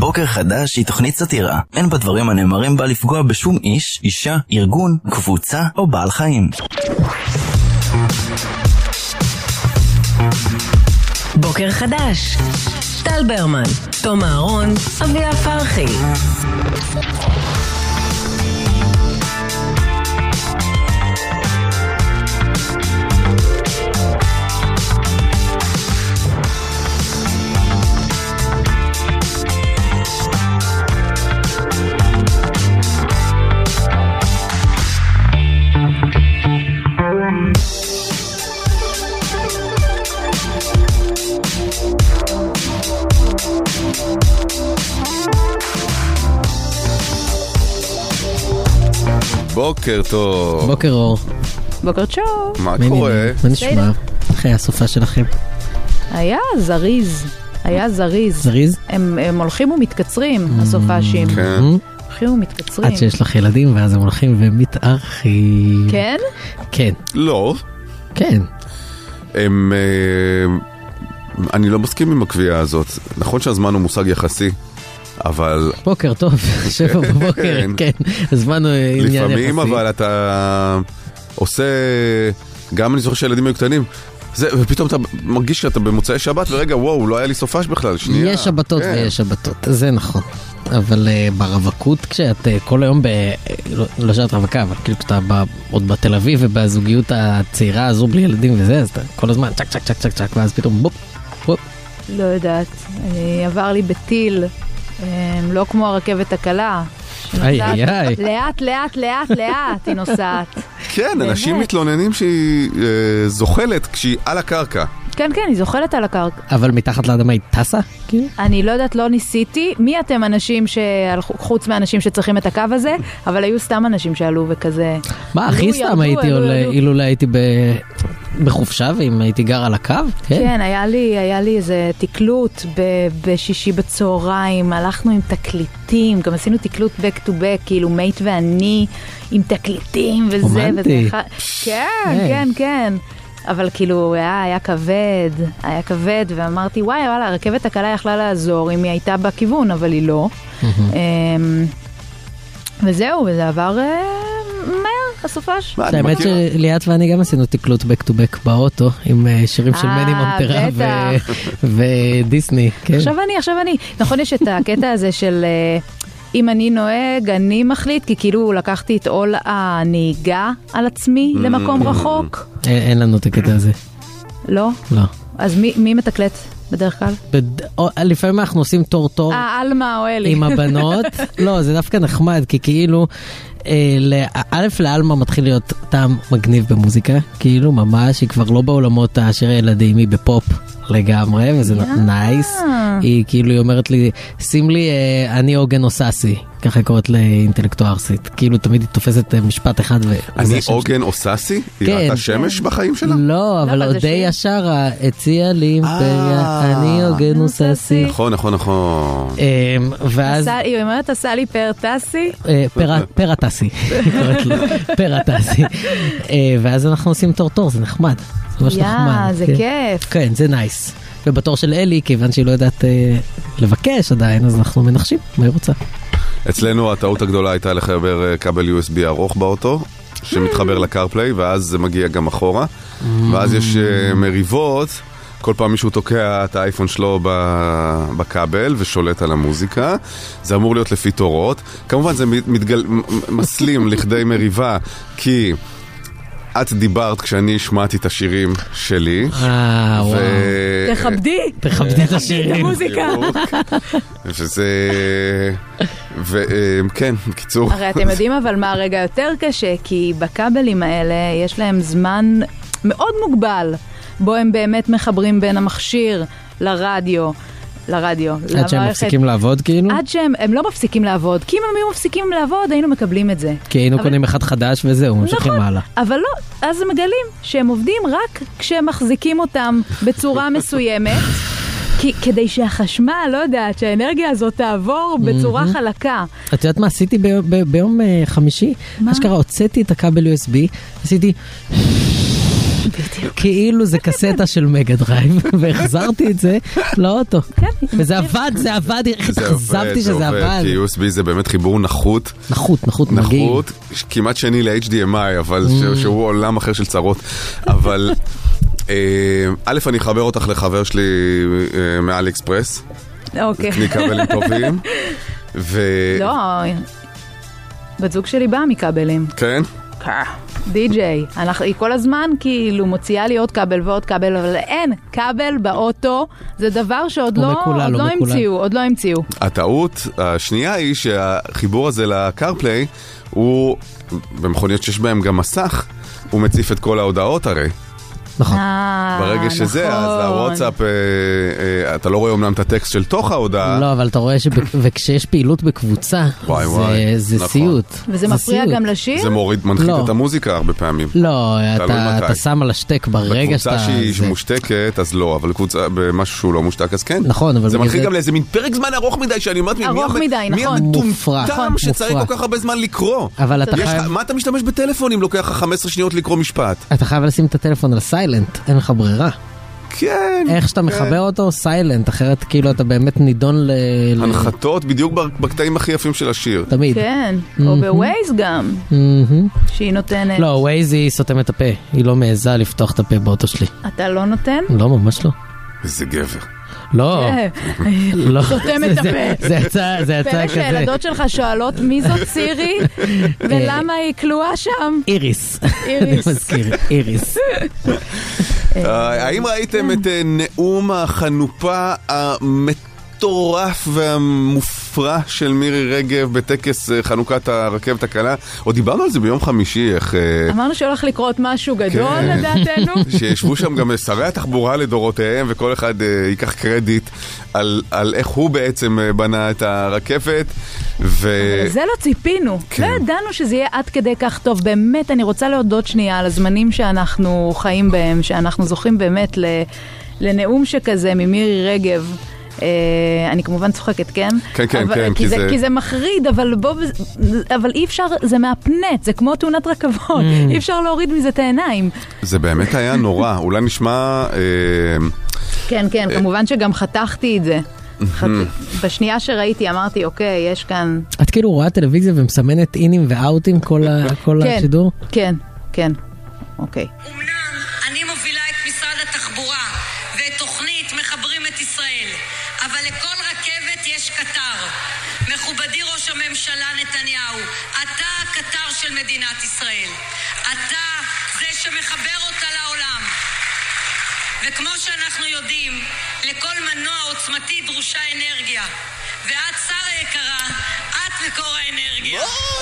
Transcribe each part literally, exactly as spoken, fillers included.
בוקר חדש היא תוכנית סאטירה. אין בדברים הנאמרים בה לפגוע בשום איש, אישה, ארגון, קבוצה או בעל חיים. בוקר חדש. טל ברמן, תום אהרון, אביה פרחי. בוקר טוב. בוקר אור. בוקר טוב. מה קורה? מה נשמע? אחרי הסופה שלכם. היה זריז. היה זריז. זריז? הם, הם הולכים ומתקצרים, הסופשים. כן. הולכים ומתקצרים. עד שיש לך ילדים ואז הם הולכים ומתארחים. כן? כן. לא. כן. הם... אני לא מסכים עם הקביעה הזאת. נכון שהזמן הוא מושג יחסי. אבל... בוקר טוב, שבע בבוקר, כן, הזמן הוא עניין יחסי. לפעמים אבל אתה עושה, גם אני זוכר שילדים היו קטנים, ופתאום אתה מרגיש שאתה במוצאי שבת, ורגע, וואו, לא היה לי סופש בכלל, שנייה. יש שבתות ויש שבתות, זה נכון. אבל ברווקות, כשאת כל היום ב... לא שאת רווקה, אבל כאילו כשאתה עוד בתל אביב ובזוגיות הצעירה הזו בלי ילדים וזה, אז אתה כל הזמן צ'ק צ'ק צ'ק צ'ק צ'ק, ואז פתאום בופ, בופ. לא יודעת, עבר לי בטיל. לא כמו הרכבת הקלה. איי, איי, איי. לאט, לאט, לאט, לאט היא נוסעת. כן, אנשים מתלוננים שהיא זוחלת כשהיא על הקרקע. כן, כן, היא זוחלת על הקרקע. אבל מתחת לאדמה היא טסה? אני לא יודעת, לא ניסיתי. מי אתם אנשים חוץ מאנשים שצריכים את הקו הזה? אבל היו סתם אנשים שעלו וכזה. מה, הכי סתם הייתי, אילו הייתי בחופשה ואם הייתי גר על הקו? כן, היה לי, היה לי איזה תקלות בשישי בצהריים, הלכנו עם תקליטים, גם עשינו תקלות back to back, כאילו מייט ואני עם תקליטים וזה. רומנטי. כן, כן, כן. אבל כאילו היה, היה כבד, היה כבד, ואמרתי, וואי, וואלה, הרכבת הקלה יכלה לעזור אם היא הייתה בכיוון, אבל היא לא. וזהו, וזה עבר מהר, הסופש. האמת שליאת ואני גם עשינו תקלות back to back באוטו, עם שירים של מני ממטרה ודיסני. עכשיו אני, עכשיו אני. נכון, יש את הקטע הזה של... אם אני נוהג, אני מחליט, כי כאילו לקחתי את עול הנהיגה על עצמי למקום רחוק. אין לנו את הקטע הזה. לא? לא. אז מי מתקלט בדרך כלל? לפעמים אנחנו עושים תור תור. אה, אלמה או אלי. עם הבנות. לא, זה דווקא נחמד, כי כאילו, א' לאלמה מתחיל להיות טעם מגניב במוזיקה, כאילו ממש, היא כבר לא בעולמות השיר הילדים, היא בפופ לגמרי, וזה נייס. היא כאילו, היא אומרת לי, שים לי, אני עוגן או סאסי, ככה קוראת לאינטלקטוארסית. כאילו, תמיד היא תופסת משפט אחד. אני עוגן או סאסי? היא ראתה שמש בחיים שלה? לא, אבל אודיה שרה, הציעה לי אימפריה, אני עוגן או סאסי. נכון, נכון, נכון. ואז... היא אומרת, עשה לי פר טסי? פרה טסי. פרה טסי. ואז אנחנו עושים תור תור, זה נחמד. זה ממש נחמד. זה כיף. כן, זה נייס. ובתור של אלי, כיוון שהיא לא יודעת לבקש עדיין, אז אנחנו מנחשים מה היא רוצה. אצלנו הטעות הגדולה הייתה לחבר כבל יו אס בי ארוך באוטו, שמתחבר לקארפליי, ואז זה מגיע גם אחורה. ואז יש מריבות, כל פעם מישהו תוקע את האייפון שלו בכבל ושולט על המוזיקה. זה אמור להיות לפי תורות. כמובן זה מתגל... מסלים לכדי מריבה, כי... את דיברת כשאני השמעתי את השירים שלי. אה, וואו. תכבדי. תכבדי את השירים. את המוזיקה. וזה... וכן, בקיצור. הרי אתם יודעים אבל מה הרגע יותר קשה, כי בכבלים האלה יש להם זמן מאוד מוגבל, בו הם באמת מחברים בין המכשיר לרדיו. לרדיו. עד שהם מפסיקים לעבוד כאילו? עד שהם הם לא מפסיקים לעבוד, כי אם הם היו מפסיקים לעבוד היינו מקבלים את זה. כי היינו קונים אחד חדש וזהו, ממשיכים הלאה. אבל לא, אז הם מגלים שהם עובדים רק כשהם מחזיקים אותם בצורה מסוימת, כדי שהחשמל, לא יודעת, שהאנרגיה הזאת תעבור בצורה חלקה. את יודעת מה עשיתי ביום חמישי? מה שקרה, הוצאתי את הכבל יו אס בי, עשיתי... כאילו זה קסטה של מגה דרייב, והחזרתי את זה לאוטו. וזה עבד, זה עבד, חזבתי שזה עבד. כי יו אס בי זה באמת חיבור נחות. נחות, נחות מגעיל. נחות, כמעט שני ל-אייץ' די אם איי, אבל שהוא עולם אחר של צרות. אבל, א', אני אחבר אותך לחבר שלי מאלי אקספרס. אוקיי. קני כבלים טובים. לא, בת זוג שלי באה מכבלים. כן? די-ג'יי. היא כל הזמן כאילו מוציאה לי עוד כבל ועוד כבל, אבל אין, כבל באוטו זה דבר שעוד לא המציאו, עוד לא המציאו. הטעות השנייה היא שהחיבור הזה לקארפליי הוא, במכוניות שיש בהם גם מסך, הוא מציף את כל ההודעות הרי. נכון. ברגע שזה, אז הוואטסאפ, אתה לא רואה אומנם את הטקסט של תוך ההודעה. לא, אבל אתה רואה וכשיש פעילות בקבוצה, זה סיוט. וזה מפריע גם לשיר? זה מוריד, מנחית את המוזיקה הרבה פעמים. לא, אתה שם על השטק ברגע שאתה... בקבוצה שהיא מושתקת, אז לא, אבל במשהו שהוא לא מושתק, אז כן. נכון, אבל... זה מנחית גם לאיזה מין פרק זמן ארוך מדי, שאני אומרת מי המטומטם שצריך כל כך הרבה זמן לקרוא. מה אתה משתמש בטלפון אם לוקח חמש עשרה שניות לקרוא משפט? אתה חייב לשים את הטלפון על סיילנט, אין לך ברירה. כן. איך שאתה מחבר אותו, סיילנט, אחרת כאילו אתה באמת נידון ל... הנחתות בדיוק בקטעים הכי יפים של השיר. תמיד. כן, או בווייז גם, שהיא נותנת. לא, ווייז היא סותמת הפה, היא לא מעיזה לפתוח את הפה באוטו שלי. אתה לא נותן? לא, ממש לא. איזה גבר. לא, לא. סותם את הפה. זה יצא, זה יצא כזה. פלא שהילדות שלך שואלות מי זאת סירי, ולמה היא כלואה שם? איריס. איריס. אני מזכיר, איריס. האם ראיתם את נאום החנופה המטורף והמופרע של מירי רגב בטקס חנוכת הרכבת הקלה? עוד דיברנו על זה ביום חמישי, איך... אמרנו שהולך לקרות משהו גדול לדעתנו. שישבו שם גם שרי התחבורה לדורותיהם, וכל אחד ייקח קרדיט על, על איך הוא בעצם בנה את הרכבת. ו... אבל זה לא ציפינו. כן. לא ידענו שזה יהיה עד כדי כך טוב. באמת, אני רוצה להודות שנייה על הזמנים שאנחנו חיים בהם, שאנחנו זוכים באמת לנאום שכזה ממירי רגב. אני כמובן צוחקת, כן? כן, כן, אבל, כן. כי, כי, זה, זה... כי זה מחריד, אבל, בוא, אבל אי אפשר, זה מהפנט, זה כמו תאונת רכבות. Mm. אי אפשר להוריד מזה את העיניים. זה באמת היה נורא. אולי נשמע... אה... כן, כן, אה... כמובן שגם חתכתי את זה. בשנייה שראיתי אמרתי אוקיי, יש כאן... את כאילו רואה טלוויזיה ומסמנת אינים ואוטים כל השידור? כן, כן, אוקיי. אמנם אני מובילה את משרד התחבורה ואת תוכנית מחברים את ישראל, אבל לכל רכבת יש קטר. מכובדי ראש הממשלה נתניהו, אתה הקטר של מדינת ישראל, אתה זה שמחבר אותה לעולם. וכמו שאנחנו יודעים, לכל מנוע עוצמתי דרושה אנרגיה. ואת, שרה יקרה, את מקור האנרגיה.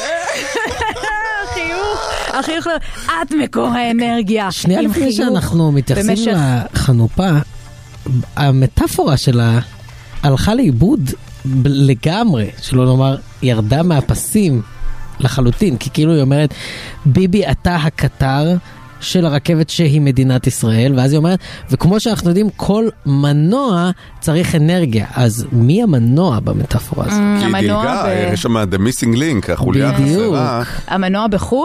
החיוך, החיוך, את מקור האנרגיה. שנייה לפני שאנחנו מתייחסים לחנופה, המטאפורה שלה הלכה לאיבוד לגמרי, שלא נאמר, ירדה מהפסים לחלוטין, כי כאילו היא אומרת, ביבי אתה הקטר של הרכבת שהיא מדינת ישראל, ואז היא אומרת, וכמו שאנחנו יודעים, כל מנוע צריך אנרגיה, אז מי המנוע במטאפורה הזאת? כי היא דילגה, יש שם the missing link, החוליה החסרה. המנוע בחול?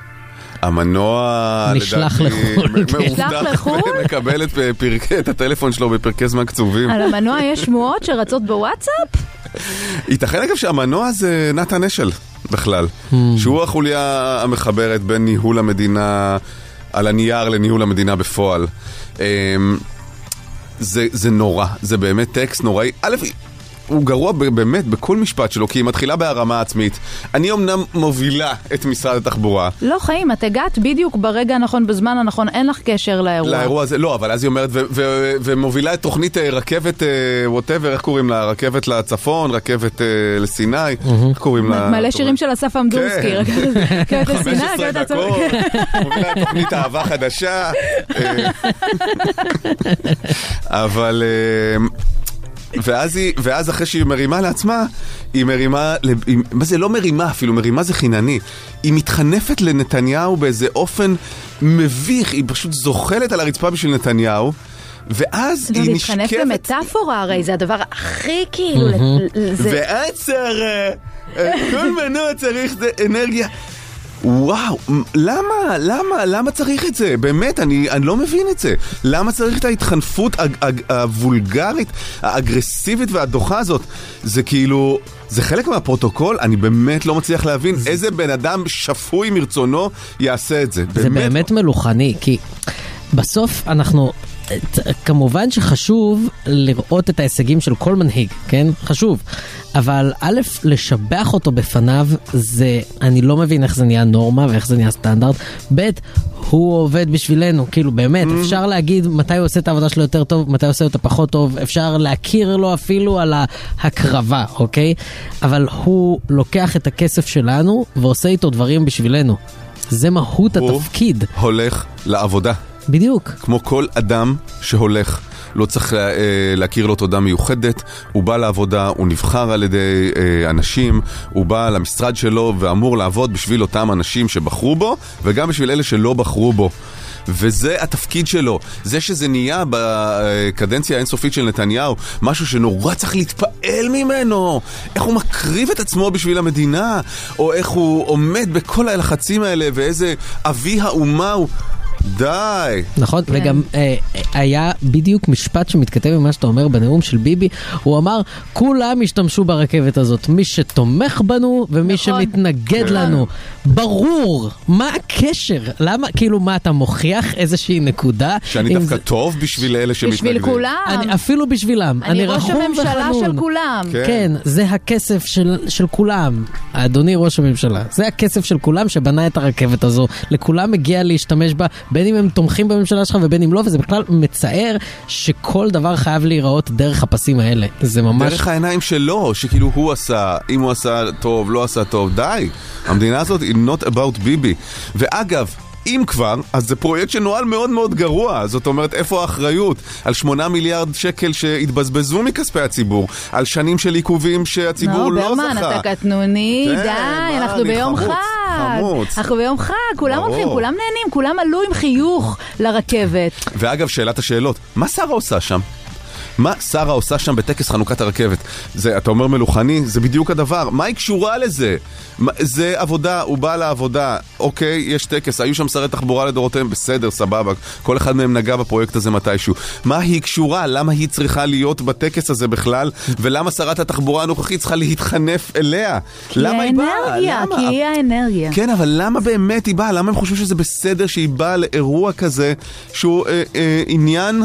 המנוע נשלח לחול. נשלח לחול? מקבל את הטלפון שלו בפרקי זמן קצובים. על המנוע יש שמועות שרצות בוואטסאפ? ייתכן אגב שהמנוע זה נתן אשל בכלל, שהוא החוליה המחברת בין ניהול המדינה על הנייר לניהול המדינה בפועל. זה, זה נורא, זה באמת טקסט נוראי. א', הוא גרוע באמת בכל משפט שלו, כי היא מתחילה בהרמה עצמית. אני אמנם מובילה את משרד התחבורה. לא, חיים, את הגעת בדיוק ברגע הנכון, בזמן הנכון, אין לך קשר לאירוע. לאירוע הזה, לא, אבל אז היא אומרת, ו- ו- ומובילה את תוכנית רכבת, whatever, איך קוראים לה? רכבת לצפון, רכבת לסיני, איך קוראים לה? מלא שירים של אסף עמדורסקי, רכבת לסיני, רכבת לצפון. מובילה את תוכנית אהבה חדשה. אבל... ואז, היא, ואז אחרי שהיא מרימה לעצמה, היא מרימה, היא, מה זה לא מרימה אפילו, מרימה זה חינני. היא מתחנפת לנתניהו באיזה אופן מביך, היא פשוט זוחלת על הרצפה בשביל נתניהו, ואז היא נשקפת... להתחנף למטאפורה, הרי זה הדבר הכי כאילו... ואת שרה, כל מנוע צריך אנרגיה. וואו, למה, למה, למה צריך את זה? באמת, אני, אני לא מבין את זה. למה צריך את ההתחנפות הוולגרית, האגרסיבית והדוחה הזאת? זה כאילו, זה חלק מהפרוטוקול, אני באמת לא מצליח להבין איזה בן אדם שפוי מרצונו יעשה את זה. זה באמת מלוכני, כי בסוף אנחנו... כמובן שחשוב לראות את ההישגים של כל מנהיג, כן? חשוב. אבל א', לשבח אותו בפניו, זה, אני לא מבין איך זה נהיה נורמה ואיך זה נהיה סטנדרט. ב', הוא עובד בשבילנו, כאילו באמת, mm-hmm. אפשר להגיד מתי הוא עושה את העבודה שלו יותר טוב, מתי הוא עושה אותה פחות טוב, אפשר להכיר לו אפילו על ההקרבה, אוקיי? אבל הוא לוקח את הכסף שלנו ועושה איתו דברים בשבילנו. זה מהות התפקיד. הוא הולך לעבודה. בדיוק. כמו כל אדם שהולך, לא צריך לה, להכיר לו תודה מיוחדת, הוא בא לעבודה, הוא נבחר על ידי אה, אנשים, הוא בא למשרד שלו ואמור לעבוד בשביל אותם אנשים שבחרו בו, וגם בשביל אלה שלא בחרו בו. וזה התפקיד שלו. זה שזה נהיה בקדנציה האינסופית של נתניהו, משהו שנורא צריך להתפעל ממנו. איך הוא מקריב את עצמו בשביל המדינה, או איך הוא עומד בכל הלחצים האלה, ואיזה אבי האומה הוא... די. נכון, כן. וגם אה, היה בדיוק משפט שמתכתב עם מה שאתה אומר בנאום של ביבי, הוא אמר, כולם השתמשו ברכבת הזאת, מי שתומך בנו ומי נכון. שמתנגד כן. לנו. ברור, מה הקשר? למה, כאילו, מה אתה מוכיח איזושהי נקודה? שאני דווקא זה... טוב בשביל אלה שמתנגדים. בשביל כולם. אני, אפילו בשבילם. אני, אני ראש הממשלה וחנון. של כולם. כן. כן, זה הכסף של, של כולם. אדוני ראש הממשלה, זה הכסף של כולם שבנה את הרכבת הזו. לכולם מגיע להשתמש בה, בין אם הם תומכים בממשלה שלך ובין אם לא, וזה בכלל מצער שכל דבר חייב להיראות דרך הפסים האלה. זה ממש... דרך העיניים שלו, שכאילו הוא עשה, אם הוא עשה טוב, לא עשה טוב, די. המדינה הזאת היא not about ביבי. ואגב, אם כבר, אז זה פרויקט שנועל מאוד מאוד גרוע. זאת אומרת, איפה האחריות? על שמונה מיליארד שקל שהתבזבזו מכספי הציבור, על שנים של עיכובים שהציבור לא זכה. ברמן, אתה קטנוני, די, אנחנו ביום חג. אנחנו ביום חג, כולם הולכים, כולם נהנים, כולם עלו עם חיוך לרכבת. ואגב, שאלת השאלות, מה שרה עושה שם? מה שרה עושה שם בטקס חנוכת הרכבת? זה, אתה אומר מלוכני, זה בדיוק הדבר. מה היא קשורה לזה? זה עבודה, הוא בא לעבודה, אוקיי, יש טקס, היו שם שרי תחבורה לדורותיהם, בסדר, סבבה, כל אחד מהם נגע בפרויקט הזה מתישהו. מה היא קשורה? למה היא צריכה להיות בטקס הזה בכלל? ולמה שרת התחבורה הנוכחית צריכה להתחנף אליה? למה היא באה? למה? כי היא האנרגיה. כן, אבל למה באמת היא באה? למה הם חושבים שזה בסדר שהיא באה לאירוע כזה שהוא אה, אה, עניין...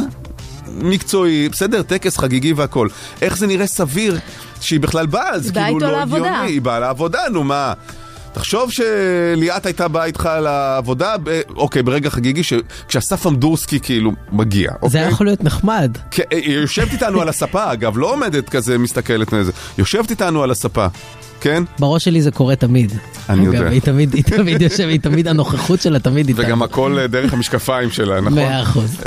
מקצועי, בסדר, טקס חגיגי והכל. איך זה נראה סביר שהיא בכלל באה? זה כאילו לא הגיוני. היא באה לעבודה, נו מה? תחשוב שליאת הייתה באה איתך לעבודה, אוקיי, ברגע חגיגי, כשאסף אמדורסקי כאילו מגיע. זה יכול להיות נחמד. היא יושבת איתנו על הספה, אגב, לא עומדת כזה, מסתכלת מזה. יושבת איתנו על הספה. כן? בראש שלי זה קורה תמיד. אני יודע. היא תמיד, היא תמיד יושב, היא תמיד, הנוכחות שלה תמיד איתה. וגם הכל דרך המשקפיים שלה, נכון? מאה אחוז.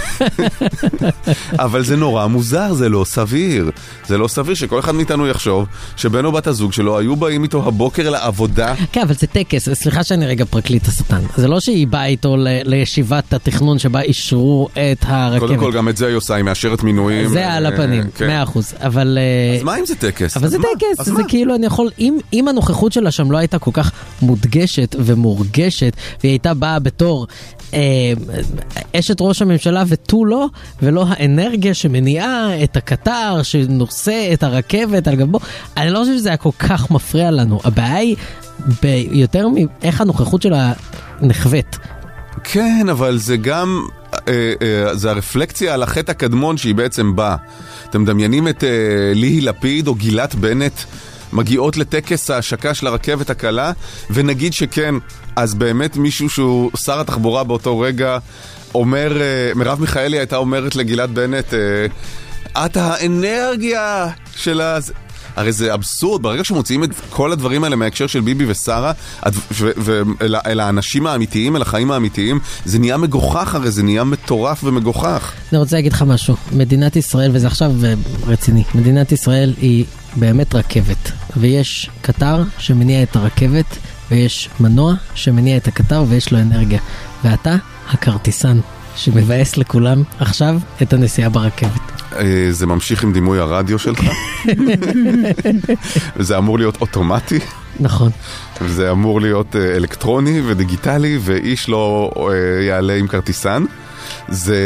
אבל זה נורא מוזר, זה לא סביר. זה לא סביר שכל אחד מאיתנו יחשוב שבן או בת הזוג שלו היו באים איתו הבוקר לעבודה. כן, אבל זה טקס, סליחה שאני רגע פרקליט השטן. זה לא שהיא באה איתו לישיבת התכנון שבה אישרו את הרכבת. קודם כל גם את זה היא עושה, היא מאשרת מינויים. זה על הפנים, מאה אחוז. אבל... אז מה אם זה טקס? אבל זה טקס, זה כאילו אני יכול, אם הנוכחות שלה שם לא הייתה כל כך מודגשת ומורגשת, והיא הייתה באה בתור אשת ראש הממשלה ותו לא, ולא האנרגיה שמניעה את הקטר, שנושא את הרכבת על גבו, אני לא חושב שזה היה כל כך מפריע לנו. הבעיה היא ביותר מאיך הנוכחות שלה נחוות. כן, אבל זה גם, זה הרפלקציה על החטא הקדמון שהיא בעצם באה. אתם מדמיינים את ליהי לפיד או גילת בנט מגיעות לטקס ההשקה של הרכבת הקלה, ונגיד שכן, אז באמת מישהו שהוא שר התחבורה באותו רגע אומר, מרב מיכאלי הייתה אומרת לגילת בנט, את האנרגיה של ה... הרי זה אבסורד, ברגע שמוציאים את כל הדברים האלה מההקשר של ביבי ושרה, אל האנשים האמיתיים, אל החיים האמיתיים, זה נהיה מגוחך, הרי זה נהיה מטורף ומגוחך. אני רוצה להגיד לך משהו, מדינת ישראל, וזה עכשיו רציני, מדינת ישראל היא באמת רכבת, ויש קטר שמניע את הרכבת, ויש מנוע שמניע את הקטר ויש לו אנרגיה, ואתה הכרטיסן. שמבאס לכולם עכשיו את הנסיעה ברכבת. זה ממשיך עם דימוי הרדיו שלך. וזה אמור להיות אוטומטי. נכון. וזה אמור להיות אלקטרוני ודיגיטלי, ואיש לא יעלה עם כרטיסן. זה...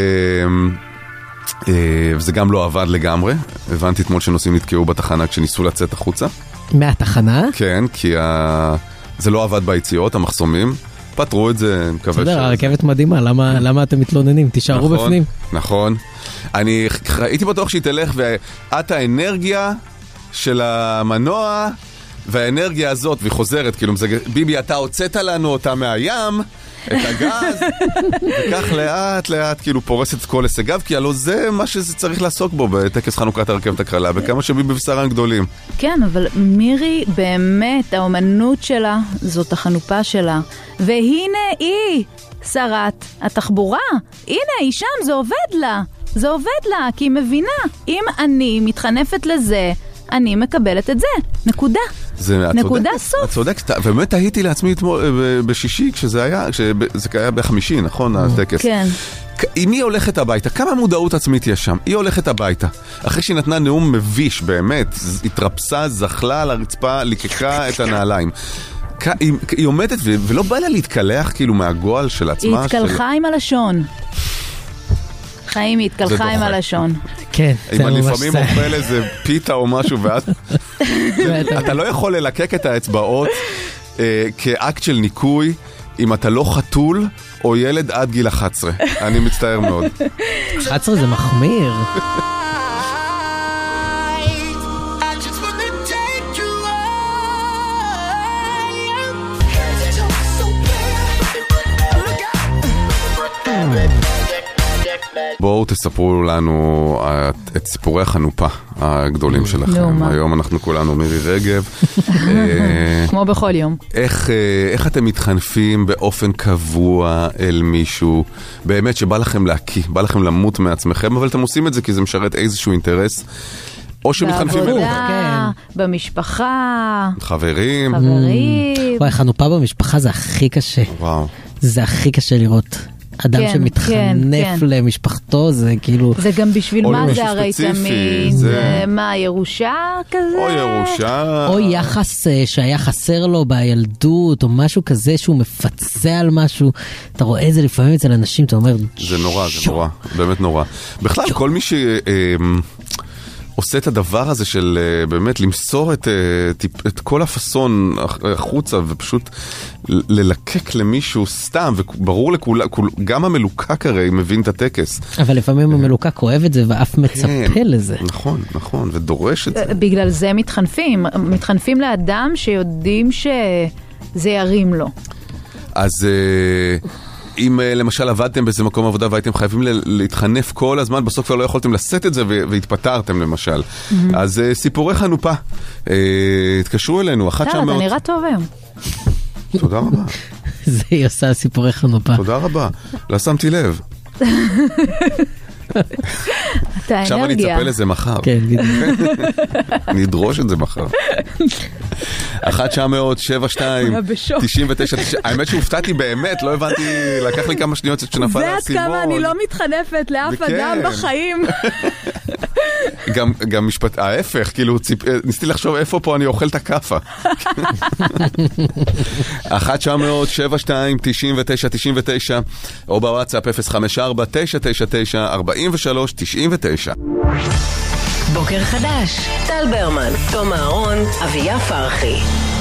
וזה גם לא עבד לגמרי. הבנתי אתמול שנוסעים נתקעו בתחנה כשניסו לצאת החוצה. מהתחנה? כן, כי ה... זה לא עבד ביציאות, המחסומים. פתרו את זה, מקווה ש... בסדר, הרכבת מדהימה, למה, למה אתם מתלוננים? תישארו נכון, בפנים. נכון. אני הייתי בטוח שהיא תלך, ואת האנרגיה של המנוע, והאנרגיה הזאת, והיא חוזרת, כאילו, ביבי, אתה הוצאת לנו אותה מהים, את הגז, וכך לאט לאט כאילו פורס את כל הישגיו, כי הלוא זה מה שזה צריך לעסוק בו בטקס חנוכת הרכבת הקלה, בכמה שביבי ושרן גדולים. כן, אבל מירי באמת, האומנות שלה זאת החנופה שלה, והנה היא, שרת התחבורה, הנה היא שם, זה עובד לה, זה עובד לה, כי היא מבינה, אם אני מתחנפת לזה, אני מקבלת את זה, נקודה. נקודה סוף. את צודקת, ובאמת הייתי לעצמי בשישי, כשזה היה, זה היה בחמישי, נכון, הטקס. כן. אם היא הולכת הביתה, כמה מודעות עצמית יש שם? היא הולכת הביתה, אחרי שהיא נתנה נאום מביש, באמת, התרפסה, זחלה על הרצפה, ליקקה את הנעליים. היא עומדת ולא בא לה להתקלח כאילו מהגועל של עצמה. היא התקלחה עם הלשון. חיים, היא התקלחה עם הלשון. כן, אם אני לפעמים אוכל איזה פיתה או משהו, ואז אתה לא יכול ללקק את האצבעות כאקט של ניקוי אם אתה לא חתול או ילד עד גיל אחת עשרה. אני מצטער מאוד. אחת עשרה זה מחמיר. בואו תספרו לנו את סיפורי החנופה הגדולים שלכם. היום אנחנו כולנו מירי רגב. כמו בכל יום. איך אתם מתחנפים באופן קבוע אל מישהו, באמת שבא לכם להקיא, בא לכם למות מעצמכם, אבל אתם עושים את זה כי זה משרת איזשהו אינטרס, או שמתחנפים אליכם. בעבודה, במשפחה, חברים. חברים. וואי, חנופה במשפחה זה הכי קשה. וואו. זה הכי קשה לראות. אדם כן, שמתחנף כן, כן. למשפחתו, זה כאילו... זה גם בשביל מה זה הרי תמיד, זה... זה מה, ירושה כזה? או ירושה... או יחס שהיה חסר לו בילדות, או משהו כזה שהוא מפצה על משהו. אתה רואה את זה לפעמים אצל אנשים, אתה אומר... זה נורא, זה נורא, באמת נורא. בכלל, כל מי ש... עושה את הדבר הזה של באמת למסור את, את כל הפסון החוצה ופשוט ללקק למישהו סתם, וברור לכולם, גם המלוקק הרי מבין את הטקס. אבל לפעמים המלוקק אוהב את זה ואף מצפה לזה. נכון, נכון, ודורש את זה. בגלל זה מתחנפים, מתחנפים לאדם שיודעים שזה ירים לו. אז... אם למשל עבדתם באיזה מקום עבודה והייתם חייבים להתחנף כל הזמן, בסוף כבר לא יכולתם לשאת את זה והתפטרתם למשל. אז סיפורי חנופה, התקשרו אלינו, אחת טל, שם מאוד... אתה נראה טוב היום. תודה רבה. זה היא עושה סיפורי חנופה. תודה רבה, לא שמתי לב. אתה עכשיו אני אצפה לזה מחר. כן, בדיוק. אני אדרוש את זה מחר. אחת תשע מאות שבעים ושתיים תשעים ותשע. האמת שהופתעתי באמת, לא הבנתי, לקח לי כמה שניות שנפל זה הסימון. עד כמה אני לא מתחנפת לאף אדם בחיים. גם, גם משפט, ההפך, כאילו, ניסיתי לחשוב איפה פה אני אוכל את הקפה. אחת תשע מאות שבעים ושתיים תשעים ותשע תשעים ותשע, או בוואטסאפ אפס חמש ארבע תשע תשע תשע ארבעים ושלוש תשעים ותשע. בוקר חדש, טל ברמן, תום אהרון, אביה פרחי.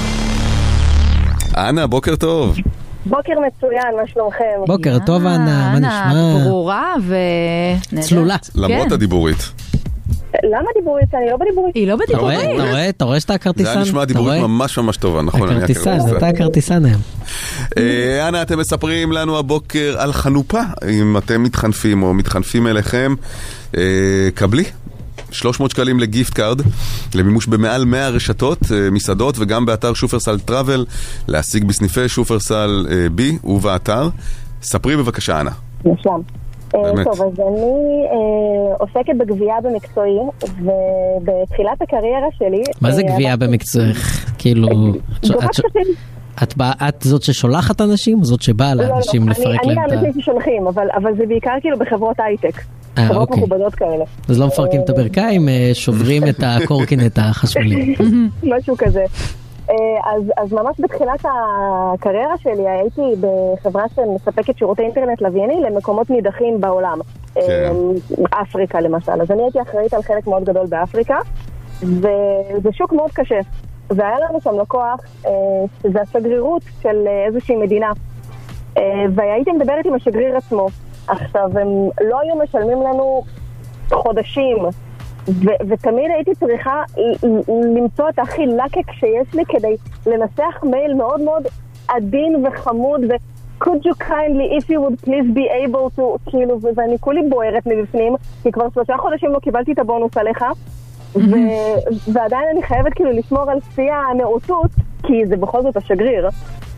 אנה, בוקר טוב. בוקר מצוין, מה שלומכם? בוקר טוב, אנה, מה נשמע? אנה, ברורה ונדעת. צלולה. למרות הדיבורית. למה דיבורית? אני לא בדיבורית. היא לא בדיבורית. אתה רואה? אתה רואה שאתה הכרטיסן? זה נשמע דיבורית ממש ממש טובה, נכון? הכרטיסן, אתה הכרטיסן היום. אנה, אתם מספרים לנו הבוקר על חנופה. אם אתם מתחנפים או מתחנפים אליכם, קבלי. שלוש מאות שקלים לגיפט קארד, למימוש במעל מאה רשתות, מסעדות, וגם באתר שופרסל טראבל, להשיג בסניפי שופרסל בי ובאתר. ספרי בבקשה, אנה. נשלם. טוב, אז אני עוסקת בגבייה במקצועי, ובתחילת הקריירה שלי... מה זה גבייה במקצועי? כאילו... את, בא, את זאת ששולחת אנשים, או זאת שבאה לאנשים לפרק להם את ה... אני האנשים ששולחים, אבל, אבל זה בעיקר כאילו בחברות הייטק. אה, חברות אוקיי. מכובדות כאלה. אז לא מפרקים את הברכיים, שוברים את הקורקינט החשמלי. משהו כזה. אז, אז ממש בתחילת הקריירה שלי הייתי בחברה שמספקת שירותי אינטרנט לווייני למקומות נידחים בעולם. כן. אפריקה למשל. אז אני הייתי אחראית על חלק מאוד גדול באפריקה, וזה שוק מאוד קשה. והיה לנו שם לקוח, שזה השגרירות של איזושהי מדינה. והייתי מדברת עם השגריר עצמו. עכשיו, הם לא היו משלמים לנו חודשים, ו- ותמיד הייתי צריכה למצוא את הכי לקק שיש לי כדי לנסח מייל מאוד מאוד עדין וחמוד, ו- could you kindly, if you would please be able to, כאילו, ואני כולי בוערת מבפנים, כי כבר שלושה חודשים לא קיבלתי את הבונוס עליך, ו- ועדיין אני חייבת כאילו לשמור על שיא הנאותות, כי זה בכל זאת השגריר.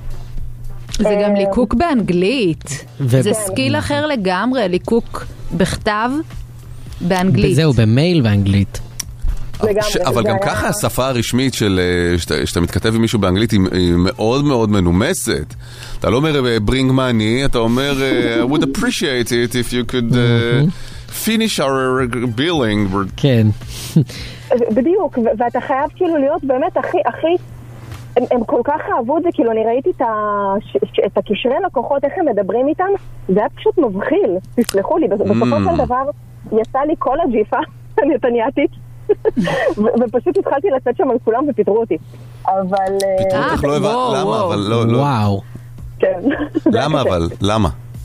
זה גם ליקוק באנגלית. זה סקיל אחר לגמרי, ליקוק בכתב באנגלית. וזהו, במייל באנגלית. אבל גם ככה השפה הרשמית של שאתה מתכתב עם מישהו באנגלית היא מאוד מאוד מנומסת. אתה לא אומר bring money, אתה אומר I would appreciate it if you could finish our billing. כן. בדיוק, ואתה חייב כאילו להיות באמת הכי הכי הם, הם כל כך אהבו את זה, כאילו אני ראיתי את, ה, את הקשרי לקוחות, איך הם מדברים איתם, זה היה פשוט מבחיל, תסלחו לי, בסופו של דבר יצא לי כל הג'יפה הנתניאתית, ופשוט התחלתי לצאת שם על כולם ופיתרו אותי, אבל... פיתרו אותך לא הבא, למה? אבל לא, לא. וואו. כן. למה אבל? למה?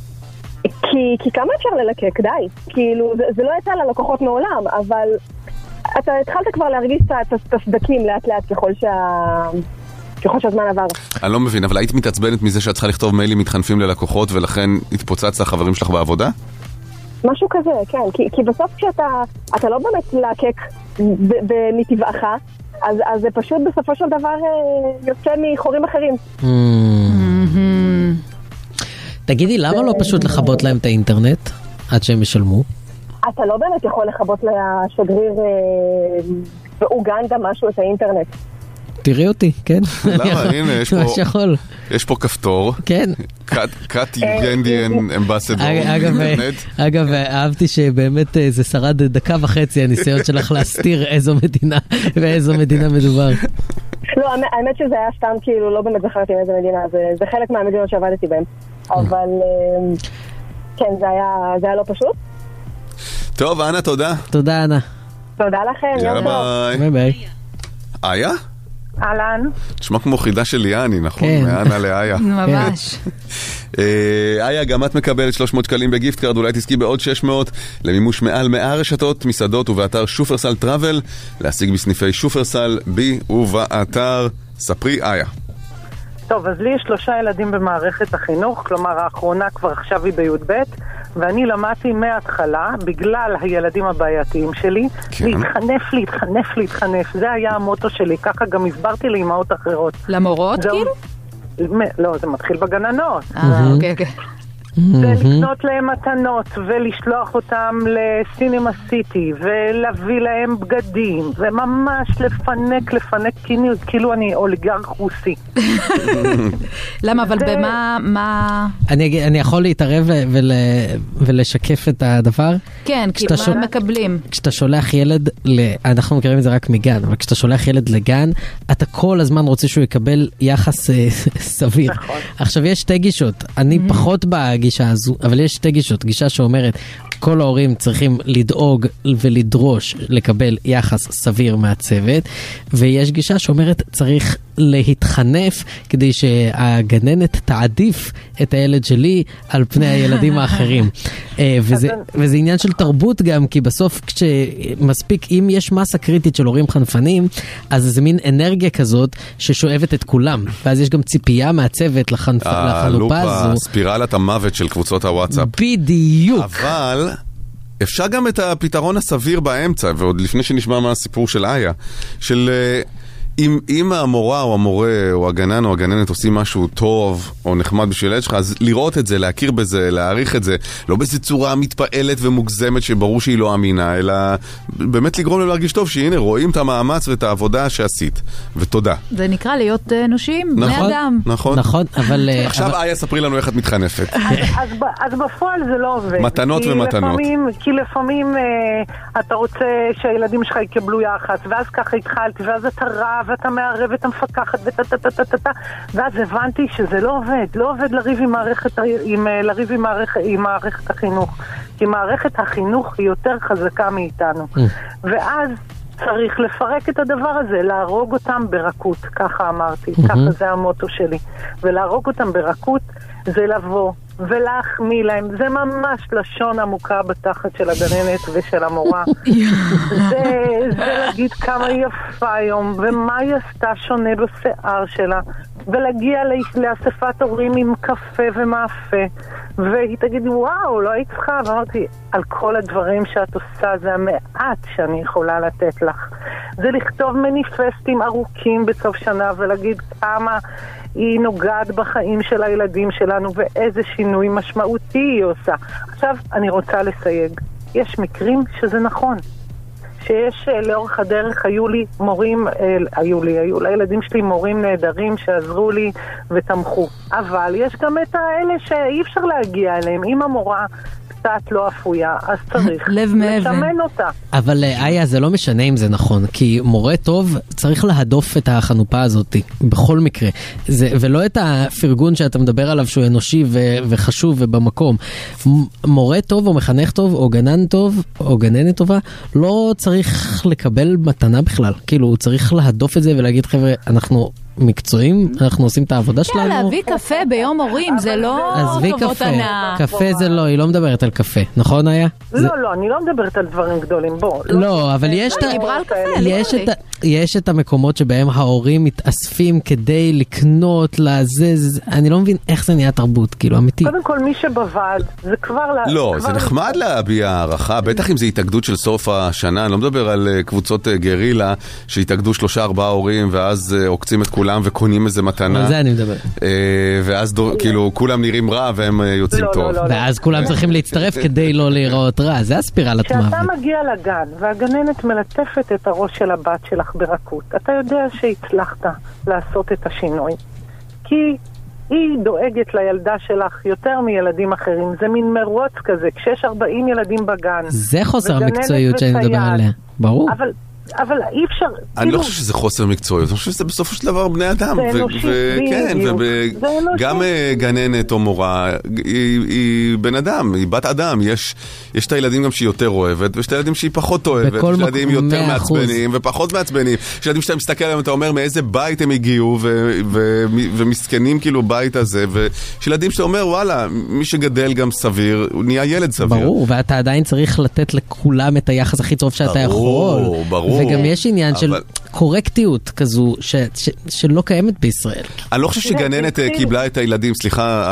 כי, כי כמה אפשר ללקק, די, כאילו זה, זה לא יצא ללקוחות מעולם, אבל אתה התחלת כבר להרגיש את הסדקים לאט לאט ככל שה... ככל שהזמן עבר. אני לא מבין, אבל היית מתעצבנת מזה שאת צריכה לכתוב מיילים מתחנפים ללקוחות ולכן התפוצץ לחברים שלך בעבודה? משהו כזה, כן. כי, כי בסוף כשאתה אתה לא באמת להקק מטבעך, אז, אז זה פשוט בסופו של דבר יוצא מחורים אחרים. תגידי, למה לא פשוט לחבות להם את האינטרנט עד שהם ישלמו? אתה לא באמת יכול לחבות לשגריר באוגנדה משהו את האינטרנט. תראי אותי, כן? למה? הנה, יש פה, יש פה כפתור. כן. cut Ugandan ambassador. אגב, אהבתי שבאמת זה שרד דקה וחצי הניסיון שלך להסתיר איזו מדינה ואיזו מדינה מדובר. לא, האמת שזה היה סתם, כאילו, לא באמת זכרתי מאיזו מדינה, זה חלק מהמדינות שעבדתי בהן. אבל כן, זה היה לא פשוט. טוב, אנה, תודה. תודה, אנה. תודה לכם. יאללה, ביי. ביי ביי. איה? אהלן. תשמע כמו חידה של ליאני, נכון? כן. מאנה לאיה. ממש. איה, גם את מקבלת שלוש מאות שקלים בגיפט קארד, אולי תזכי בעוד שש מאות למימוש מעל מאה רשתות, מסעדות ובאתר שופרסל טראבל, להשיג בסניפי שופרסל בי ובאתר. ספרי, איה. טוב, אז לי יש שלושה ילדים במערכת החינוך, כלומר האחרונה כבר עכשיו היא בי"ב, ואני למדתי מההתחלה, בגלל הילדים הבעייתיים שלי, כן. להתחנף, להתחנף, להתחנף. זה היה המוטו שלי, ככה גם הסברתי לאמהות אחרות. למורות זה... כאילו? לא, זה מתחיל בגננות. אה, אוקיי, אוקיי. ולקנות להם מתנות ולשלוח אותם לסינימה סיטי ולהביא להם בגדים וממש לפנק, לפנק כאילו אני אוליגרך רוסי. למה? אבל במה... מה... אני יכול להתערב ולשקף את הדבר? כן, כי מה מקבלים? כשאתה שולח ילד, אנחנו מכירים את זה רק מגן, אבל כשאתה שולח ילד לגן, אתה כל הזמן רוצה שהוא יקבל יחס סביר. עכשיו יש שתי גישות, אני פחות בגישה הזו, אבל יש שתי גישות, גישה שאומרת כל ההורים צריכים לדאוג ולדרוש לקבל יחס סביר מהצוות, ויש גישה שאומרת צריך להתחנף כדי שהגננת תעדיף את הילד שלי על פני הילדים האחרים. וזה, וזה עניין של תרבות גם, כי בסוף כשמספיק, אם יש מסה קריטית של הורים חנפנים, אז זה מין אנרגיה כזאת ששואבת את כולם, ואז יש גם ציפייה מהצוות לחנפ... לחנופה הזו. הלופה, ספירלת המוות של קבוצות הוואטסאפ. בדיוק. אבל... אפשר גם את הפתרון הסביר באמצע, ועוד לפני שנשמע מה הסיפור של איה, של אם, אם המורה או המורה או הגנן או הגננת עושים משהו טוב או נחמד בשביל הילד שלך, אז לראות את זה, להכיר בזה, להעריך את זה, לא באיזו צורה מתפעלת ומוגזמת שברור שהיא לא אמינה, אלא באמת לגרום להם להרגיש טוב, שהנה רואים את המאמץ ואת העבודה שעשית, ותודה. זה נקרא להיות אנושים, בני נכון, אדם. נכון. נכון, אבל... עכשיו אבל... איה, ספרי לנו איך את מתחנפת. אז, אז, אז בפועל זה לא עובד. מתנות כי ומתנות. לפעמים, כי לפעמים אה, אתה רוצה שהילדים שלך יקבלו יחס, ואז ככה התחלתי, ואז אתה רב, ואתה מערב, ואתה מפקחת, וטטטטטטט, ואז הבנתי שזה לא עובד. לא עובד לריב עם מערכת, עם, לריב עם מערכת, עם מערכת החינוך. כי מערכת החינוך היא יותר חזקה מאיתנו. ואז צריך לפרק את הדבר הזה, להרוג אותם ברכות, ככה אמרתי, ככה זה המוטו שלי. ולהרוג אותם ברכות זה לבוא ולהחמיא להם, זה ממש לשון עמוקה בתחת של הגננת ושל המורה. זה, זה להגיד כמה היא יפה היום, ומה היא עשתה שונה בשיער שלה, ולהגיע לאספת הורים עם קפה ומאפה, והיא תגיד, וואו, לא היית צריכה, ואמרתי, על כל הדברים שאת עושה, זה המעט שאני יכולה לתת לך. זה לכתוב מניפסטים ארוכים בסוף שנה, ולהגיד כמה היא נוגעת בחיים של הילדים שלנו, ואיזה שינוי משמעותי היא עושה. עכשיו, אני רוצה לסייג. יש מקרים שזה נכון. שיש לאורך הדרך, היו לי מורים, היו לי, היו לילדים שלי מורים נהדרים שעזרו לי ותמכו. אבל יש גם את האלה שאי אפשר להגיע אליהם. אם המורה קצת לא אפויה, אז צריך לשמן אותה. אבל איה, זה לא משנה אם זה נכון, כי מורה טוב צריך להדוף את החנופה הזאת, בכל מקרה. זה, ולא את הפרגון שאתה מדבר עליו שהוא אנושי ו- וחשוב ובמקום. מורה טוב או מחנך טוב או גנן טוב או גננת טובה, לא צריך לקבל מתנה בכלל. כאילו, הוא צריך להדוף את זה ולהגיד, חבר'ה, אנחנו מקצועיים, אנחנו עושים את העבודה שלנו. כן, להביא קפה ביום הורים, זה לא טובות הנאה. קפה זה לא, היא לא מדברת על קפה, נכון היה? לא, לא, אני לא מדברת על דברים גדולים, בוא. לא, אבל יש את המקומות שבהם ההורים מתאספים כדי לקנות, להזז, אני לא מבין איך זה נהיה תרבות, כאילו, אמיתי. קודם כל, מי שבוועד, זה כבר... לא, זה נחמד להביע הערכה, בטח אם זה התאגדות של סוף השנה, אני לא מדבר על קבוצות גרילה, שהתאגדו שלושה ארבעה הורים, ואז עוקצים את כולם וקונים איזה מתנה. על זה אני מדבר. ואז כאילו כולם נראים רע והם יוצאים טוב. ואז כולם צריכים להצטרף כדי לא להיראות רע. זה הספירלת מוות. כשאתה מגיע לגן והגננת מלטפת את הראש של הבת שלך ברכות, אתה יודע שהצלחת לעשות את השינוי. כי היא דואגת לילדה שלך יותר מילדים אחרים. זה מין מרוץ כזה. כשיש ארבעים ילדים בגן. זה חוסר המקצועיות שאני מדבר עליה. ברור. אבל... אבל אי אפשר... אני לא חושב שזה חוסר מקצועיות, אני חושב שזה בסופו של דבר בני אדם. זה אנושי, בדיוק. גם גננת או מורה, היא בן אדם, היא בת אדם. יש את הילדים גם שהיא יותר אוהבת, ויש את הילדים שהיא פחות אוהבת. יש ילדים יותר מעצבנים ופחות מעצבנים. יש ילדים שאתה מסתכל עליהם, אתה אומר מאיזה בית הם הגיעו, ומסכנים כאילו בית הזה, ויש ילדים שאתה אומר, וואלה, מי שגדל גם סביר, הוא נהיה ילד סביר. ברור, ואתה עדיין צריך לתת לכולם את היחס הכי טוב שאתה יכול. ברור. וגם יש עניין של קורקטיות כזו שלא קיימת בישראל. אני לא חושב שגננת קיבלה את הילדים, סליחה,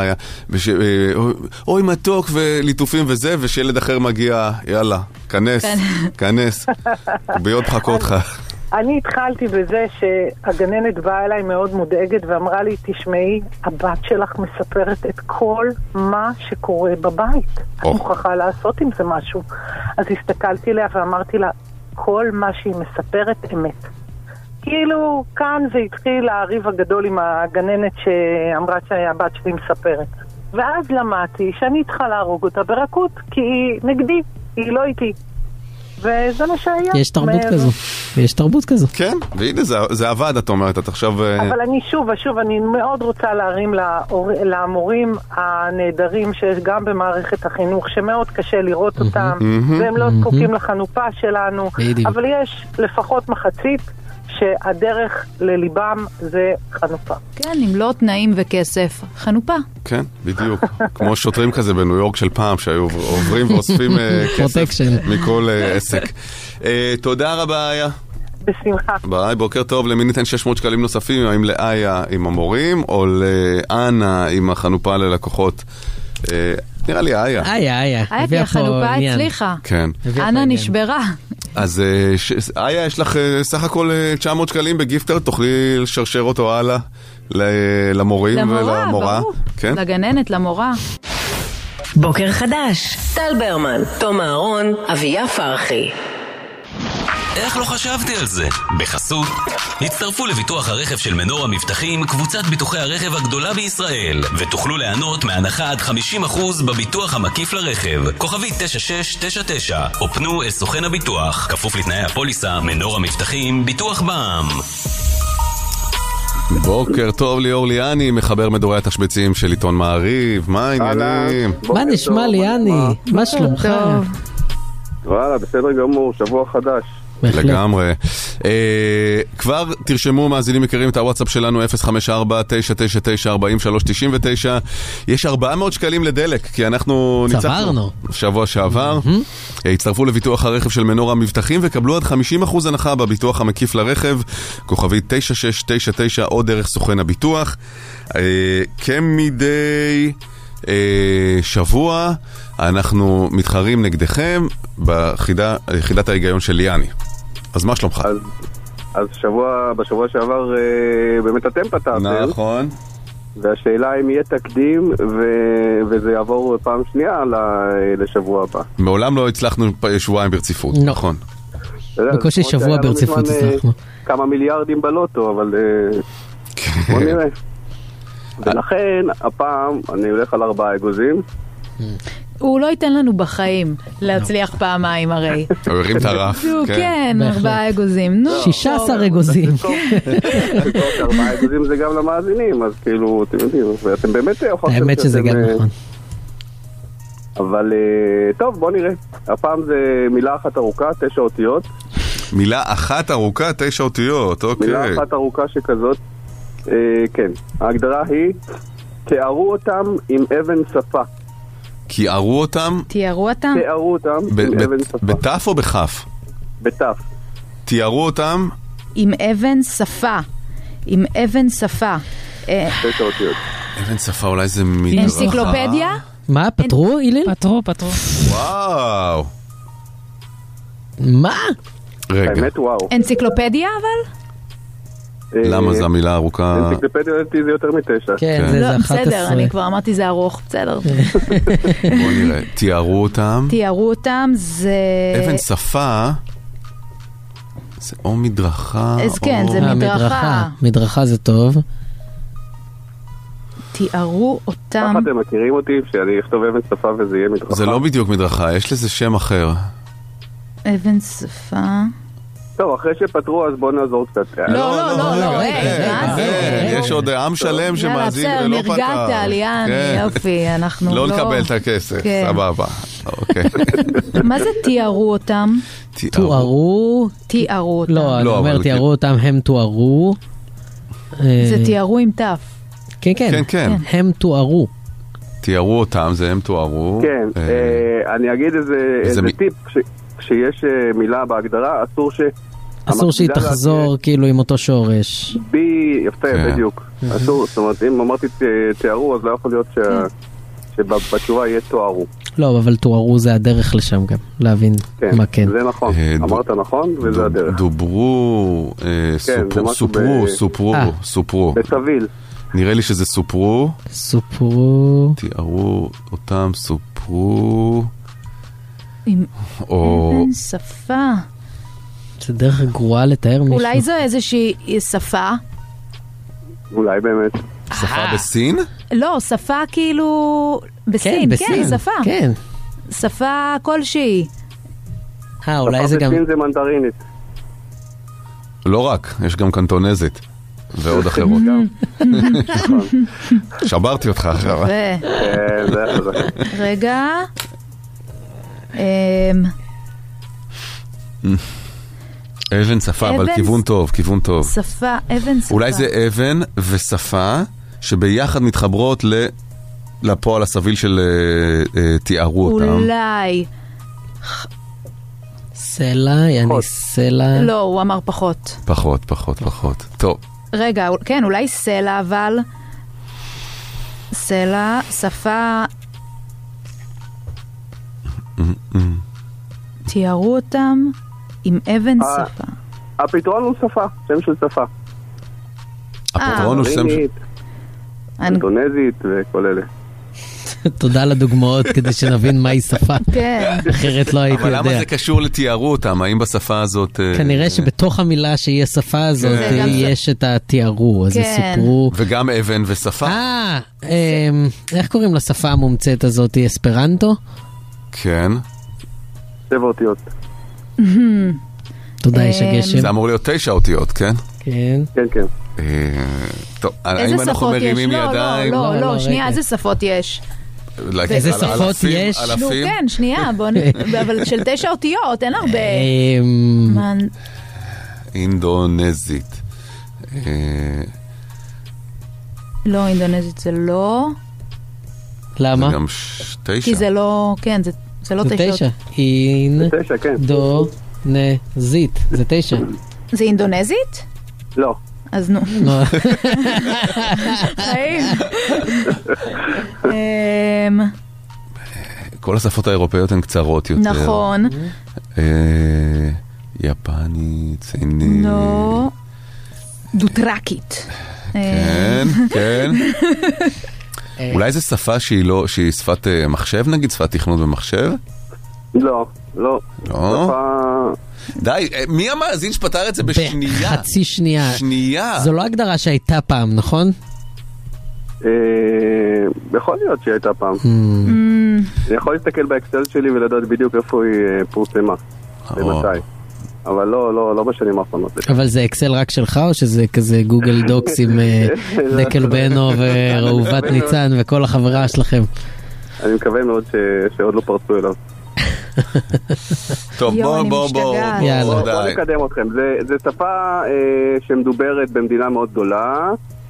אוי מתוק וליטופים וזה, ושילד אחר מגיע, יאללה, כנס, כנס, ביוד חכות לך. אני התחלתי בזה שהגננת באה אליי מאוד מודאגת ואמרה לי, תשמעי, הבת שלך מספרת את כל מה שקורה בבית. את מוכרחה לעשות עם זה משהו. אז הסתכלתי אליה ואמרתי לה, כל מה שהיא מספרת אמת. כאילו, כאן זה התחיל הריב הגדול עם הגננת שאמרה שהבת שלי מספרת. ואז למדתי שאני צריכה להרוג אותה ברכות, כי היא נגדי, היא לא איתי. וזה מה שהיה. יש תרבות כזו. יש תרבות כזו. כן, והנה, זה, זה עבד, את אומרת, את עכשיו... אבל אני שוב ושוב, אני מאוד רוצה להרים למורים הנהדרים שיש גם במערכת החינוך, שמאוד קשה לראות אותם, והם לא זקוקים לחנופה שלנו, אבל יש לפחות מחצית שהדרך לליבם זה חנופה. כן, אם לא תנאים וכסף, חנופה. כן, בדיוק. כמו שוטרים כזה בניו יורק של פעם, שהיו עוברים ואוספים כסף מכל עסק. תודה רבה, איה. בשמחה. ביי, בוקר טוב. למי ניתן שש מאות שקלים נוספים, האם לאיה עם המורים, או לאנה עם החנופה ללקוחות? נראה לי איה. איה, איה. איה, כי החנופה הצליחה. כן. אנה נשברה. אז איה, יש לך סך הכל תשע מאות שקלים בגיפטר, תוכלי לשרשר אותו הלאה למורים ולמורה. למורה, ברור. לגננת, למורה. בוקר חדש, טל ברמן, תום אהרון, אביה פרחי. איך לא חשבתי על זה? בחסות הצטרפו לביטוח הרכב של מנור המבטחים, קבוצת ביטוחי הרכב הגדולה בישראל, ותוכלו ליהנות מהנחה עד חמישים אחוז בביטוח המקיף לרכב. כוכבי תשע שש תשע תשע, או פנו אל סוכן הביטוח, כפוף לתנאי הפוליסה. מנור המבטחים, ביטוח בע"מ. בוקר טוב, ליאור ליאני, מחבר מדורי התשבצים של עיתון מעריב. מה העניינים? מה נשמע ליאני? מה שלומך? וואלה, בסדר גמור, שבוע חדש. לגמרי. כבר תרשמו מאזינים יקרים את הוואטסאפ שלנו אפס חמש ארבע תשע תשע תשע ארבע שלוש תשע תשע. יש ארבע מאות שקלים לדלק, כי אנחנו ניצחנו שבוע שעבר. הצטרפו לביטוח הרכב של מנור המבטחים וקבלו עד חמישים אחוז הנחה בביטוח המקיף לרכב, כוכבי תשע שש תשע תשע או דרך סוכן הביטוח. כמדי שבוע אנחנו מתחרים נגדכם ביחידת ההיגיון של ליאני. אז מה שלומך? אז, אז שבוע, בשבוע שעבר אה, באמת אתם פתרתם. נכון. והשאלה אם יהיה תקדים ו, וזה יעבור פעם שנייה לשבוע הבא. מעולם לא הצלחנו שבועיים ברציפות, נכון. בקושי שבוע ברציפות הצלחנו. כמה מיליארדים בלוטו, אבל בוא נראה. ולכן הפעם אני הולך על ארבעה אגוזים. הוא לא ייתן לנו בחיים להצליח פעמיים הרי. הוא הרים את הרף. כן, ארבעה אגוזים. שישה עשר אגוזים. ארבעה אגוזים זה גם למאזינים, אז כאילו, אתם יודעים, ואתם באמת הוכחתם. האמת שזה גם נכון. אבל טוב, בוא נראה. הפעם זה מילה אחת ארוכה, תשע אותיות. מילה אחת ארוכה, תשע אותיות, אוקיי. מילה אחת ארוכה שכזאת, כן. ההגדרה היא, תיארו אותם עם אבן שפה. תיארו אותם? תיארו אותם? תיארו אותם עם אבן שפה. בתף או בחף? בתף. תיארו אותם? עם אבן שפה. עם אבן שפה. תשע אותיות. אבן שפה, אולי זה מדרכה. אנציקלופדיה? מה? פתרו, איליל? פתרו, פתרו. וואו. מה? רגע. האמת וואו. אנציקלופדיה אבל? למה זה המילה ארוכה? אנציקלופדיה זה יותר מתשע. כן, זה אחת עשרה. בסדר, אני כבר אמרתי זה ארוך, בסדר. בוא נראה. תיארו אותם? תיארו אותם זה... אבן שפה... זה או מדרכה... אז כן, זה מדרכה. מדרכה זה טוב. תיארו אותם... איך אתם מכירים אותי שאני אכתוב אבן שפה וזה יהיה מדרכה? זה לא בדיוק מדרכה, יש לזה שם אחר. אבן שפה... טוב, אחרי שפתרו אז בואו נעזור קצת. לא, לא, לא, לא, יש עוד עם שלם שמאזין ולא פתר. נרגעת, ליאני, יופי, אנחנו לא... לא נקבל את הכסף, סבבה. מה זה תיארו אותם? תוארו? תיארו אותם. לא, אני אומר תיארו אותם, הם תוארו. זה תיארו עם תף. כן, כן, הם תוארו. תיארו אותם, זה הם תוארו. כן, אני אגיד איזה טיפ כשיש מילה בהגדרה, אסור ש... אסור שהיא תחזור כאילו עם אותו שורש. בי, יפה, בדיוק. אסור, זאת אומרת, אם אמרתי תיארו, אז לא יכול להיות שבתשובה יהיה תוארו. לא, אבל תוארו זה הדרך לשם גם, להבין מה כן. זה נכון, אמרת נכון, וזה הדרך. דוברו, סופרו, סופרו, סופרו. בסביל. נראה לי שזה סופרו. סופרו. תיארו אותם, סופרו. עם אבן שפה. זה דרך גרועה לתאר מישהו. אולי זו איזושהי שפה? אולי באמת. שפה בסין? לא, שפה כאילו... בסין, כן, שפה. כן. שפה כלשהי. אה, אולי זה גם... שפה בסין זה מנדרינית. לא רק, יש גם קנטונזית. ועוד אחרות. שברתי אותך עכשיו. רגע. אבן שפה, אבל כיוון טוב, כיוון טוב. שפה, אבן שפה. אולי זה אבן ושפה שביחד מתחברות לפועל הסביל של תיארו אותם. אולי. סלע, יעני סלע. לא, הוא אמר פחות. פחות, פחות, פחות. טוב. רגע, כן, אולי סלע, אבל... סלע, שפה... תיארו אותם עם אבן שפה. הפתרון הוא שפה, שם של שפה. הפתרון הוא שם של... אינדונזית וכל אלה. תודה על הדוגמאות כדי שנבין מהי שפה. כן. אחרת לא הייתי יודע. אבל למה זה קשור לתיארו אותם? האם בשפה הזאת... כנראה שבתוך המילה שהיא השפה הזאת יש את התיארו, אז סיפרו... וגם אבן ושפה. אה, איך קוראים לשפה המומצאת הזאת? אספרנטו? כן. שבע אותיות. תודה, יש הגשם. זה אמור להיות תשע אותיות, כן? כן. כן, כן. טוב, האם אנחנו מרימים ידיים? לא, לא, שנייה, איזה שפות יש? איזה שפות יש? נו, כן, שנייה, אבל של תשע אותיות, אין הרבה. אינדונזית. לא, אינדונזית זה לא. למה? זה גם תשע. כי זה לא, כן, זה לא תשע. זה תשע. אינדונזית. זה תשע. זה אינדונזית? לא. אז נו. חיים. כל השפות האירופאיות הן קצרות יותר. נכון. יפנית, סינית. לא. דוטרקית. כן, כן. אולי זו שפה שהיא לא, שהיא שפת מחשב נגיד, שפת תכנות במחשב? לא, לא. לא? די, מי המאזין שפתר את זה בשנייה? בחצי שנייה. שנייה. זו לא הגדרה שהייתה פעם, נכון? יכול להיות שהייתה פעם. אני יכול להסתכל באקסל שלי ולדעת בדיוק איפה היא פורסמה. ומתי. אבל לא, לא, לא בשנים האחרונות. אבל זה אקסל רק שלך או שזה כזה גוגל דוקס עם דקל בנו וראובת ניצן וכל החברה שלכם? אני מקווה מאוד שעוד לא פרצו אליו. טוב, בואו, בואו, בואו. בואו נקדם אתכם. זה שפה שמדוברת במדינה מאוד גדולה.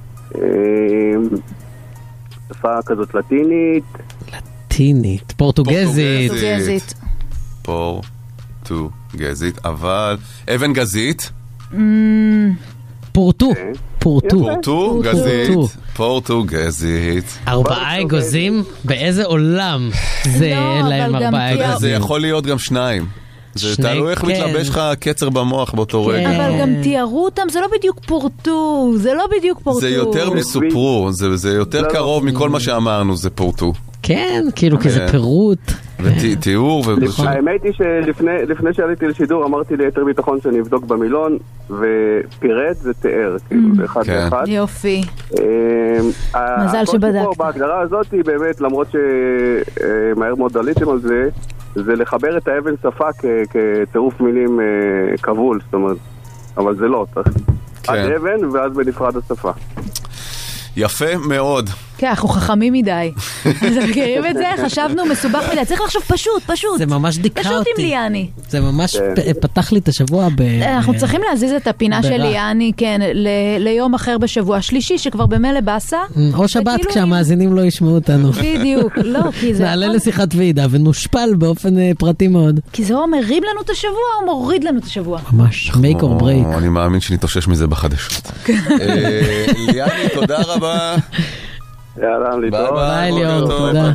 שפה כזאת לטינית. לטינית, פורטוגזית. פורטוגזית. פורטוגזית, אבל אבן גזית? פורטו. פורטו. פורטוגזית. פורטוגזית. ארבעה אגוזים? באיזה עולם זה אין להם ארבעה אגוזים? זה יכול להיות גם שניים. זה תלוי איך מתלבש לך קצר במוח באותו רגע. אבל גם תיארו אותם, זה לא בדיוק פורטו, זה לא בדיוק פורטו. זה יותר מסופרו, זה יותר קרוב מכל מה שאמרנו, זה פורטו. כן, כאילו כזה פירוט. ותיאור. האמת היא שלפני שעליתי לשידור אמרתי ליתר ביטחון שאני אבדוק במילון, ופירט זה תיאר, כאילו, אחד לאחד. יופי. מזל שבדקת. בהגדרה הזאת היא באמת, למרות שמהר מאוד עליתם על זה, זה לחבר את האבן שפה כצירוף מילים כבול, זאת אומרת, אבל זה לא, עד אבן ואז בנפרד השפה. יפה מאוד. כן, אנחנו חכמים מדי. אז מכירים את זה? חשבנו מסובך מדי. צריך לחשוב פשוט, פשוט. זה ממש דיקה אותי. פשוט עם ליאני. זה ממש פתח לי את השבוע ב... אנחנו צריכים להזיז את הפינה של ליאני, כן, ליום אחר בשבוע שלישי, שכבר במלא בסה. או שבת כשהמאזינים לא ישמעו אותנו. בדיוק, לא, כי זה... נעלה לשיחת ועידה ונושפל באופן פרטי מאוד. כי זה או מרים לנו את השבוע או מוריד לנו את השבוע. ממש, make or break. אני מאמין שנתאושש מזה בחדשות. ליאני, תודה רבה. יאללה, ליטוב. ביי ליאור, תודה.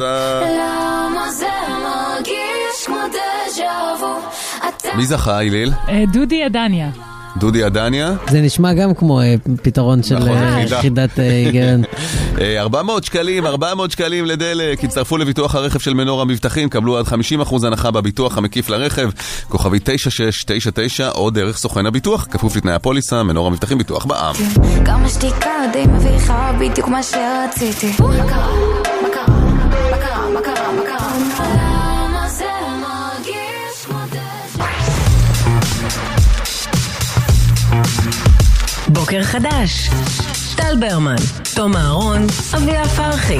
מי זכה, איליל? דודי עדניה. דודי עדניה? זה נשמע גם כמו פתרון של יחידת גרן. ארבע מאות שקלים, ארבע מאות שקלים לדלק. הצטרפו לביטוח הרכב של מנורה מבטחים, קבלו עד חמישים אחוז הנחה בביטוח המקיף לרכב, כוכבי תשע שש תשע תשע או דרך סוכן הביטוח, כפוף לתנאי הפוליסה. מנורה מבטחים, ביטוח בע"מ. גם השתיקה די מביכה, בדיוק מה שרציתי. מה קרה? מה קרה? מה קרה? מה קרה? מה קרה? למה זה מרגיש כמו דשא? בוקר חדש. טל ברמן, תום אהרון, אביה פרחי.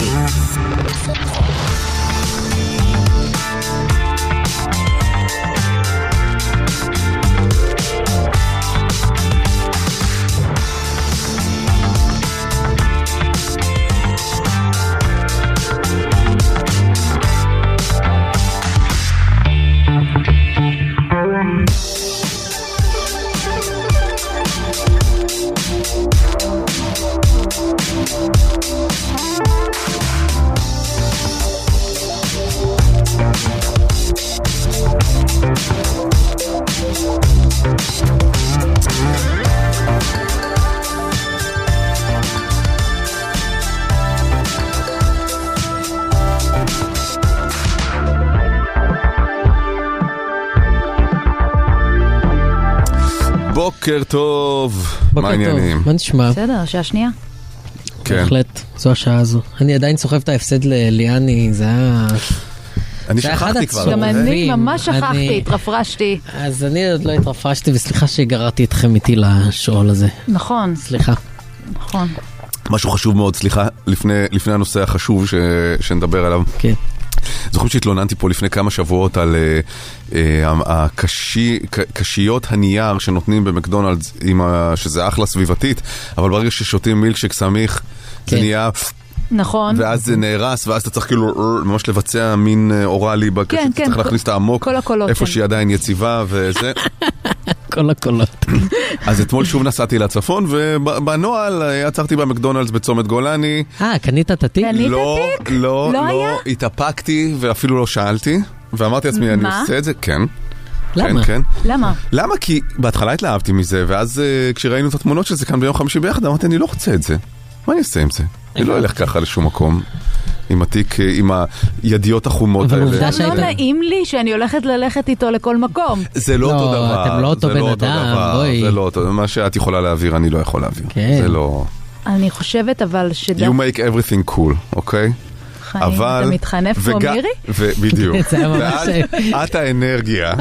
בוקר טוב. בוקר מה העניינים? טוב, מה נשמע? בסדר, שעה שנייה. כן. בהחלט, זו השעה הזו. אני עדיין סוחב את ההפסד לליאני, זה היה... אני שכחתי כבר. גם אני ממש שכחתי, אני- התרפרשתי. אז אני עוד לא התרפשתי, וסליחה שגררתי אתכם איתי לשאול הזה. נכון, סליחה. נכון. משהו חשוב מאוד, סליחה, לפני, לפני הנושא החשוב ש, שנדבר עליו. כן. זוכרים שהתלוננתי פה לפני כמה שבועות על אה, אה, הקשי, ק- קשיות הנייר שנותנים במקדונלדס, עם ה, שזה אחלה סביבתית, אבל ברגע ששותים מילקשק סמיך, זה כן. נהיה... נכון. ואז זה נהרס, ואז אתה צריך כאילו אה, ממש לבצע מין אה, אוראלי בקשית, כן, אתה כן, צריך כל- להכניס את העמוק, כל הקולות, איפה כן. שהיא עדיין יציבה וזה. כל הקולות. אז אתמול שוב נסעתי לצפון, ובנועל עצרתי במקדונלדס בצומת גולני. אה, קנית את התיק? קנית לא, תיק? לא, לא לא, היה? התאפקתי ואפילו לא שאלתי, ואמרתי לעצמי, אני מה? עושה את זה, כן. למה? כן, כן. למה? למה? כי בהתחלה התלהבתי מזה, ואז uh, כשראינו את התמונות של זה כאן ביום חמישי ביחד, אמרתי, אני לא רוצה את זה. מה אני אעשה עם זה? אני לא אלך ככה לשום מקום. עם התיק, עם הידיעות החומות אבל האלה. עובדה זה שהיית- לא נעים לי שאני הולכת ללכת איתו לכל מקום. זה לא לא, אותו דבר. אתם לא אותו זה בן אותו אדם, דבר, בואי. זה לא אותו, מה שאת יכולה להעביר, אני לא יכול להעביר. כן. זה לא... אני חושבת אבל You שדווקא make everything cool, אוקיי? חיים, אבל... אתה מתחנף פה וג- מירי? ו- בדיוק. זה היה ממש- ואת- את האנרגיה.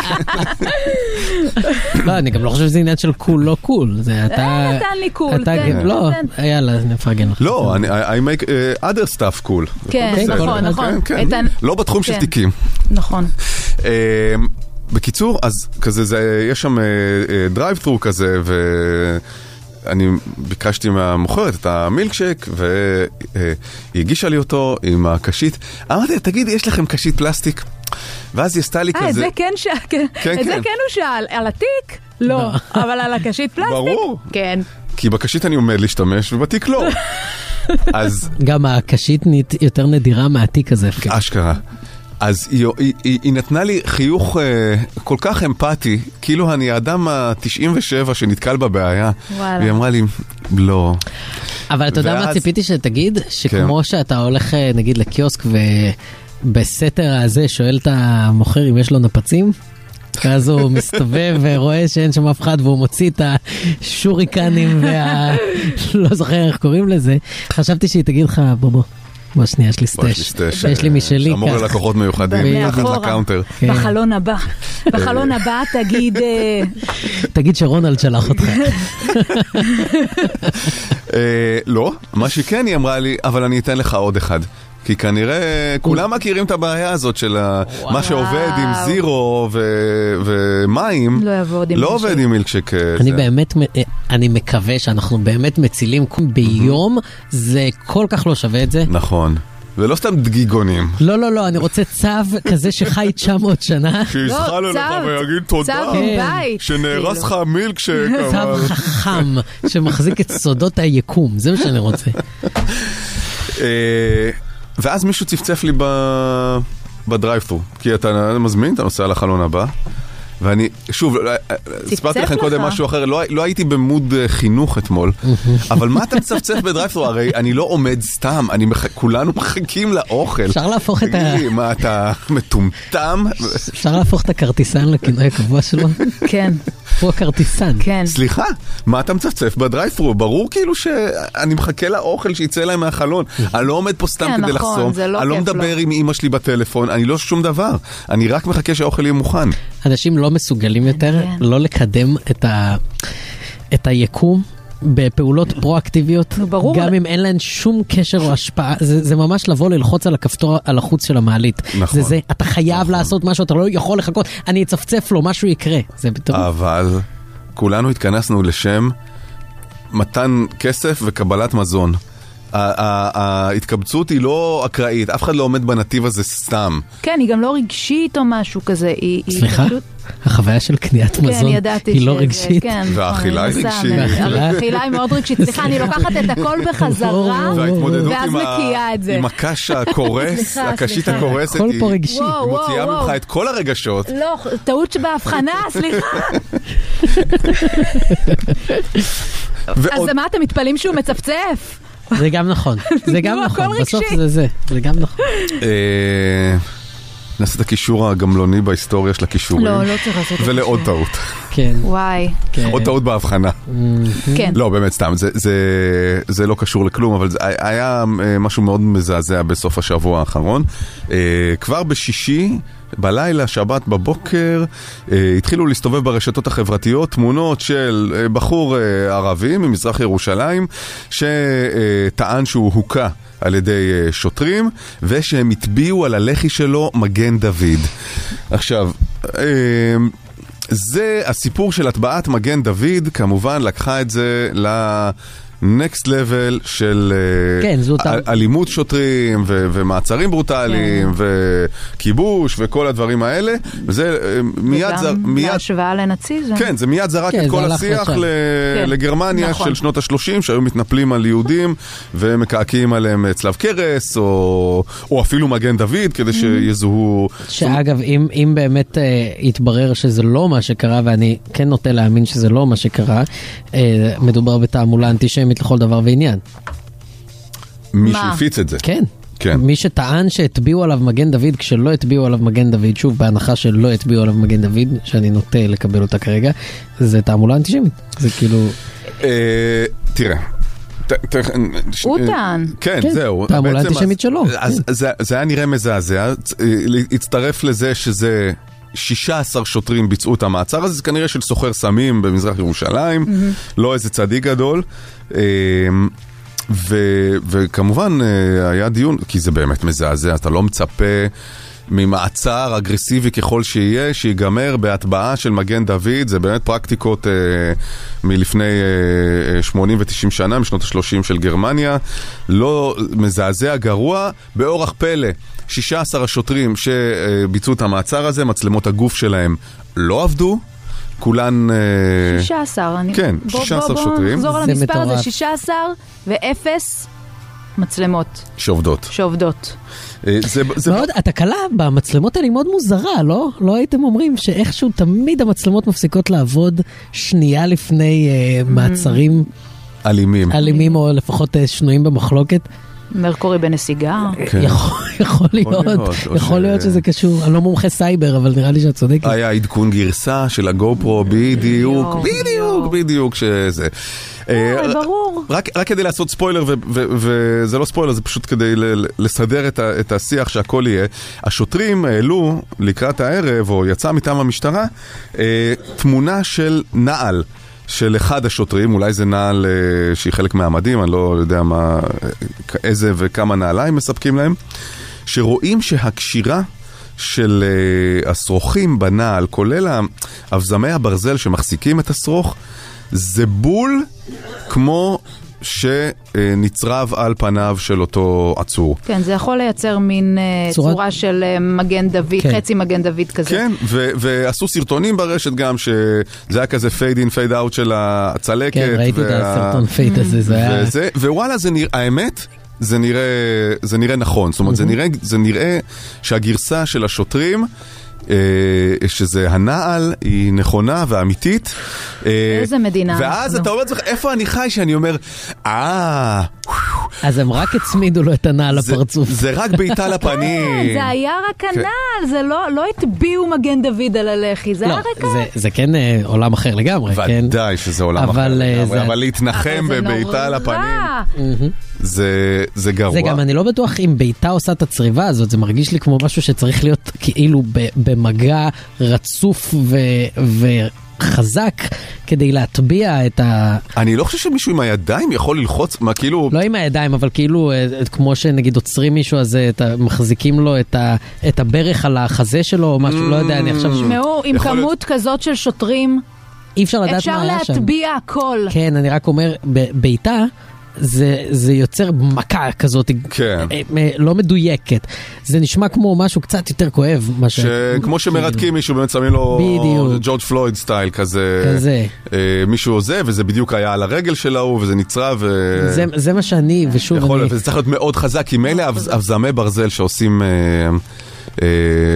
לא, אני גם לא חושב שזה עניין של קול, לא קול. זה אתה... אה, נתן לי קול, אתה- כן, לא, כן. יאללה, נפרגן לך. לא, אני- I make uh, other stuff cool. כן, הכל בסדר. נכון, נכון. כן, כן. איתן- לא בתחום של כן. תיקים. נכון. אה, בקיצור, אז כזה, זה, יש שם דרייב-ת'רו כזה, ואני ביקשתי מהמוכרת את המילקשק, והיא הגישה לי אותו עם הקשית. אמרתי, תגיד, יש לכם קשית פלסטיק? ואז היא עשתה לי אה, כזה... את זה כן שאל, כן, כן, את זה כן. כן הוא שאל, על התיק? לא, אבל על הקשית פלסטיק? ברור. כן. כי בקשית אני עומד להשתמש, ובתיק לא. אז גם הקשית נהיית יותר נדירה מהתיק הזה. אשכרה. אז היא, היא, היא, היא נתנה לי חיוך אה, כל כך אמפתי, כאילו אני האדם ה-תשעים ושבע שנתקל בבעיה. וואלה. והיא אמרה לי, לא. אבל אתה יודע מה ואז- ציפיתי שתגיד? שכמו שאתה הולך אה, נגיד לקיוסק ובסתר הזה שואל את המוכר אם יש לו נפצים, ואז הוא מסתובב ורואה שאין שם אף אחד והוא מוציא את השוריקנים וה... לא זוכר איך קוראים לזה. חשבתי שהיא תגיד לך בוא בוא. בוא שנייה, יש לי בוא, יש לי סטש. סטש, יש לי משלי. שמור קח. ללקוחות מיוחדים, מתחת מאחורה. לקאונטר. כן. בחלון הבא. בחלון הבא תגיד... אה, תגיד שרונלד שלח אותך. אה, לא, מה שכן היא אמרה לי, אבל אני אתן לך עוד אחד. כי כנראה כולם מכירים את הבעיה הזאת של ה- מה שעובד עם זירו ו- ומים, לא יעבוד עם לא מילקשק. עובד עם מילקשק. אה, אני זה. באמת, אני מקווה שאנחנו באמת מצילים ביום, זה כל כך לא שווה את זה. נכון. ולא סתם דגיגונים. לא, לא, לא, אני רוצה צו כזה שחי תשע מאות שנה. שיזחל לא, אליך צו- ויגיד תודה. צו מבית. שנהרס לך המילקשק. צו אבל- חכם שמחזיק את סודות היקום, זה מה שאני רוצה. אה, ואז מישהו צפצף לי ב- בדרייב-ת'רו, כי אתה מזמין, אתה נוסע לחלון הבא, ואני, שוב, הסברתי לכם לך? קודם משהו אחר, לא, לא הייתי במוד אה, חינוך אתמול, אבל מה אתה מצפצף בדרייב-ת'רו? הרי אני לא עומד סתם, אני מח... כולנו מחכים לאוכל. אפשר להפוך את ה... תגיד לי, מה אתה מטומטם? אפשר להפוך את הכרטיסן לכינוי הקבוע שלו? כן, הוא הכרטיסן. כן. סליחה, מה אתה מצפצף בדרייב-ת'רו? ברור כאילו שאני מחכה לאוכל שיצא להם מהחלון. אני לא עומד פה סתם כן, כדי נכון, לחסום. זה לא אני לא כיף מדבר לו. עם אמא שלי בטלפון, אני לא שום דבר. אני רק מחכה שהאוכל יהיה מוכן. אנשים לא מסוגלים יותר כן. לא לקדם את ה... את היקום בפעולות פרואקטיביות, נו, ברור. גם אם אין להן שום קשר או השפעה, זה, זה ממש לבוא ללחוץ על הכפתור על החוץ של המעלית. נכון. זה זה, אתה חייב לעשות משהו, אתה לא יכול לחכות, אני אצפצף לו, משהו יקרה. זה בטוח. אבל כולנו התכנסנו לשם מתן כסף וקבלת מזון. ה- ה- ההתקבצות היא לא אקראית, אף אחד לא עומד בנתיב הזה סתם. כן, היא גם לא רגשית או משהו כזה, היא היא סליחה? פשוט... החוויה של קניית כן, מזון ידעתי היא לא שזה- רגשית. כן, והאכילה נכון, היא אני רגשית. מנסה, והאכילה- האכילה היא מאוד רגשית. סליחה, אני לוקחת את הכל בחזרה, וההתמודדות ואז עם ה- מקיאה את זה. עם הקש הקורס, סליחה, הקשית סליחה. הקורסת, הכל היא פה רגשי. וואו, היא וואו, מוציאה וואו. ממך את כל הרגשות. לא, טעות שבהבחנה, סליחה. אז ועוד- מה, אתם מתפלאים שהוא מצפצף? זה גם נכון, זה גם נו, נכון, הכל בסוף רגשי. זה זה, זה גם נכון. אה, נעשה את הקישור הגמלוני בהיסטוריה של הקישורים. לא, לא צריך לעשות את זה. ולעוד טעות. כן. וואי. או טעות בהבחנה. כן. לא, באמת סתם, זה, זה, זה לא קשור לכלום, אבל זה היה משהו מאוד מזעזע בסוף השבוע האחרון. כבר בשישי, בלילה, שבת בבוקר, התחילו להסתובב ברשתות החברתיות תמונות של בחור ערבי ממזרח ירושלים, שטען שהוא הוקע על ידי שוטרים, ושהם התביעו על הלחי שלו מגן דוד. עכשיו, זה הסיפור של הטבעת מגן דוד, כמובן לקחה את זה ל... נקסט לבל של כן, אלימות שוטרים ו- ומעצרים ברוטליים כן. וכיבוש וכל הדברים האלה, וזה מיד וגם זר, מיד... בהשוואה לנאציזם. כן, זה מיד זרק כן, את כל השיח ל... כן. לגרמניה נכון. של שנות ה-שלושים, שהיו מתנפלים על יהודים ומקעקים עליהם צלב קרס או, או אפילו מגן דוד כדי שיזוהו. שאגב, אם, אם באמת uh, יתברר שזה לא מה שקרה, ואני כן נוטה להאמין שזה לא מה שקרה, uh, מדובר בתעמולה אנטישמית לכל דבר ועניין. מי שהפיץ את זה. כן. כן. מי שטען שהטביעו עליו מגן דוד, כשלא הטביעו עליו מגן דוד, שוב, בהנחה שלא הטביעו עליו מגן דוד, שאני נוטה לקבל אותה כרגע, זה תעמולה אנטישמית. זה כאילו... תראה. הוא טען. כן, זהו. תעמולה אנטישמית שלו. זה היה נראה מזעזע. הצטרף לזה שזה... שישה עשר שוטרים ביצעו את המעצר הזה, זה כנראה של סוחר סמים במזרח ירושלים, mm-hmm. לא איזה צדיק גדול. ו- וכמובן היה דיון, כי זה באמת מזעזע, אתה לא מצפה ממעצר אגרסיבי ככל שיהיה, שיגמר בהטבעה של מגן דוד, זה באמת פרקטיקות אה, מלפני אה, שמונים ותשעים שנה, משנות ה-שלושים של גרמניה, לא מזעזע גרוע, באורח פלא. שישה עשר השוטרים שביצעו את המעצר הזה, מצלמות הגוף שלהם לא עבדו, כולן... שישה עשר, אני... כן, שישה עשר שוטרים. בוא נחזור על המספר הזה, שישה עשר ואפס מצלמות. שעובדות. שעובדות. זה, זה מאוד, התקלה במצלמות האלה היא מאוד מוזרה, לא? לא הייתם אומרים שאיכשהו תמיד המצלמות מפסיקות לעבוד שנייה לפני uh, מעצרים אלימים. אלימים או לפחות uh, שנויים במחלוקת? מרקורי בנסיגה. יכול להיות, יכול להיות שזה קשור. אני לא מומחה סייבר, אבל נראה לי שאת צודקת. היה עדכון גרסה של הגו פרו, בדיוק, בדיוק, בדיוק שזה. ברור. רק כדי לעשות ספוילר, וזה לא ספוילר, זה פשוט כדי לסדר את השיח שהכל יהיה. השוטרים העלו לקראת הערב, או יצא מטעם המשטרה, תמונה של נעל. של אחד השוטרים, אולי זה נעל שהיא חלק מהמדים, אני לא יודע מה, איזה וכמה נעליים מספקים להם, שרואים שהקשירה של הסרוכים בנעל, כולל אבזמי הברזל שמחזיקים את הסרוך, זה בול כמו שנצרב על פניו של אותו עצור. כן, זה יכול לייצר מין צורה, צורה של מגן דוד, כן. חצי מגן דוד כזה. כן, ו- ועשו סרטונים ברשת גם, שזה היה כזה פייד אין, פייד אאוט של הצלקת. כן, ראיתי וה... את הסרטון פייד הזה, זה היה... וזה, ווואלה, זה נראה, האמת, זה נראה, זה נראה נכון. זאת אומרת, זה נראה, זה נראה שהגרסה של השוטרים, שזה הנעל היא נכונה ואמיתית. איזה מדינה. ואז אתה אומר לך, איפה אני חי שאני אומר, אה... אז הם רק הצמידו לו את הנעל לפרצוף. זה רק בעיטה לפנים. זה היה רק הנעל, זה לא הטביעו מגן דוד על הלחי, זה היה רק... זה כן עולם אחר לגמרי. ודאי שזה עולם אחר לגמרי, אבל להתנחם בבעיטה לפנים. זה גרוע. זה גם, אני לא בטוח אם ביתה עושה את הצריבה הזאת, זה מרגיש לי כמו משהו שצריך להיות כאילו במגע רצוף וחזק כדי להטביע את ה... אני לא חושב שמישהו עם הידיים יכול ללחוץ, מה כאילו... לא עם הידיים, אבל כאילו כמו שנגיד עוצרים מישהו הזה, מחזיקים לו את הברך על החזה שלו או משהו, לא יודע, אני עכשיו... שמעו, עם כמות כזאת של שוטרים, אי אפשר לדעת מה היה שם. אפשר להטביע הכל. כן, אני רק אומר, ביתה... זה, זה יוצר מכה כזאת, כן. לא מדויקת. זה נשמע כמו משהו קצת יותר כואב. ש... כמו שמרתקים מישהו, באמת שמים לו בדיוק. ג'ורג' פלויד סטייל כזה. כזה. אה, מישהו עוזב, וזה בדיוק היה על הרגל שלו, וזה נצרב. ו... זה, זה מה שאני, ושוב יכול, אני... וזה צריך להיות מאוד חזק, כי מילא אבזמי ברזל שעושים... אה, אה,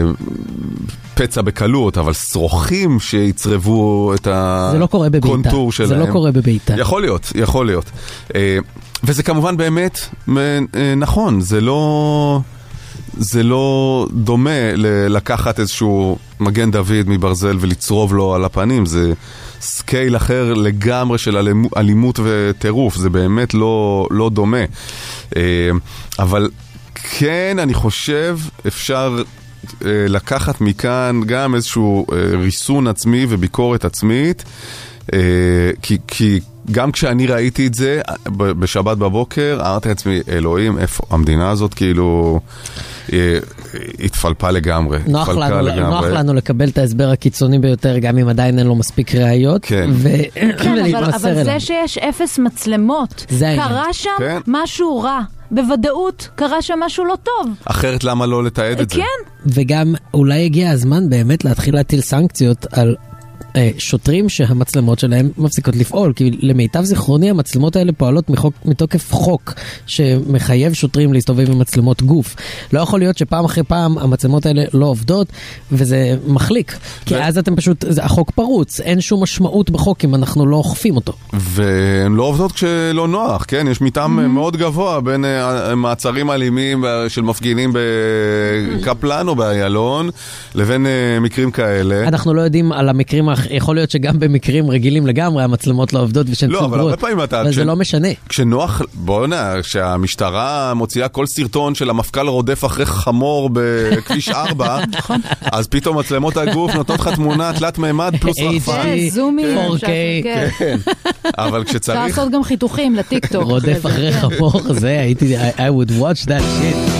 פצע בקלות, אבל שרוכים שיצרבו את הקונטור שלהם. זה לא קורה בביתה. יכול להיות, יכול להיות. וזה כמובן באמת נכון, זה לא... זה לא דומה לקחת איזשהו מגן דוד מברזל ולצרוב לו על הפנים, זה סקייל אחר לגמרי של אלימות וטירוף, זה באמת לא, לא דומה. אבל כן, אני חושב, אפשר לקחת מכאן גם איזשהו ריסון עצמי וביקורת עצמית, כי, כי גם כשאני ראיתי את זה בשבת בבוקר, אמרתי לעצמי, אלוהים, איפה המדינה הזאת כאילו התפלפה לגמרי. נוח לנו, נוח לנו לקבל את ההסבר הקיצוני ביותר, גם אם עדיין אין לו מספיק ראיות. כן. כן, אבל, אבל זה שיש אפס מצלמות, קרה שם כן. משהו רע. בוודאות קרה שם משהו לא טוב. אחרת למה לא לתעד את זה? כן. וגם אולי הגיע הזמן באמת להתחיל להטיל סנקציות על שוטרים שהמצלמות שלהם מפסיקות לפעול, כי למיטב זיכרוני המצלמות האלה פועלות מחוק, מתוקף חוק שמחייב שוטרים להסתובב עם מצלמות גוף. לא יכול להיות שפעם אחרי פעם המצלמות האלה לא עובדות, וזה מחליק. כי ו... אז אתם פשוט, החוק פרוץ, אין שום משמעות בחוק אם אנחנו לא אוכפים אותו. והן לא עובדות כשלא נוח, כן? יש מיטם mm-hmm. מאוד גבוה בין uh, מעצרים אלימים של מפגינים בקפלן או באיילון, לבין uh, מקרים כאלה. אנחנו לא יודעים על המקרים האחרים, יכול להיות שגם במקרים רגילים לגמרי המצלמות לא עובדות ושהן לא, אבל הרבה פעמים אתה... אבל זה לא משנה. כשנוח, בוא נה, כשהמשטרה מוציאה כל סרטון של המפכ"ל רודף אחרי חמור בכביש ארבע, אז פתאום מצלמות הגוף נותנות לך תמונה תלת מימד פלוס רחפן. זומי, פור קיי. כן. אבל כשצריך... אפשר לעשות גם חיתוכים לטיקטוק. רודף אחרי חמור, זה הייתי... I would watch that shit.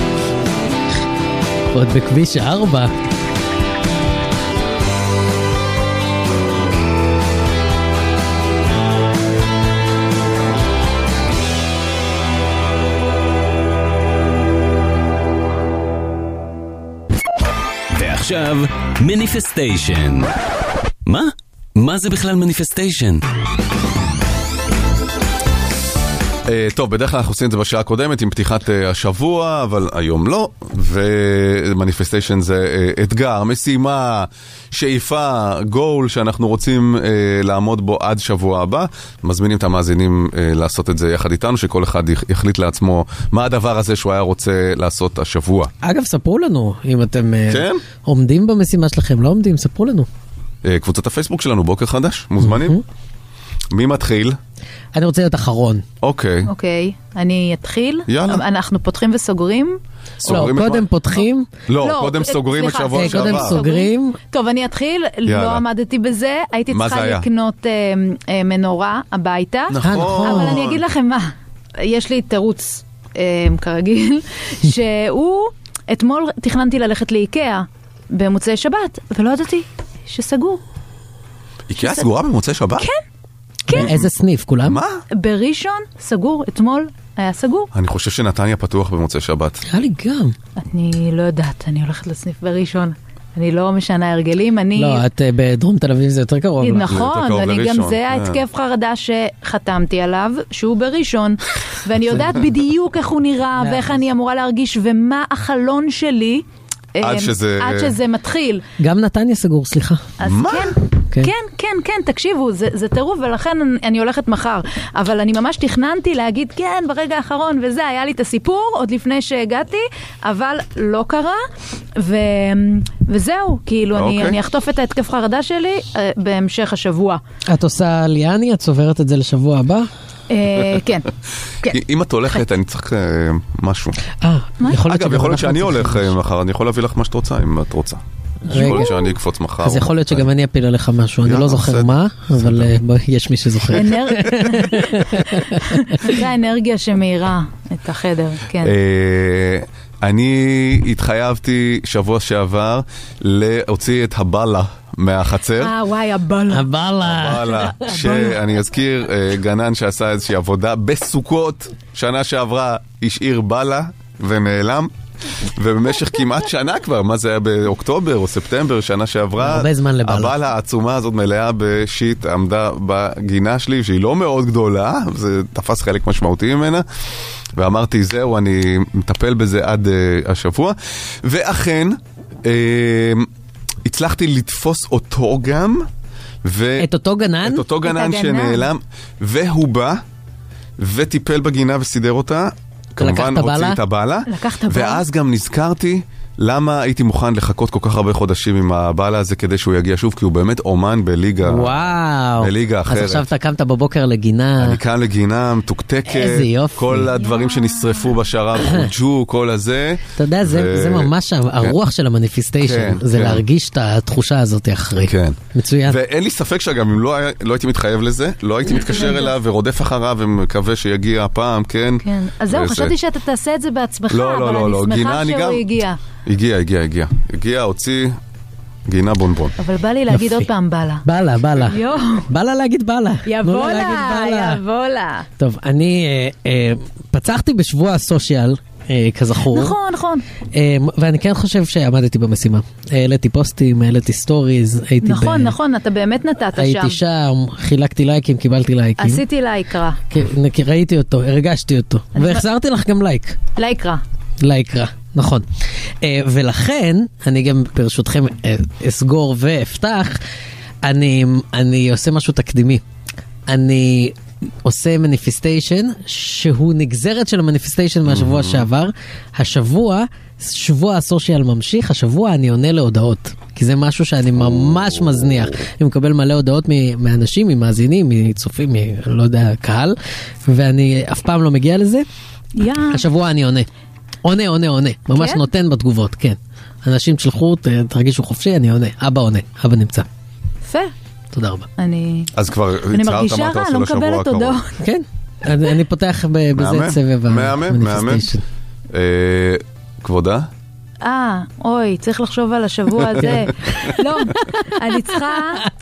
עוד בכביש ארבע. עכשיו, מניפסטיישן. מה? מה זה בכלל מניפסטיישן? טוב, בדרך כלל אנחנו עושים את זה בשעה הקודמת עם פתיחת השבוע, אבל היום לא, ומניפסטיישן זה אתגר, משימה, שאיפה, גול שאנחנו רוצים לעמוד בו עד שבוע הבא. מזמינים את המאזינים לעשות את זה יחד איתנו, שכל אחד יחליט לעצמו מה הדבר הזה שהוא היה רוצה לעשות השבוע. אגב, ספרו לנו, אם אתם כן? עומדים במשימה שלכם, לא עומדים, ספרו לנו. קבוצת הפייסבוק שלנו, בוקר חדש, מוזמנים? מי מתחיל? אני רוצה להיות אחרון. אוקיי. אוקיי, אני אתחיל. יאללה. אנחנו פותחים וסוגרים. לא, קודם פותחים. לא, קודם סוגרים את שבוע שעבר. קודם סוגרים. טוב, אני אתחיל. לא עמדתי בזה. הייתי צריכה לקנות מנורה הביתה. נכון. אבל אני אגיד לכם מה. יש לי תירוץ כרגיל, שהוא, אתמול תכננתי ללכת לאיקאה במוצאי שבת, ולא ידעתי שסגור. איקאה סגורה במוצאי שבת? כן. כן. איזה סניף, כולם? מה? בראשון, סגור, אתמול היה סגור. אני חושב שנתניה פתוח במוצאי שבת. היה לי גם. אני לא יודעת, אני הולכת לסניף בראשון. אני לא משנה הרגלים, אני... לא, את בדרום תל אביב זה יותר קרוב. נכון, ואני גם זה ההתקף חרדה שחתמתי עליו, שהוא בראשון, ואני יודעת בדיוק איך הוא נראה, ואיך אני אמורה להרגיש, ומה החלון שלי... עד שזה... עד שזה מתחיל. גם נתניה סגור, סליחה. אז מה? כן, כן, כן, כן, תקשיבו, זה, זה טירוף, ולכן אני הולכת מחר. אבל אני ממש תכננתי להגיד, כן, ברגע האחרון, וזה, היה לי את הסיפור, עוד לפני שהגעתי, אבל לא קרה, ו... וזהו, כאילו, okay. אני, אני אחטוף את ההתקף חרדה שלי בהמשך השבוע. את עושה ליאני, את צוברת את זה לשבוע הבא? כן. אם את הולכת, אני צריך משהו. אגב, יכול להיות שאני הולך מחר, אני יכול להביא לך מה שאת רוצה, אם את רוצה. יכול להיות שאני אקפוץ מחר. אז יכול להיות שגם אני אפיל עליך משהו, אני לא זוכר מה, אבל יש מי שזוכר. זה האנרגיה שמאירה את החדר, כן. אני התחייבתי שבוע שעבר להוציא את הבאלה מהחצר. אה, וואי, הבאלה. הבאלה. הבאלה. שאני אזכיר, גנן שעשה איזושהי עבודה בסוכות, שנה שעברה השאיר באלה ונעלם, ובמשך כמעט שנה כבר, מה זה היה באוקטובר או ספטמבר, שנה שעברה, הרבה זמן לבאלה. הבאלה העצומה הזאת מלאה בשיט, עמדה בגינה שלי, שהיא לא מאוד גדולה, זה תפס חלק משמעותי ממנה, ואמרתי, זהו, אני מטפל בזה עד uh, השבוע, ואכן, uh, הצלחתי לתפוס אותו גם, ו... את אותו גנן? את אותו גנן שנעלם, והוא בא, וטיפל בגינה וסידר אותה, כמובן הוציא את הבעלה, ואז גם נזכרתי למה הייתי מוכן לחכות כל כך הרבה חודשים עם הבעלה הזה כדי שהוא יגיע שוב, כי הוא באמת אומן בליגה, וואו, בליגה אחרת. אז עכשיו אתה קמת בבוקר לגינה. אני קם לגינה, מתוקתקת, איזה יופי. כל הדברים שנשרפו בשרב, חוג'ו, כל הזה. אתה יודע, זה, זה ממש הרוח של המניפיסטיישן, זה להרגיש את התחושה הזאת אחרי. כן. מצוין. ואין לי ספק שגם אם לא, לא הייתי מתחייב לזה, לא הייתי מתקשר אליו ורודף אחריו ומקווה שיגיע הפעם, כן. כן. אז זהו, חשבתי שאתה תעשה את זה בעצמך, לא, אבל לא, לא, אני לא. שמחה שהוא הגיע. הגיע, הגיע, הגיע. הגיע, הוציא גינה בונבון. אבל בא לי להגיד עוד פעם בלה. בלה, בלה. יו. בא לה להגיד בלה. יבוא לה, יבוא לה. טוב, אני אה, אה, פצחתי בשבוע הסושיאל, אה, כזכור. נכון, נכון. אה, ואני כן חושב שעמדתי במשימה. העליתי פוסטים, העליתי סטוריז, הייתי נכון, ב... נכון, אתה באמת נתת שם. הייתי שם, חילקתי לייקים, קיבלתי לייקים. עשיתי לייק רע. כן, ראיתי אותו, הרגשתי אותו. והחזרתי לך גם לייק. לייק רע. לייק רע, נכון. ולכן, אני גם ברשותכם אסגור ואפתח, אני, אני עושה משהו תקדימי. אני עושה מניפיסטיישן, שהוא נגזרת של המניפיסטיישן מהשבוע שעבר. השבוע, שבוע הסושיאל ממשיך, השבוע אני עונה להודעות. כי זה משהו שאני ממש מזניח. אני מקבל מלא הודעות מאנשים, ממאזינים, מצופים, לא יודע, קהל, ואני אף פעם לא מגיע לזה. השבוע אני עונה. עונה, עונה, עונה. ממש נותן בתגובות, כן. אנשים תשלחו, תרגישו חופשי, אני עונה. אבא עונה, אבא נמצא. יפה. תודה רבה. אני... אז כבר אני מרגישה רע, לא מקבלת הודעות. כן, אני פותח בזה סבב המניפיסטיישן. כבודה? אה, אוי, צריך לחשוב על השבוע הזה. לא, אני צריכה...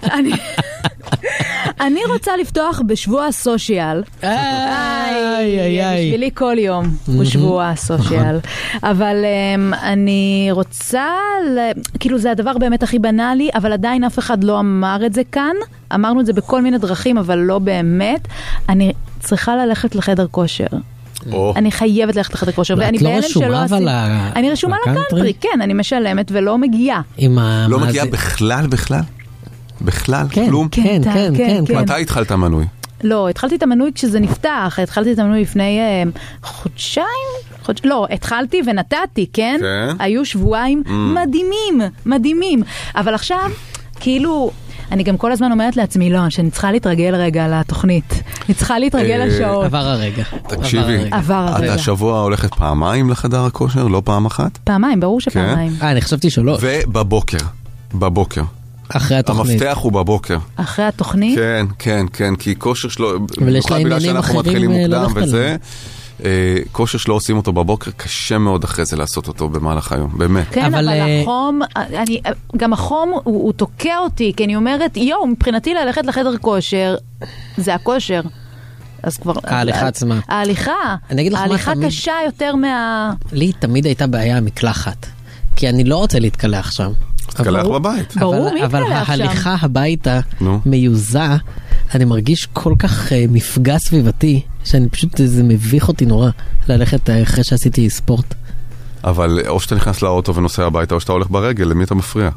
אני רוצה לפתוח בשבוע הסושיאל. איי, איי, איי. בשבילי כל יום הוא שבוע הסושיאל. אבל אני רוצה, כאילו זה הדבר באמת הכי בנאלי, אבל עדיין אף אחד לא אמר את זה כאן. אמרנו את זה בכל מיני דרכים, אבל לא באמת. אני צריכה ללכת לחדר כושר. אני חייבת ללכת לחדר כושר. ואת לא רשומה אבל אני רשומה לקאנטרי, כן, אני משלמת ולא מגיעה. לא מגיעה בכלל, בכלל? בכלל? כלום? כן, כן, כן. מתי התחלת המנוי? לא, התחלתי את המנוי כשזה נפתח, התחלתי את המנוי לפני חודשיים? לא, התחלתי ונתתי, כן? היו שבועיים מדהימים, מדהימים. אבל עכשיו, כאילו... אני גם כל הזמן אומרת לעצמי, לא, שאני צריכה להתרגל רגע לתוכנית. אני צריכה להתרגל לשעות. עבר הרגע. תקשיבי, עבר הרגע. את השבוע הולכת פעמיים לחדר הכושר, לא פעם אחת? פעמיים, ברור שפעמיים. אה, אני חשבתי שלוש. ובבוקר, בבוקר. אחרי התוכנית. המפתח הוא בבוקר. אחרי התוכנית? כן, כן, כן, כי כושר שלו, אבל יש לה עניינים אחרים מוקדם וזה, כושר שלא עושים אותו בבוקר, קשה מאוד אחרי זה לעשות אותו במהלך היום, באמת. כן, אבל החום, גם החום הוא תוקע אותי, כי אני אומרת, יואו, מבחינתי ללכת לחדר כושר, זה הכושר. אז כבר... ההליכה עצמה. ההליכה. ההליכה קשה יותר מה... לי תמיד הייתה בעיה המקלחת, כי אני לא רוצה להתקלח שם. תקלח בבית. ברור, מי אבל תקלח שם? ההליכה הביתה מיוזה, אני מרגיש כל כך מפגע סביבתי, שאני פשוט, זה מביך אותי נורא, ללכת אחרי שעשיתי ספורט. אבל או שאתה נכנס לאוטו ונוסע הביתה, או שאתה הולך ברגל, למי אתה מפריע?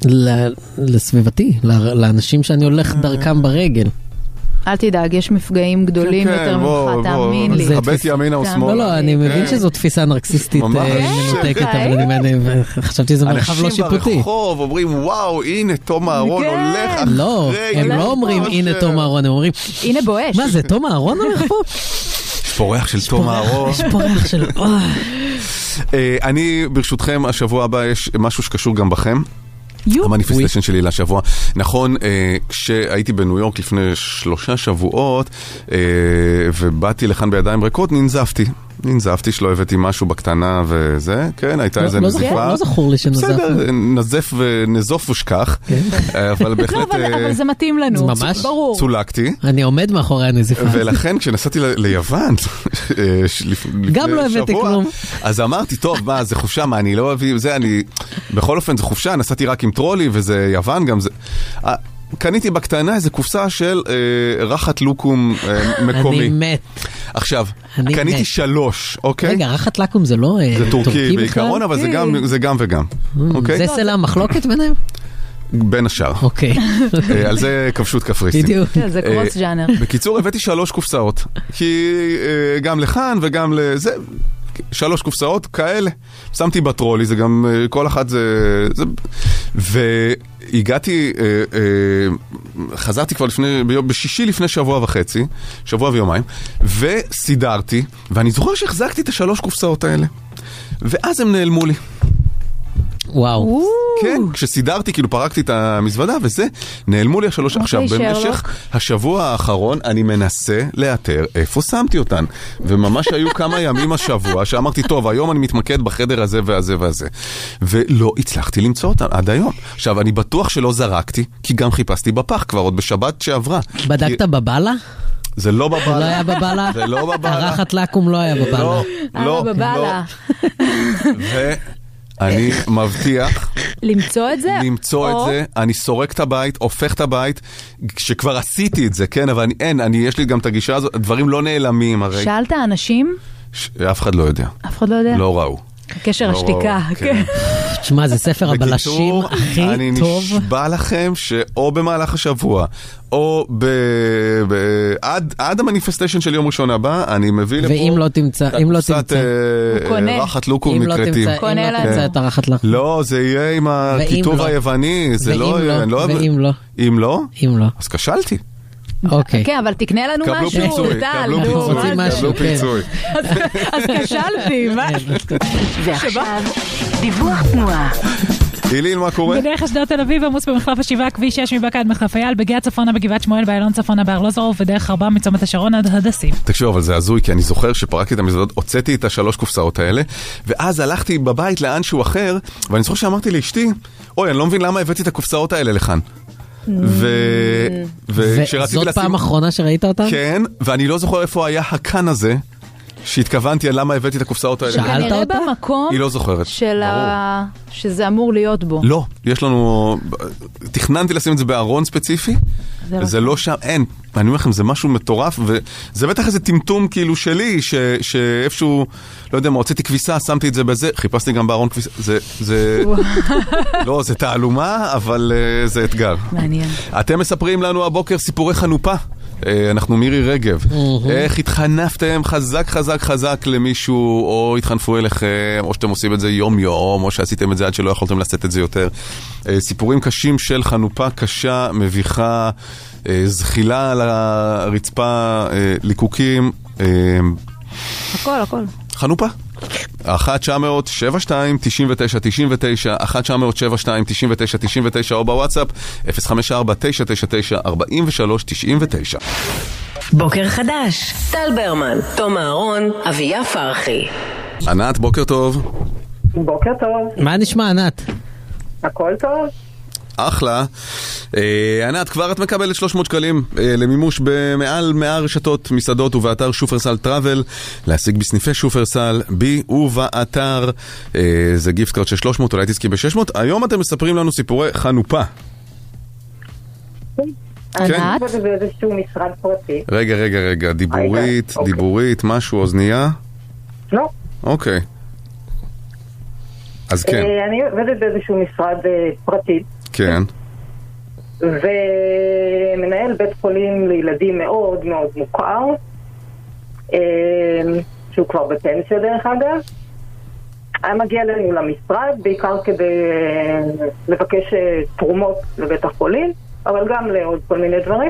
לסביבתי, לאנשים שאני הולך דרכם ברגל. אל תדאג, יש מפגעים גדולים יותר ממך, תאמין לי. חבט ימינה ושמאלה. לא, לא, אני מבין שזו תפיסה נרקסיסטית מנותקת, אבל אני חשבתי שזה מרחב לא שיפוטי. אנשים ברחוב אומרים, וואו, הנה תום אהרון הולך אחרי. לא, הם לא אומרים, הנה תום אהרון, הם אומרים, הנה בואש. מה זה, תום אהרון הולך פה? יש פה ריח של תום אהרון. יש פה ריח של... אני, ברשותכם, השבוע הבא יש משהו שקשור גם בכם. המניפיסטיישן שלי לשבוע. נכון, כשהייתי בניו יורק לפני שלושה שבועות, ובאתי לכאן בידיים ריקות, ננזפתי. ננזפתי שלא הבאתי משהו בקטנה וזה, כן, הייתה איזה נזיפה. לא זכור לי שנזפנו. בסדר, נזף ונזוף ושכח, אבל בהחלט... אבל זה מתאים לנו, ממש ברור. צולקתי. אני עומד מאחורי הנזיפה. ולכן כשנסעתי ליוון, גם לא הבאתי כלום. אז אמרתי, טוב, מה, זה חופשה, מה, אני לא אביא, זה, אני... בכל אופן, זה חופשה, נסעתי רק עם טרולי, וזה יוון גם, זה... קניתי בקטנה איזו קופסה של אה, רחת לוקום אה, מקומי. אני מת. עכשיו, אני קניתי מת. שלוש, אוקיי? רגע, רחת לוקום זה לא זה אה, טורקי טורקי בעיקרון, בכלל? אבל זה גם, זה גם וגם. אוקיי? זה סלע המחלוקת ביניהם? בין השאר. אוקיי. על זה כבשות קפריסין. בדיוק. זה קרוס ג'אנר. בקיצור, הבאתי שלוש קופסאות. כי גם לכאן וגם לזה... שלוש קופסאות כאלה. שמתי בטרולי, זה גם... כל אחת זה... זה והגעתי... חזרתי כבר לפני... בשישי לפני שבוע וחצי, שבוע ויומיים, וסידרתי, ואני זוכר שהחזקתי את השלוש קופסאות האלה. ואז הם נעלמו לי. וואו. כן, כשסידרתי, כאילו פרקתי את המזוודה וזה, נעלמו לי השלוש. עכשיו, במשך השבוע האחרון אני מנסה לאתר איפה שמתי אותן. וממש היו כמה ימים השבוע שאמרתי, טוב, היום אני מתמקד בחדר הזה והזה והזה. ולא הצלחתי למצוא אותן עד היום. עכשיו, אני בטוח שלא זרקתי, כי גם חיפשתי בפח כבר עוד בשבת שעברה. בדקת בבלה? זה לא בבלה. לא היה בבלה? זה לא בבלה. הרחת לקום לא היה בבלה. לא, לא, בבלה. ו... אני מבטיח למצוא את זה? למצוא את זה, אני סורק את הבית, הופך את הבית, שכבר עשיתי את זה, כן, אבל אין, אני, יש לי גם את הגישה הזאת, הדברים לא נעלמים הרי. שאלת אנשים? אף אחד לא יודע. אף אחד לא יודע? לא ראו. קשר השתיקה, כן. תשמע, זה ספר הבלשים הכי טוב. אני נשבע לכם שאו במהלך השבוע, או עד המניפסטיישן של יום ראשון הבא, אני מביא לפה... ואם לא תמצא, אם לא תמצא, רחת לוקום מקרטים. אם לא תמצא את הרחת לקום. לא, זה יהיה עם הכיתוב היווני, זה לא... ואם לא. אם לא? אם לא. אז כשלתי. אוקיי. כן, אבל תקנה לנו משהו. קבלו פיצוי, קבלו פיצוי, קבלו פיצוי. אז כשלתי, מה? ועכשיו, דיווח תנועה. איליל, מה קורה? בדרך אשדוד תל אביב עמוס במחלף השבעה, כביש שש מבקע עד מחלף אייל, בגאה צפונה בגבעת שמואל, באיילון צפונה בארלוזורוב, ודרך ארבע מצומת השרון עד הדסים. תקשיבו, אבל זה הזוי, כי אני זוכר שפרקתי את המזוודות, הוצאתי את השלוש קופסאות האלה, ואז הלכתי בבית לאנשהו אחר, ואני זוכר שאמרתי לאשתי, אוי, אני לא מבין למה הבאתי את הקופסאות האלה לכאן. וזאת פעם אחרונה שראית אותם? כן, ואני לא זוכר איפה היה הכאן הזה, שהתכוונתי על למה הבאתי את הקופסאות האלה. שאלת אותה? כנראה במקום היא לא זוכרת. שזה אמור להיות בו. לא, יש לנו... תכננתי לשים את זה בארון ספציפי, זה לא שם, אין. אני אומר לכם, זה משהו מטורף, וזה בטח איזה טמטום כאילו שלי, שאיפשהו, לא יודע מה, הוצאתי כביסה, שמתי את זה בזה, חיפשתי גם בארון כביסה, זה... לא, זה תעלומה, אבל זה אתגר. מעניין. אתם מספרים לנו הבוקר סיפורי חנופה. אנחנו מירי רגב. איך התחנפתם חזק חזק חזק למישהו, או התחנפו אליכם, או שאתם עושים את זה יום יום, או שעשיתם את זה עד שלא יכולתם לעשות את זה יותר. סיפורים קשים של חנופה קשה, מביכה, זחילה על הרצפה, ליקוקים. הכל, הכל. חנופה. אחת תשע מאות שבעים ושתיים תשעים ותשע תשעים ותשע, אחת תשע מאות שבעים ושתיים תשעים ותשע תשעים ותשע, או בוואטסאפ אפס חמש ארבע תשע תשע תשע ארבע שלוש תשע תשע. בוקר חדש, טל ברמן, תום אהרון, אביה פרחי. ענת, בוקר טוב. בוקר טוב. מה נשמע, ענת? הכל טוב. אחלה. אה, ענת, כבר את מקבלת שלוש מאות שקלים אה, למימוש במעל מאה רשתות מסעדות ובאתר שופרסל טראבל, להשיג בסניפי שופרסל בי ובאתר. אה, זה גיפט קארד של שלוש מאות, אולי תזכי ב-שש מאות. היום אתם מספרים לנו סיפורי חנופה. ענת? זה באיזשהו משרד פרטי. רגע, רגע, רגע, דיבורית, רגע, דיבורית, אוקיי. משהו, אוזנייה? לא. אוקיי. אז כן. אני עובדת באיזשהו משרד פרטי. כן. ומנהל בית חולים לילדים מאוד מאוד מוכר, שהוא כבר בפנסיה דרך אגב, היה מגיע לנו למשרד בעיקר כדי לבקש תרומות לבית החולים, אבל גם לעוד כל מיני דברים.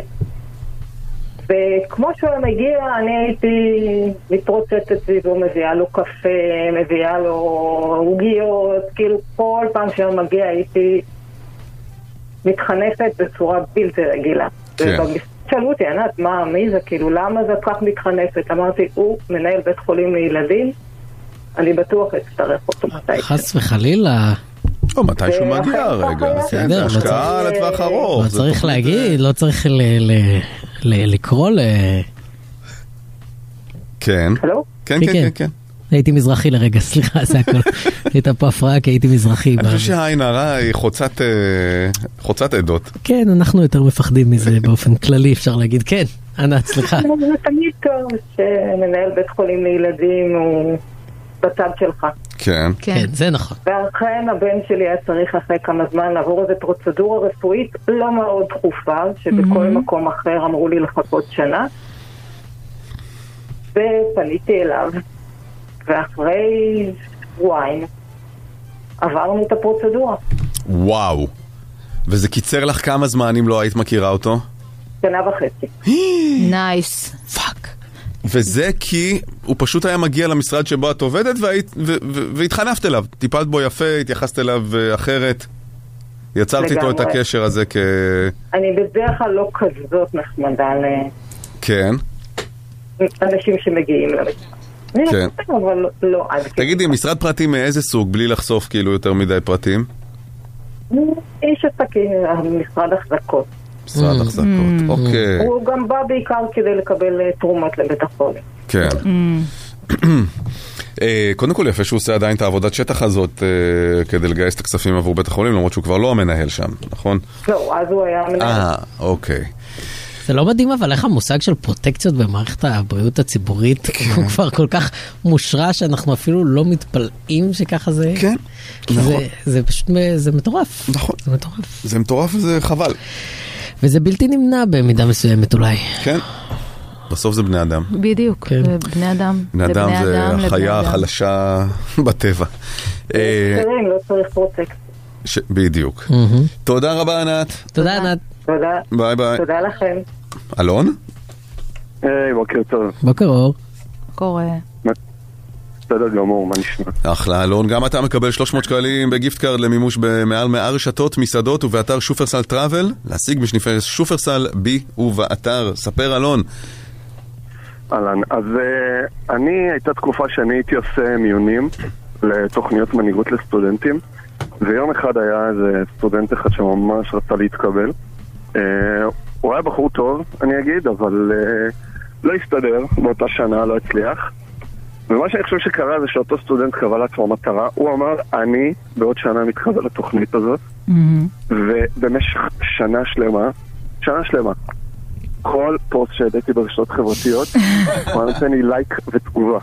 וכמו שהוא מגיע, אני הייתי מתרוצצת סביבו, מביאה לו קפה, מביאה לו עוגיות, כאילו כל פעם שהוא מגיע הייתי מתחנפת בצורה בלתי רגילה. כן. שאלו אותי, ענת, מה, מי זה? כאילו, למה זה כך מתחנפת? אמרתי, הוא מנהל בית חולים לילדים, אני בטוח אצטרך אותו מתי. חס וחלילה. או, מתי שהוא מגיע רגע. זה השקעה לטווח ארוך. לא צריך להגיד, לא צריך לקרוא ל... כן. הלו? כן, כן, כן, כן. הייתי מזרחי לרגע, סליחה, זה הכל. הייתה פה הפרעה כי הייתי מזרחי. אני חושב שהעין הרע היא חוצת עדות. כן, אנחנו יותר מפחדים מזה באופן כללי, אפשר להגיד. כן, ענת, סליחה. זה תמיד טוב שמנהל בית חולים לילדים הוא בצד שלך. כן. כן, זה נכון. ואכן הבן שלי היה צריך אחרי כמה זמן לעבור איזו פרוצדורה רפואית לא מאוד דחופה, שבכל מקום אחר אמרו לי לחכות שנה. ופניתי אליו, ואחרי שבועיים עברנו את הפרוצדורה. וואו. וזה קיצר לך כמה זמן אם לא היית מכירה אותו? שנה וחצי. נייס. פאק. וזה כי הוא פשוט היה מגיע למשרד שבו את עובדת והתחנפת אליו. טיפלת בו יפה, התייחסת אליו אחרת. יצרת איתו את הקשר הזה כ... אני בדרך כלל לא כזאת נחמדה ל... כן. אנשים שמגיעים למשרד. כן. אבל לא עד כדי. תגידי, משרד פרטי מאיזה סוג, בלי לחשוף כאילו יותר מדי פרטים? איש עסקים, משרד החזקות. משרד החזקות, אוקיי. הוא גם בא בעיקר כדי לקבל תרומות לבית החולים. כן. קודם כל יפה שהוא עושה עדיין את העבודת שטח הזאת כדי לגייס את הכספים עבור בית החולים, למרות שהוא כבר לא המנהל שם, נכון? לא, אז הוא היה המנהל. אה, אוקיי. זה לא מדהים, אבל איך המושג של פרוטקציות במערכת הבריאות הציבורית הוא כבר כל כך מושרע שאנחנו אפילו לא מתפלאים שככה זה... כן, נכון. זה פשוט, זה מטורף. נכון. זה מטורף. זה מטורף וזה חבל. וזה בלתי נמנע במידה מסוימת אולי. כן. בסוף זה בני אדם. בדיוק, בני אדם. בני אדם זה החיה החלשה בטבע. לא צריך פרוטקציה. בדיוק. תודה רבה ענת. תודה ענת. תודה. ביי ביי. תודה לכם. אלון? היי, בוקר טוב. בוקר אור. קורה. בסדר גמור, מה נשמע? אחלה, אלון. גם אתה מקבל שלוש מאות שקלים בגיפט קארד למימוש במעל מאה רשתות, מסעדות ובאתר שופרסל טראבל. להשיג בשניפי שופרסל בי ובאתר. ספר אלון. אלן, אז uh, אני, הייתה תקופה שאני הייתי עושה מיונים לתוכניות מנהיגות לסטודנטים, ויום אחד היה איזה סטודנט אחד שממש רצה להתקבל. Uh, הוא היה בחור טוב, אני אגיד, אבל uh, לא הסתדר באותה שנה, לא הצליח. ומה שאני חושב שקרה זה שאותו סטודנט קבע לעצמו מטרה. הוא אמר, אני בעוד שנה מתקבל לתוכנית הזאת, mm-hmm. ובמשך שנה שלמה, שנה שלמה, כל פוסט שהעליתי ברשתות חברתיות, הוא נותן לי לייק ותגובה.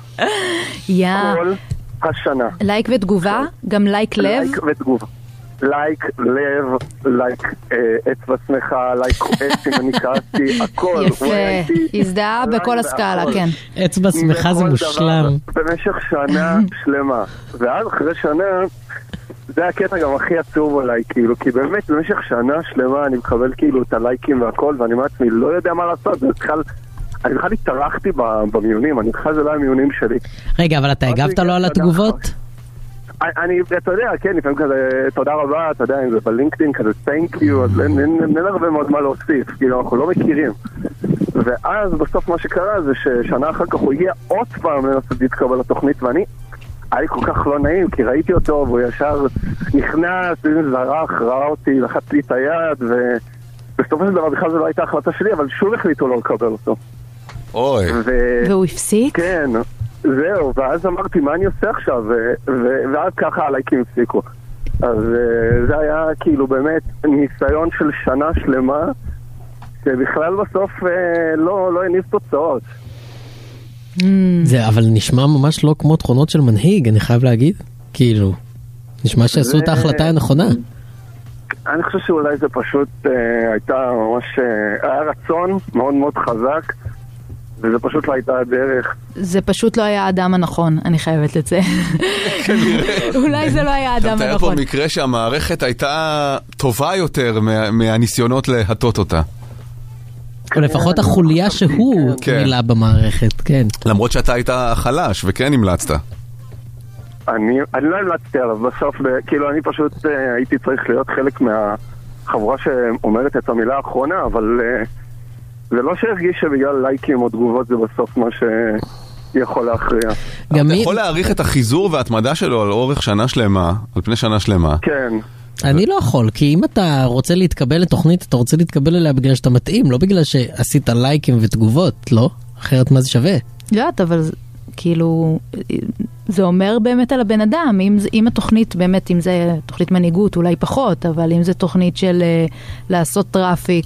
כל השנה. לייק ותגובה? גם לייק לב? לייק ותגובה. לייק לב, לייק אצבע שמחה, לייק כועס אם אני כעסתי, הכל. יפה, הזדהה בכל הסקאלה, כן. אצבע שמחה זה מושלם. במשך שנה שלמה. ואז אחרי שנה, זה הקטע גם הכי עצוב עליי, כאילו, כי באמת במשך שנה שלמה אני מקבל כאילו את הלייקים והכל, ואני מעצמי לא יודע מה לעשות, זה בכלל... אני בכלל התארחתי במיונים, אני בכלל זה לא המיונים שלי. רגע, אבל אתה הגבת לו על התגובות? אני, אתה יודע, כן, לפעמים כזה, תודה רבה, אתה יודע, אם זה בלינקדאין, כזה, thank you, אז אין הרבה מאוד מה להוסיף, כאילו, אנחנו לא מכירים. ואז בסוף מה שקרה זה ששנה אחר כך הוא הגיע עוד פעם לנסות להתקבל לתוכנית, ואני, היה לי כל כך לא נעים, כי ראיתי אותו, והוא ישר נכנס, זרח, ראה אותי, לחץ לי את היד, ובסופו של דבר בכלל זה לא הייתה החלטה שלי, אבל שוב החליטו לא לקבל אותו. אוי. והוא הפסיק? כן. זהו, ואז אמרתי, מה אני עושה עכשיו? ואז ככה הלייקים הפסיקו. אז זה היה כאילו באמת ניסיון של שנה שלמה, שבכלל בסוף לא הניב תוצאות. זה אבל נשמע ממש לא כמו תכונות של מנהיג, אני חייב להגיד. כאילו, נשמע שעשו את ההחלטה הנכונה. אני חושב שאולי זה פשוט הייתה ממש, היה רצון מאוד מאוד חזק, וזה פשוט לא הייתה הדרך. זה פשוט לא היה האדם הנכון, אני חייבת לזה. אולי זה לא היה האדם הנכון. אתה תאר פה מקרה שהמערכת הייתה טובה יותר מהניסיונות להטות אותה. או לפחות החוליה שהוא מילה במערכת, כן. למרות שאתה היית חלש וכן המלצת. אני לא המלצתי עליו בסוף, כאילו אני פשוט הייתי צריך להיות חלק מהחבורה שאומרת את המילה האחרונה, אבל... זה לא שהרגיש שבגלל לייקים או תגובות זה בסוף מה שיכול להכריע. אתה יכול להעריך את החיזור וההתמדה שלו על אורך שנה שלמה, על פני שנה שלמה. כן. אני לא יכול, כי אם אתה רוצה להתקבל לתוכנית, אתה רוצה להתקבל אליה בגלל שאתה מתאים, לא בגלל שעשית לייקים ותגובות, לא? אחרת מה זה שווה? לא, אבל כאילו, זה אומר באמת על הבן אדם, אם, אם התוכנית באמת, אם זה תוכנית מנהיגות, אולי פחות, אבל אם זה תוכנית של לעשות טראפיק,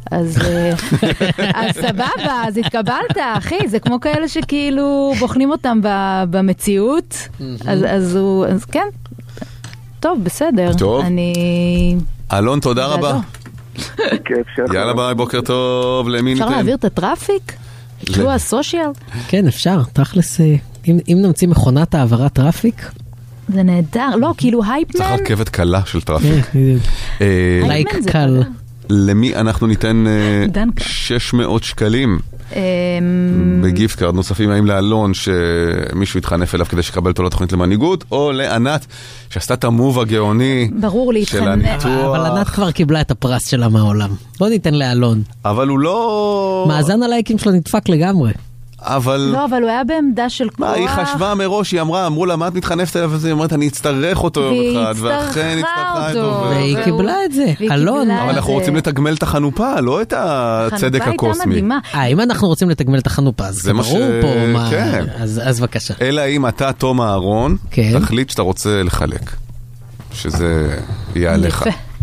אז, אז סבבה, אז התקבלת, אחי, זה כמו כאלה שכאילו בוחנים אותם במציאות, אז, אז הוא, אז כן, טוב, בסדר. טוב. אני... אלון, תודה רבה. יאללה ביי, בוקר טוב, למי ניתן? אפשר להעביר את הטראפיק? תלו הסושיאל? כן, אפשר, תכלס, אם, אם נמציא מכונת העברת טראפיק. זה נהדר, לא, כאילו הייפמן. צריך רכבת קלה של טראפיק. לייק קל. למי אנחנו ניתן שש מאות שקלים בגיפט קארד נוספים, האם לאלון שמישהו יתחנף אליו כדי שקבל אותו לתוכנית למנהיגות, או לענת שעשתה את המוב הגאוני של הניתוח. אבל ענת כבר קיבלה את הפרס שלה מהעולם, בוא ניתן לאלון. אבל הוא לא... מאזן הלייקים שלו נדפק לגמרי. אבל... לא, אבל הוא היה בעמדה של כוח. מה, היא חשבה מראש, היא אמרה, אמרו לה, מה את מתחנפת אליו? והיא אמרת, אני אצטרך אותו יום אחד, ואכן הצטרכה אותו. והיא קיבלה את זה, אלון. אבל אנחנו רוצים לתגמל את החנופה, לא את הצדק הקוסמי. אם אנחנו רוצים לתגמל את החנופה, אז זה ברור פה מה... אז בבקשה. אלא אם אתה, תום אהרון, תחליט שאתה רוצה לחלק. שזה יהיה עליך.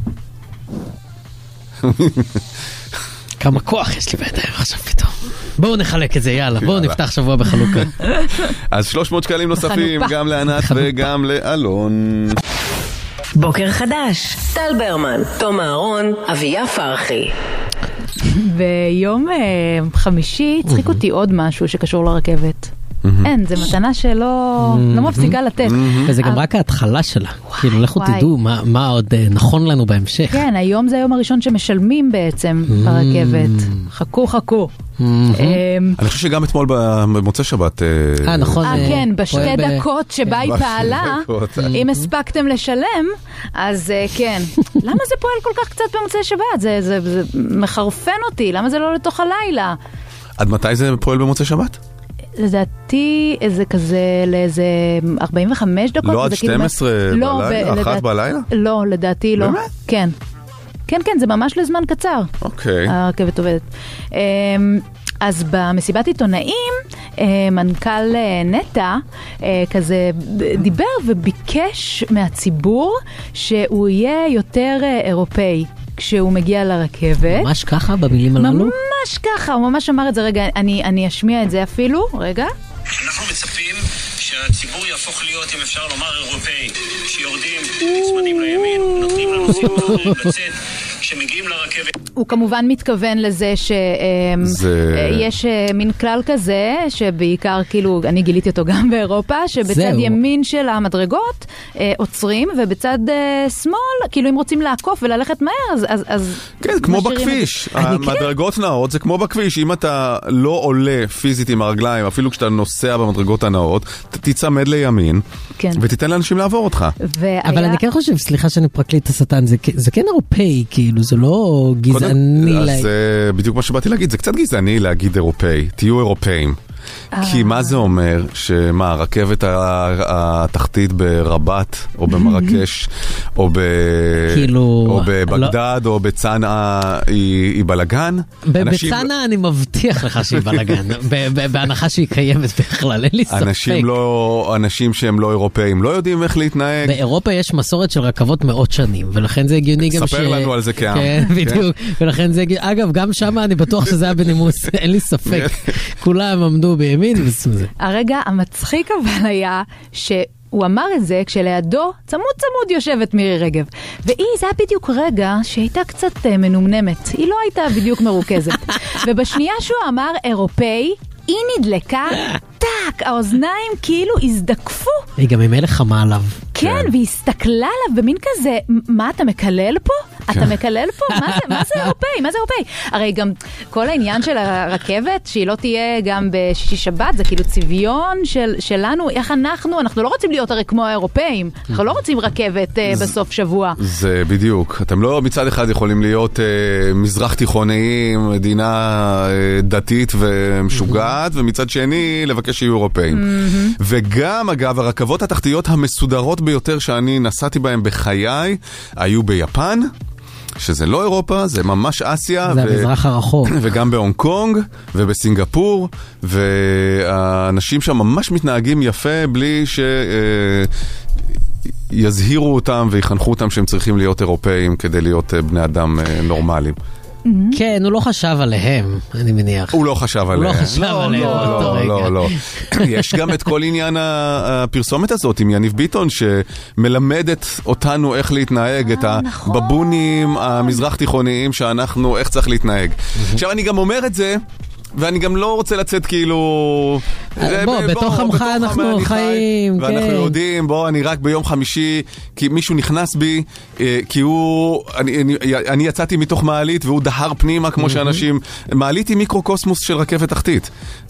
כמה כוח יש לי בידיים עכשיו פתאום. בואו נחלק את זה, יאללה, בואו נפתח שבוע בחלוקה. אז שלוש מאות שקלים נוספים, גם לענת וגם לאלון. בוקר חדש, טל ברמן, תום אהרון, אביה פרחי. ביום חמישי צחיק אותי עוד משהו שקשור לרכבת. אין, זה מתנה שלא מפסיקה לתת. וזה גם רק ההתחלה שלה. כאילו, לכו תדעו מה עוד נכון לנו בהמשך. כן, היום זה היום הראשון שמשלמים בעצם ברכבת. חכו, חכו. אני חושב שגם אתמול במוצא שבת... אה, נכון. אה, כן, בשתי דקות שבה היא פעלה, אם הספקתם לשלם, אז כן. למה זה פועל כל כך קצת במוצא שבת? זה מחרפן אותי. למה זה לא לתוך הלילה? עד מתי זה פועל במוצא שבת? לדעתי איזה כזה לאיזה ארבעים וחמש דקות. לא עד שתים עשרה בלילה? אחת בלילה? לא, לדעתי לא. באמת? כן. כן, כן, זה ממש לזמן קצר. אוקיי. הרכבת עובדת. אז במסיבת עיתונאים, מנכ"ל נטה כזה דיבר וביקש מהציבור שהוא יהיה יותר אירופאי. כשהוא מגיע לרכבת. ממש ככה במילים הללו? ממש ככה, הוא ממש אמר את זה. רגע, אני, אני אשמיע את זה אפילו. רגע. אנחנו מצפים שהציבור יהפוך להיות, אם אפשר לומר, אירופאי, שיורדים, נצמדים לימין, נותנים לנוסעים אחרים לצאת, כשמגיעים לרכבת. הוא כמובן מתכוון לזה שיש מין כלל כזה, שבעיקר, כאילו, אני גיליתי אותו גם באירופה, שבצד ימין של המדרגות עוצרים, ובצד שמאל, כאילו אם רוצים לעקוף וללכת מהר, אז... כן, כמו בכביש. המדרגות נאות זה כמו בכביש. אם אתה לא עולה פיזית עם הרגליים, אפילו כשאתה נוסע במדרגות הנאות, תצמד לימין, ותיתן לאנשים לעבור אותך. אבל אני כן חושב, סליחה שאני פרקליט השטן, זה כן אירופאי, כאילו, זה לא גזעני. אז בדיוק מה שבאתי להגיד, זה קצת גזעני להגיד אירופאי, תהיו אירופאים. כי מה זה אומר? שמה, הרכבת התחתית ברבת, או במרקש, או בבגדד, או בצנעה, היא בלגן? בצנעה אני מבטיח לך שהיא בלגן, בהנחה שהיא קיימת בכלל, אין לי ספק. אנשים שהם לא אירופאים, לא יודעים איך להתנהג. באירופה יש מסורת של רכבות מאות שנים, ולכן זה הגיוני גם ש... ספר לנו על זה כעם. כן, בדיוק. ולכן זה הגיוני, אגב, גם שם אני בטוח שזה היה בנימוס, אין לי ספק. כולם עמדו בימין וזה. הרגע המצחיק אבל היה שהוא אמר את זה כשלידו צמוד צמוד יושבת מירי רגב. והיא, זה היה בדיוק רגע שהייתה קצת מנומנמת. היא לא הייתה בדיוק מרוכזת. ובשנייה שהוא אמר אירופאי, היא נדלקה, טק, האוזניים כאילו הזדקפו. היא גם ממילא חמה עליו. כן, והיא הסתכלה עליו במין כזה, מה אתה מקלל פה? אתה מקלל פה? מה זה אירופאי? מה זה אירופאי? הרי גם כל העניין של הרכבת, שהיא לא תהיה גם בשישי שבת, זה כאילו צביון שלנו, איך אנחנו, אנחנו לא רוצים להיות הרי כמו האירופאים, אנחנו לא רוצים רכבת בסוף שבוע. זה בדיוק, אתם לא מצד אחד יכולים להיות מזרח תיכוניים, מדינה דתית ומשוגעת, ומצד שני לבקש שיהיו אירופאים. וגם אגב, הרכבות התחתיות המסודרות ביותר שאני נסעתי בהם בחיי, היו ביפן, שזה לא אירופה, זה ממש אסיה. זה המזרח הרחוק. וגם בהונג קונג, ובסינגפור, והאנשים שם ממש מתנהגים יפה, בלי שיזהירו אותם ויחנכו אותם שהם צריכים להיות אירופאים, כדי להיות בני אדם נורמליים. כן, הוא לא חשב עליהם, אני מניח. הוא לא חשב עליהם. הוא לא חשב עליהם. לא, לא, לא. יש גם את כל עניין הפרסומת הזאת עם יניב ביטון, שמלמדת אותנו איך להתנהג, את הבבונים המזרח תיכוניים שאנחנו, איך צריך להתנהג. עכשיו, אני גם אומר את זה, ואני גם לא רוצה לצאת כאילו... בוא, בתוך עמך אנחנו חיים, כן. ואנחנו יודעים, בוא, אני רק ביום חמישי, כי מישהו נכנס בי, כי הוא... אני יצאתי מתוך מעלית, והוא דהר פנימה, כמו שאנשים... מעלית היא מיקרוקוסמוס של רכבת תחתית.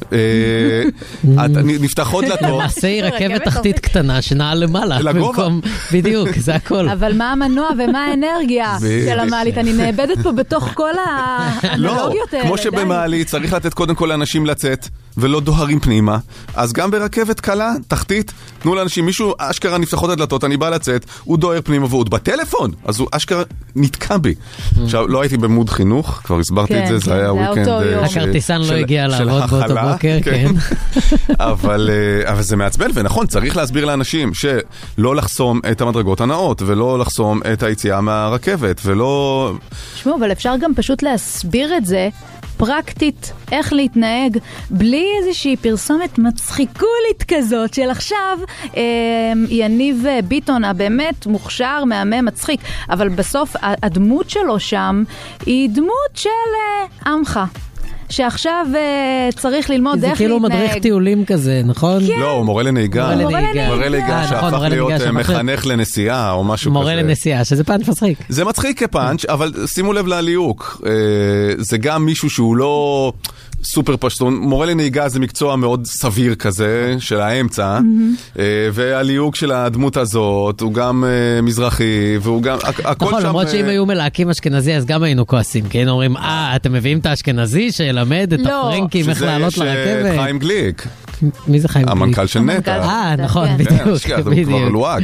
נפתחות דלתות. נעשה היא רכבת תחתית קטנה, שנעה למעלה. לגובה. בדיוק, זה הכל. אבל מה המנוע ומה האנרגיה של המעלית? אני נאבדת פה בתוך כל האנלוגיות האלה. כמו שבמעלית צריך לתת קודם כל לאנשים לצאת, ולא דוהרים פנימה. אז גם ברכבת קלה, תחתית, תנו לאנשים, מישהו אשכרה נפתחות הדלתות, אני בא לצאת, הוא דוהר פנימה והוא בטלפון, אז הוא אשכרה נתקע בי. עכשיו, לא הייתי במוד חינוך, כבר הסברתי את זה, זה היה וויקנד... הכרטיסן לא הגיע לעבוד באותו בוקר, כן. אבל זה מעצבן, ונכון, צריך להסביר לאנשים שלא לחסום את המדרגות הנאות, ולא לחסום את היציאה מהרכבת, ולא... תשמעו, אבל אפשר גם פשוט להסביר את זה פרקטית, איך להתנהג בלי איזושהי פרסומת מצחיקולית כזאת של עכשיו אה, יניב ביטון הבאמת מוכשר, מהמם, מצחיק, אבל בסוף הדמות שלו שם היא דמות של אה, עמך שעכשיו uh, צריך ללמוד איך להתנהג. זה כאילו מדריך טיולים כזה, נכון? כן. לא, הוא מורה לנהיגה. מורה לנהיגה. מורה לנהיגה שהפך להיות מחנך לנסיעה או משהו כזה. מורה לנסיעה, שזה פאנץ' מצחיק. זה מצחיק כפאנץ', אבל שימו לב להליוק. זה גם מישהו שהוא לא... סופר פשטון, מורה לנהיגה זה מקצוע מאוד סביר כזה, של האמצע, והליוק של הדמות הזאת, הוא גם מזרחי, והוא גם, הכל נכון, שם... למרות שאם היו מלהקים אשכנזי, אז גם היינו כועסים, כי היינו אומרים, אה, אתם מביאים את האשכנזי שילמד את הפרנקים, איך לעלות לרכבת. שזה חיים גליק. מי זה חיים גליק? המנכ"ל של נטע. אה, נכון, בדיוק. הוא כבר לואג.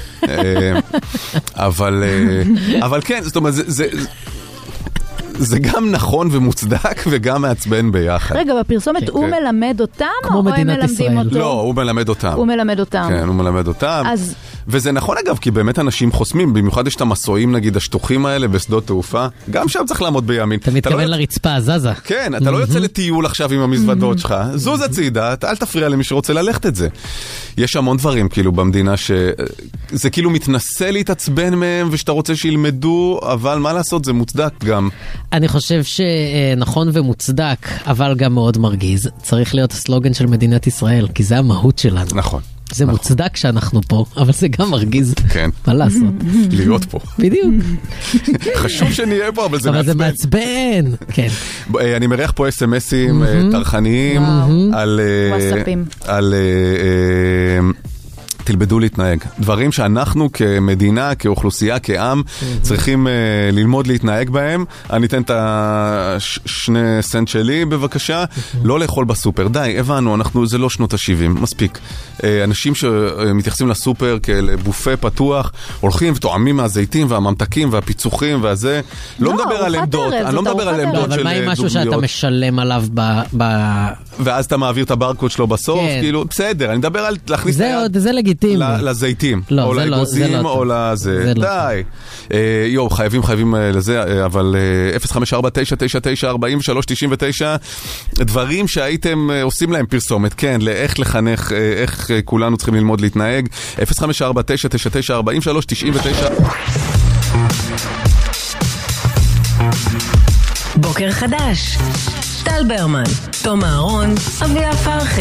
אבל כן, זאת אומרת, זה... זה גם נכון ומוצדק וגם מעצבן ביחד. רגע, בפרסומת הוא מלמד אותם או הם מלמדים אותו? לא, הוא מלמד אותם. הוא מלמד אותם. כן, הוא מלמד אותם. אז... וזה נכון אגב, כי באמת אנשים חוסמים, במיוחד יש את המסועים נגיד השטוחים האלה בשדות תעופה, גם שם צריך לעמוד בימין. אתה מתכוון לרצפה, זזה. כן, אתה לא יוצא לטיול עכשיו עם המזוודות שלך, זוז הצידה, אל תפריע למי שרוצה ללכת את זה. יש המון דברים כאילו במדינה שזה כאילו מתנסה להתעצבן מהם ושאתה רוצה שילמדו, אבל מה לעשות, זה מוצדק גם. אני חושב שנכון ומוצדק, אבל גם מאוד מרגיז. צריך להיות הסלוגן של מדינת ישראל, כי זה המהות שלנו. נכון. זה נכון. מוצדק שאנחנו פה, אבל זה גם מרגיז. כן. מה לעשות? להיות פה. בדיוק. חשוב שנהיה פה, אבל זה אבל מעצבן. זה מעצבן. כן. אני מריח פה אס-אמסים טרחניים על... וואטסאפים. על... תלבדו להתנהג. דברים שאנחנו כמדינה, כאוכלוסייה, כעם, צריכים uh, ללמוד להתנהג בהם. אני אתן את השני סנט שלי, בבקשה. לא לאכול בסופר. די, הבנו, אנחנו, זה לא שנות ה-שבעים. מספיק. Uh, אנשים שמתייחסים לסופר כבופה פתוח, הולכים וטועמים מהזיתים והממתקים והפיצוחים והזה. לא מדבר על עמדות. אני לא מדבר על עמדות של אבל מה עם משהו שאתה משלם עליו ב... ואז אתה מעביר את הברקוד שלו בסוף? כאילו, בסדר, אני מדבר על להכניס... זה לגיטימי. לזיתים, לא, או לאגוזים, או לזה. די. יו, חייבים, חייבים לזה, אבל אפס חמש ארבע תשע תשע תשע ארבע שלוש תשע תשע, דברים שהייתם עושים להם פרסומת, כן, לאיך לחנך, איך כולנו צריכים ללמוד להתנהג. אפס חמש ארבע תשע תשע תשע ארבע שלוש תשע תשע. בוקר חדש. טל ברמן, תום אהרון, אביה פרחי.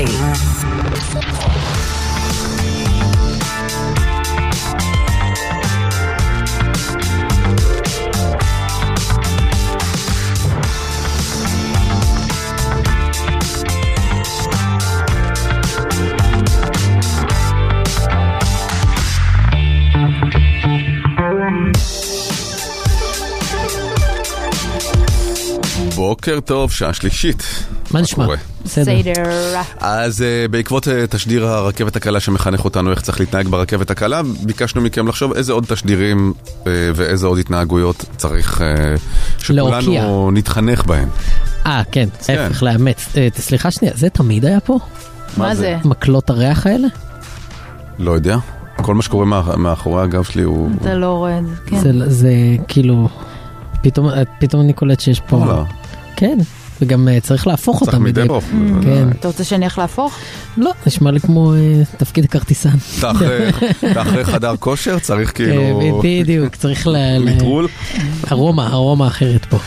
בוקר טוב, שעה שלישית. מה נשמע? בסדר. אז בעקבות תשדיר הרכבת הקלה שמחנך אותנו איך צריך להתנהג ברכבת הקלה, ביקשנו מכם לחשוב איזה עוד תשדירים ואיזה עוד התנהגויות צריך שכולנו נתחנך בהם. אה, כן, צריך לאמץ. סליחה שנייה, זה תמיד היה פה? מה זה? מקלות הריח האלה? לא יודע. כל מה שקורה מאחורי הגב שלי הוא... אתה לא רואה את זה, כן. זה כאילו... פתאום, פתאום אני קולט שיש פה... לא. כן, וגם צריך להפוך אותם. צריך מדי בו. כן. אתה רוצה שאני איך להפוך? לא, נשמע לי כמו תפקיד הכרטיסן. אתה אחרי חדר כושר צריך כאילו... בדיוק, צריך לטרול. ארומה, ארומה אחרת פה.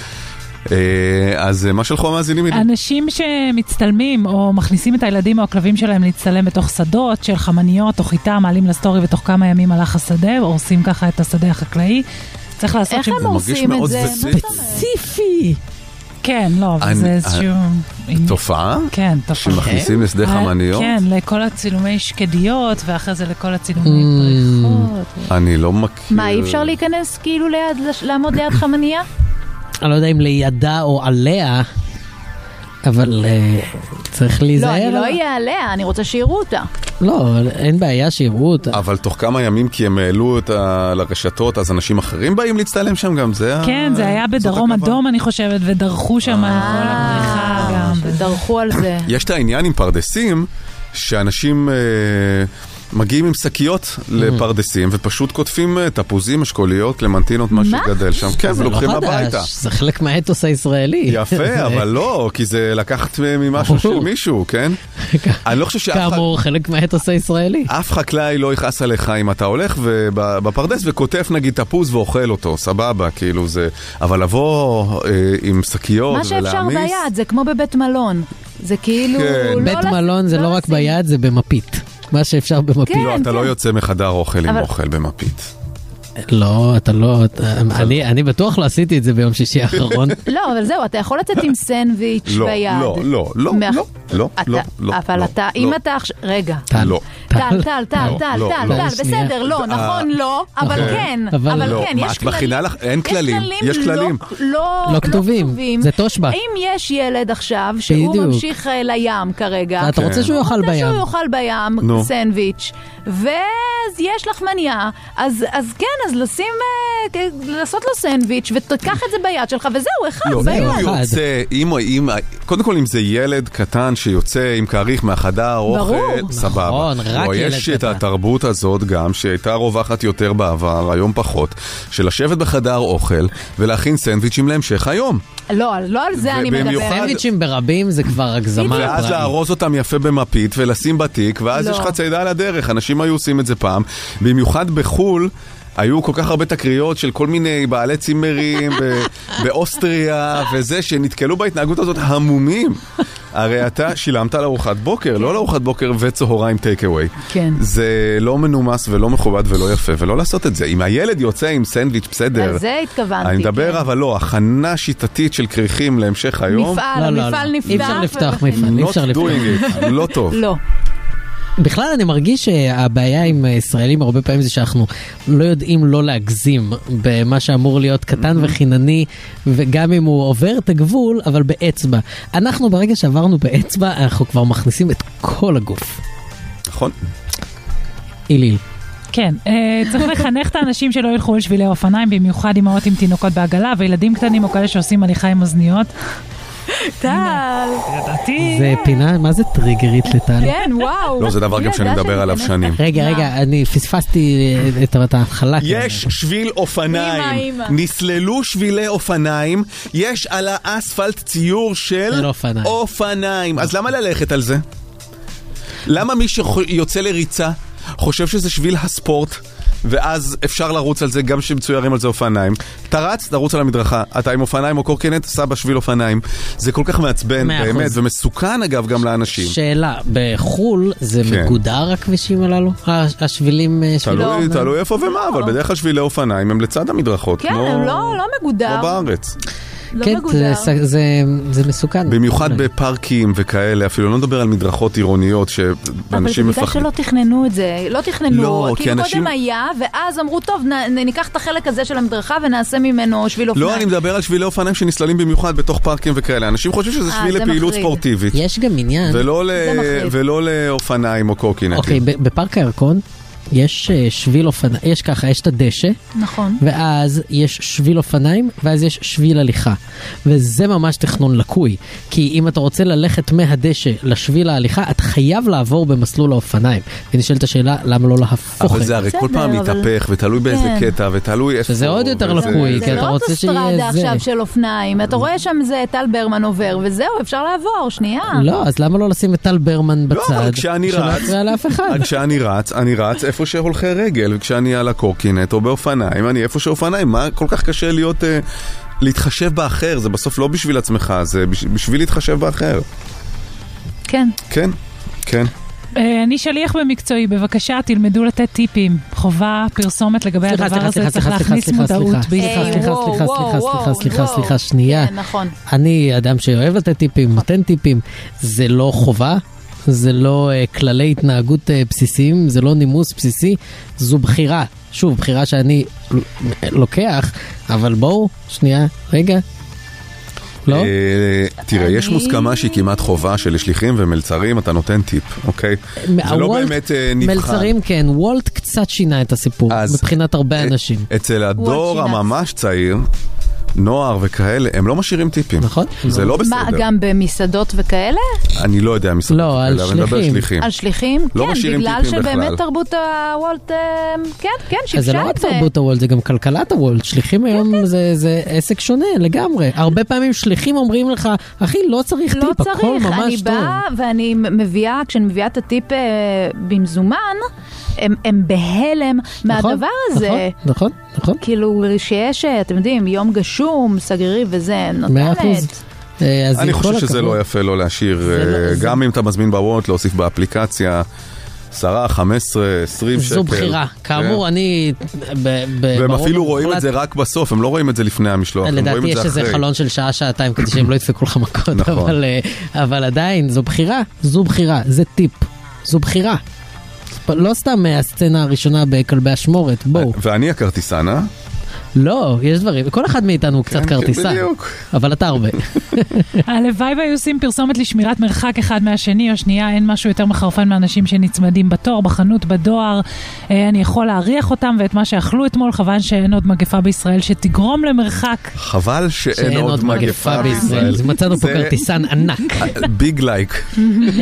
אז מה שלך המאזינים? אנשים שמצטלמים או מכניסים את הילדים או הכלבים שלהם להצטלם בתוך שדות של חמניות או חיטה, מעלים לסטורי ותוך כמה ימים הלך השדה, או עושים ככה את השדה החקלאי. צריך לעשות... איך הם עושים את זה? ספציפי! כן, לא, אבל זה איזשהו... תופעה? כן, תופעה. שמכניסים לשדה חמניות? כן, לכל הצילומי שקדיות, ואחרי זה לכל הצילומי בריכות. אני לא מכיר... מה, אי אפשר להיכנס כאילו לעמוד ליד חמניה? אני לא יודע אם לידה או עליה, אבל צריך להיזהר. לא, אני לא אהיה עליה, אני רוצה שיראו אותה. לא, אין בעיה שיראו אותה. אבל תוך כמה ימים, כי הם העלו לרשתות, אז אנשים אחרים באים להצטלם שם גם, זה... כן, זה היה בדרום אדום, אני חושבת, ודרכו שם על כל הבריכה גם. ודרכו על זה. יש את העניין עם פרדסים, שאנשים... מגיעים עם שקיות לפרדסים ופשוט כותבים תפוזים, אשכוליות, קלמנטינות, מה שגדל שם. כן, ולוקחים הביתה. זה חלק מהאתוס הישראלי. יפה, אבל לא, כי זה לקחת ממשהו של מישהו, כן? אני לא חושב שאף אחד... כאמור, חלק מהאתוס הישראלי. אף חקלאי לא יכעס עליך אם אתה הולך בפרדס וכותב נגיד תפוז ואוכל אותו, סבבה, כאילו זה... אבל לבוא עם שקיות ולהעמיס... מה שאפשר ביד, זה כמו בבית מלון. זה כאילו... בית מלון זה לא רק ביד, זה במפית. מה שאפשר במפית. לא, אתה לא יוצא מחדר אוכל עם אוכל במפית. לא, אתה לא, אני בטוח לא עשיתי את זה ביום שישי האחרון. לא, אבל זהו, אתה יכול לצאת עם סנדוויץ' ביד. לא, לא, לא, לא, לא, לא. אבל אתה, אם אתה... רגע. לא. טל, טל, טל, טל, טל, טל, בסדר, לא, נכון, לא, אבל כן, אבל כן, יש כללים. אין כללים, יש כללים. לא כתובים, זה תושבע. אם יש ילד עכשיו שהוא ממשיך לים כרגע, אתה רוצה שהוא יאכל בים. שהוא יאכל בים, סנדוויץ', ואז יש לך מניה, אז כן, אז לשים, לעשות לו סנדוויץ' ותקח את זה ביד שלך, וזהו, אחד, ביד. קודם כל, אם זה ילד קטן שיוצא עם כריך מהחדר אוכל, סבבה. או יש את התרבות הזאת גם, שהייתה רווחת יותר בעבר, היום פחות, של לשבת בחדר אוכל ולהכין סנדוויצ'ים להמשך היום. לא, לא על זה אני מדבר. סנדוויצ'ים ברבים זה כבר הגזמה. ואז לארוז אותם יפה במפית ולשים בתיק, ואז יש לך צעידה על הדרך. אנשים היו עושים את זה פעם, במיוחד בחול, היו כל כך הרבה תקריות של כל מיני בעלי צימרים באוסטריה וזה, שנתקלו בהתנהגות הזאת המומים. הרי אתה שילמת על ארוחת בוקר, לא על ארוחת בוקר וצהריים טייק אווי. כן. זה לא מנומס ולא מכובד ולא יפה, ולא לעשות את זה. אם הילד יוצא עם סנדוויץ' בסדר, על זה התכוונתי. אני מדבר, אבל לא, הכנה שיטתית של כריכים להמשך היום. מפעל, המפעל נפתח. אי אפשר לפתוח מפעל, אי אפשר לפתוח. לא טוב. לא. בכלל אני מרגיש שהבעיה עם ישראלים הרבה פעמים זה שאנחנו לא יודעים לא להגזים במה שאמור להיות קטן וחינני, וגם אם הוא עובר את הגבול, אבל באצבע. אנחנו ברגע שעברנו באצבע, אנחנו כבר מכניסים את כל הגוף. נכון. איליל. כן, צריך לחנך את האנשים שלא ילכו על שבילי אופניים, במיוחד אמהות עם תינוקות בעגלה, וילדים קטנים או כאלה שעושים הליכה עם אוזניות. טל, ידעתי. זה פינה, מה זה טריגרית לטל? כן, וואו. לא, זה דבר גם שאני מדבר עליו שנים. רגע, רגע, אני פספסתי את ההתחלה. יש שביל אופניים, נסללו שבילי אופניים, יש על האספלט ציור של אופניים. אז למה ללכת על זה? למה מי שיוצא לריצה חושב שזה שביל הספורט, ואז אפשר לרוץ על זה גם שמצוירים על זה אופניים? אתה רץ, תרוץ על המדרכה. אתה עם אופניים או קורקינט, סע בשביל אופניים. זה כל כך מעצבן, באמת, ומסוכן אגב גם לאנשים. שאלה, בחול זה מגודר הכבישים הללו? השבילים... תלוי איפה ומה, אבל בדרך כלל שבילי אופניים הם לצד המדרכות. כן, הם לא מגודר. כמו בארץ. כן, זה מסוכן. במיוחד בפארקים וכאלה, אפילו לא נדבר על מדרכות עירוניות שאנשים אבל בגלל שלא תכננו את זה, לא תכננו, לא, כי אנשים... קודם היה, ואז אמרו, טוב, נ, ניקח את החלק הזה של המדרכה ונעשה ממנו שביל אופניים. לא, אני מדבר על שבילי אופניים שנסללים במיוחד בתוך פארקים וכאלה. אנשים חושבים שזה שביל לפעילות ספורטיבית. יש גם עניין. ולא, ל... ולא לאופניים או קורקינטים. אוקיי, בפארק הירקון, יש שביל אופניים, יש ככה, יש את הדשא, נכון. ואז יש שביל אופניים, ואז יש שביל הליכה. וזה ממש תכנון לקוי, כי אם אתה רוצה ללכת מהדשא לשביל ההליכה, אתה חייב לעבור במסלול האופניים. ונשאלת השאלה, למה לא להפוך את זה? אבל זה הרי כל פעם מתהפך, ותלוי באיזה קטע, ותלוי איפה... שזה עוד יותר לקוי, כי אתה רוצה שיהיה זה. זה לא אוטוסטרדה עכשיו של אופניים, אתה רואה שם זה טל ברמן עובר, וזהו, אפשר לעבור, שנייה. לא, אז למה לא לשים את טל ברמן בצד? לא, אבל כשאני רץ, כשאני רץ, אני רץ איפה שהולכי רגל, וכשאני על הקורקינט או באופניים, אני איפה שאופניים, מה כל כך קשה להיות, להתחשב באחר, זה בסוף לא בשביל עצמך, זה בשביל להתחשב באחר. כן. כן, כן. אני שליח במקצועי, בבקשה תלמדו לתת טיפים, חובה פרסומת לגבי הדבר הזה, צריך להכניס מודעות. סליחה, סליחה, סליחה, סליחה, סליחה, סליחה, שנייה. נכון. אני אדם שאוהב לתת טיפים, נותן טיפים, זה לא חובה, זה לא כללי התנהגות בסיסיים, זה לא נימוס בסיסי, זו בחירה. שוב, בחירה שאני לוקח, אבל בואו, שנייה, רגע. לא? תראה, יש מוסכמה שהיא כמעט חובה של שליחים ומלצרים, אתה נותן טיפ, אוקיי? זה לא באמת נבחן. מלצרים כן, וולט קצת שינה את הסיפור, מבחינת הרבה אנשים. אצל הדור הממש צעיר, נוער וכאלה, הם לא משאירים טיפים. נכון. זה לא בסדר. מה, גם במסעדות וכאלה? אני לא יודע מסעדות וכאלה, אבל אני מדבר על שליחים. על שליחים? לא כן, משאירים בגלל טיפים בכלל. שבאמת תרבות הוולט, כן, כן, שיפשה את זה. זה לא רק תרבות הוולט, זה גם כלכלת הוולט. שליחים היום זה עסק שונה לגמרי. הרבה פעמים שליחים אומרים לך, אחי, לא צריך טיפ, הכל ממש טוב. אני באה ואני מביאה, כשאני מביאה את הטיפ במזומן, הם, הם בהלם מהדבר הזה. נכון, נכון, נכון. כאילו שיש, אתם יודעים, יום גשום, סגרירי וזה, נותנת. אני חושב שזה לא יפה לא להשאיר, גם אם אתה מזמין בוולט, להוסיף באפליקציה, עשרה, חמש עשרה, עשרים שקל. זו בחירה. כאמור, אני... והם אפילו רואים את זה רק בסוף, הם לא רואים את זה לפני המשלוח, הם רואים את זה אחרי. לדעתי יש איזה חלון של שעה, שעתיים, כדי שהם לא ידפקו לך מכות, אבל עדיין, זו בחירה, זו בחירה, זה טיפ, זו בחירה. לא סתם הסצנה הראשונה בכלבי השמורת, בואו. ואני הכרטיסן, אה? לא, יש דברים, כל אחד מאיתנו הוא קצת כרטיסן, אבל אתה הרבה. הלוואי והיו עושים פרסומת לשמירת מרחק אחד מהשני או שנייה, אין משהו יותר מחרפן מאנשים שנצמדים בתור, בחנות, בדואר, אני יכול להריח אותם ואת מה שאכלו אתמול, חבל שאין עוד מגפה בישראל שתגרום למרחק. חבל שאין עוד מגפה בישראל. מצאנו פה כרטיסן ענק. ביג לייק.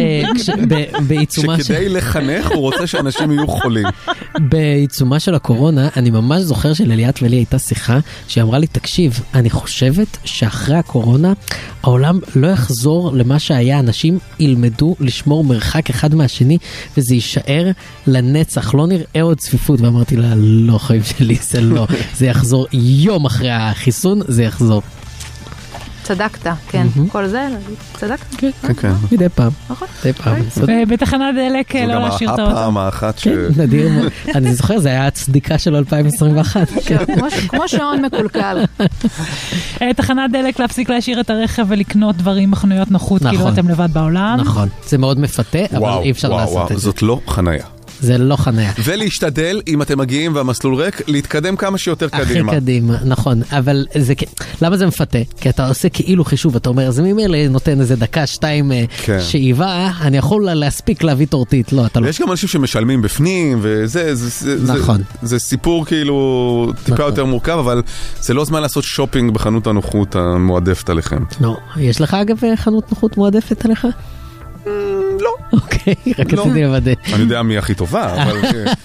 שכדי לחנך הוא רוצה שאנשים יהיו חולים. בעיצומה של הקורונה, אני ממש זוכר שלליאת ולי הייתה שיחה שהיא אמרה לי, תקשיב, אני חושבת שאחרי הקורונה העולם לא יחזור למה שהיה, אנשים ילמדו לשמור מרחק אחד מהשני וזה יישאר לנצח, לא נראה עוד צפיפות. ואמרתי לה, לא חיים שלי, זה לא, זה יחזור יום אחרי החיסון, זה יחזור. צדקת, כן. כל זה, צדקת? כן, כן. מדי פעם. מדי פעם. בתחנת דלק לא להשאיר את האוטו. זו גם הפעם האחת ש... כן, נדיר. אני זוכר, זה היה הצדיקה של אלפיים עשרים ואחת. כמו שעון מקולקל. תחנת דלק להפסיק להשאיר את הרכב ולקנות דברים בחנויות נוחות, כאילו אתם לבד בעולם. נכון. זה מאוד מפתה, אבל אי אפשר לעשות את זה. זאת לא חנייה. זה לא חניה. ולהשתדל, אם אתם מגיעים והמסלול ריק, להתקדם כמה שיותר קדימה. הכי קדימה, נכון. אבל זה, למה זה מפתה? כי אתה עושה כאילו חישוב, אתה אומר, זה ממילא נותן איזה דקה, שתיים שאיבה, אני יכול להספיק להביא תורתית. לא, אתה לא. ויש גם אנשים שמשלמים בפנים, וזה, נכון. זה סיפור כאילו טיפה יותר מורכב, אבל זה לא זמן לעשות שופינג בחנות הנוחות המועדפת עליכם. לא. יש לך אגב חנות נוחות מועדפת עליך? לא. אוקיי, רק רציתי לוודא. אני יודע מי הכי טובה, אבל...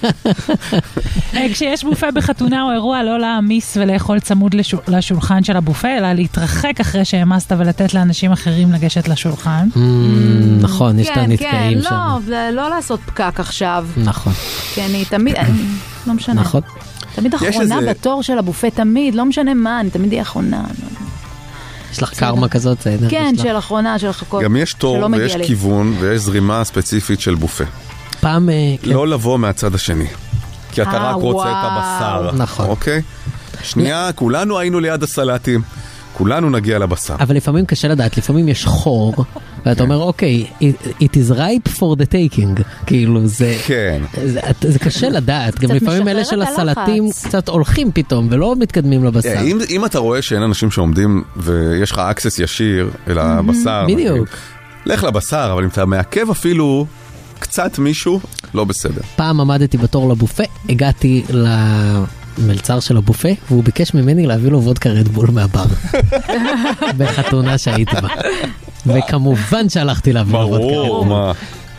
כשיש בופה בחתונה או אירוע, לא להעמיס ולאכול צמוד לשולחן של הבופה, אלא להתרחק אחרי שהעמסת ולתת לאנשים אחרים לגשת לשולחן. נכון, יש את הנתקעים שם. כן, כן, לא לעשות פקק עכשיו. נכון. כן, אני תמיד, לא משנה. נכון. תמיד אחרונה בתור של הבופה, תמיד, לא משנה מה, אני תמיד היא אחרונה. יש לך קרמה כזאת, זה אנרגיה שלך. כן, של אחרונה, של חכות. גם יש תור ויש כיוון ויש זרימה ספציפית של בופה. פעם... לא לבוא מהצד השני. כי אתה רק רוצה את הבשר. נכון. אוקיי? שנייה, כולנו היינו ליד הסלטים. כולנו נגיע לבשר. אבל לפעמים קשה לדעת, לפעמים יש חור, ואתה אומר, אוקיי, it is ripe for the taking. כאילו, זה... כן. זה קשה לדעת. גם לפעמים אלה של הסלטים קצת הולכים פתאום, ולא מתקדמים לבשר. אם אתה רואה שאין אנשים שעומדים, ויש לך אקסס ישיר אל הבשר, בדיוק. לך לבשר, אבל אם אתה מעכב אפילו קצת מישהו, לא בסדר. פעם עמדתי בתור לבופה, הגעתי למלצר של הבופה, והוא ביקש ממני להביא לו וודקה רדבול מהבר. בחתונה שהייתי בה. וכמובן שהלכתי להביא לו וודקה רדבול. ברור, מה?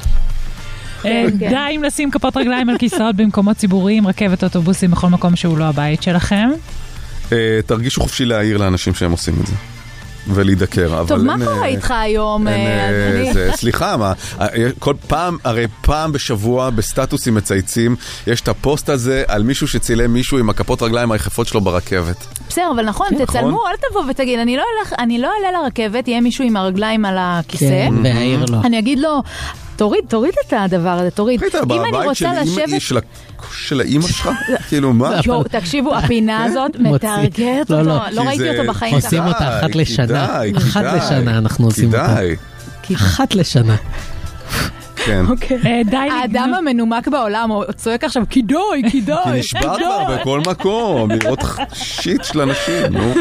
די אם לשים כפות רגליים על כיסאות במקומות ציבוריים, רכבת, אוטובוסים, בכל מקום שהוא לא הבית שלכם. תרגישו חופשי להעיר לאנשים שהם עושים את זה. ולהידקר. טוב, מה קורה איתך היום? סליחה, מה? כל פעם, הרי פעם בשבוע בסטטוסים מצייצים, יש את הפוסט הזה על מישהו שצילם מישהו עם הכפות רגליים היחפות שלו ברכבת. בסדר, אבל נכון, תצלמו, אל תבוא ותגיד, אני לא אעלה לרכבת, יהיה מישהו עם הרגליים על הכיסא. כן, והעיר לו. אני אגיד לו, תוריד, תוריד את הדבר הזה, תוריד. אם אני רוצה לשבת... של האמא שלך? כאילו מה? יו, תקשיבו, הפינה הזאת מתרגרת אותו, לא ראיתי אותו בחיים. עושים אותה אחת לשנה. אחת לשנה אנחנו עושים אותה. אחת לשנה. כן. האדם המנומק בעולם צועק עכשיו, כדאי, כדאי. כי נשבר כבר בכל מקום, לראות שיט של אנשים, נו.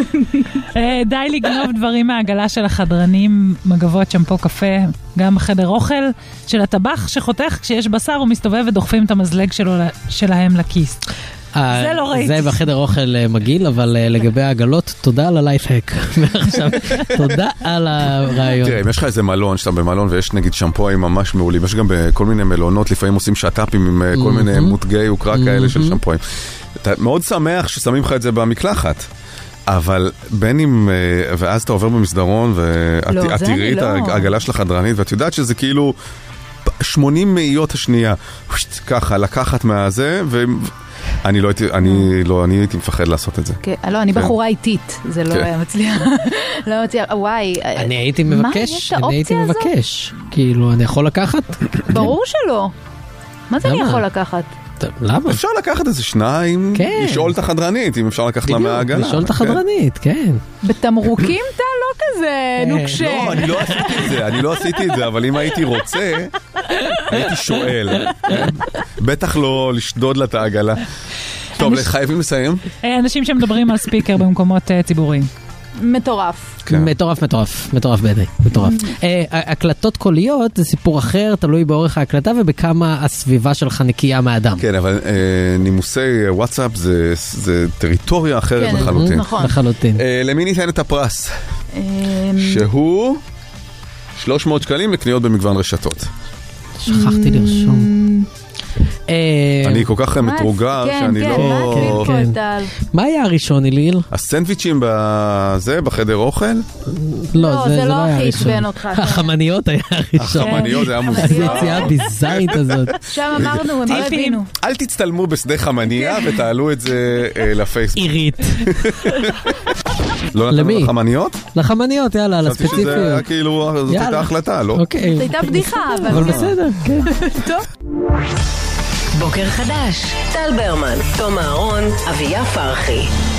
די לגנוב דברים מהעגלה של החדרנים, מגבות, שמפו, קפה, גם בחדר אוכל של הטבח שחותך כשיש בשר ומסתובב ודוחפים את המזלג שלהם לכיס. זה לא ראיתי. זה בחדר אוכל מגעיל, אבל לגבי העגלות, תודה על הלייפהק. ועכשיו, תודה על הרעיון. תראה, אם יש לך איזה מלון, שאתה במלון ויש נגיד שמפואים ממש מעולים, יש גם בכל מיני מלונות, לפעמים עושים שטאפים עם כל מיני מותגי וקרא כאלה של שמפואים. אתה מאוד שמח ששמים לך את זה במקלחת. אבל בין אם, ואז אתה עובר במסדרון, ואת תראי את העגלה של החדרנית, ואת יודעת שזה כאילו שמונים מאיות השנייה, ככה, לקחת מהזה, ו... אני לא הייתי, אני לא, אני הייתי מפחד לעשות את זה. לא, אני בחורה איטית, זה לא היה מצליח. לא מצליח, וואי. אני הייתי מבקש, אני הייתי מבקש. כאילו, אני יכול לקחת? ברור שלא. מה זה אני יכול לקחת? למה? אפשר לקחת איזה שניים, לשאול את החדרנית, אם אפשר לקחת לה מהעגלה. לשאול את החדרנית, כן. בתמרוקים אתה לא כזה נוקשה. לא, אני לא עשיתי את זה, אני לא עשיתי את זה, אבל אם הייתי רוצה, הייתי שואל. בטח לא לשדוד לה את העגלה. טוב, חייבים לסיים. אנשים שמדברים על ספיקר במקומות ציבוריים. מטורף. מטורף, מטורף, מטורף בעיניי, מטורף. הקלטות קוליות זה סיפור אחר, תלוי באורך ההקלטה ובכמה הסביבה שלך נקייה מהאדם. כן, אבל נימוסי וואטסאפ זה טריטוריה אחרת לחלוטין. נכון. לחלוטין. למי ניתן את הפרס? שהוא שלוש מאות שקלים לקניות במגוון רשתות. שכחתי לרשום. אני כל כך מתרוגר שאני לא... מה היה הראשון, איליל? הסנדוויצ'ים בזה, בחדר אוכל? לא, זה לא הכי עצבן אותך. החמניות היה הראשון. החמניות זה היה מוזר. היציאה הביזארית הזאת. שם אמרנו, הם לא הבינו. אל תצטלמו בשדה חמניה ותעלו את זה לפייסבוק. עירית. לא נתנו לחמניות? לחמניות, יאללה, על הספציפיות. חשבתי שזה היה כאילו, זאת הייתה החלטה, לא? זאת הייתה בדיחה, אבל בסדר, כן. טוב. בוקר חדש, טל ברמן, תום אהרון, אביה פרחי.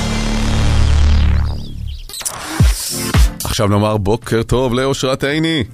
עכשיו נאמר בוקר טוב לאושרת עיני.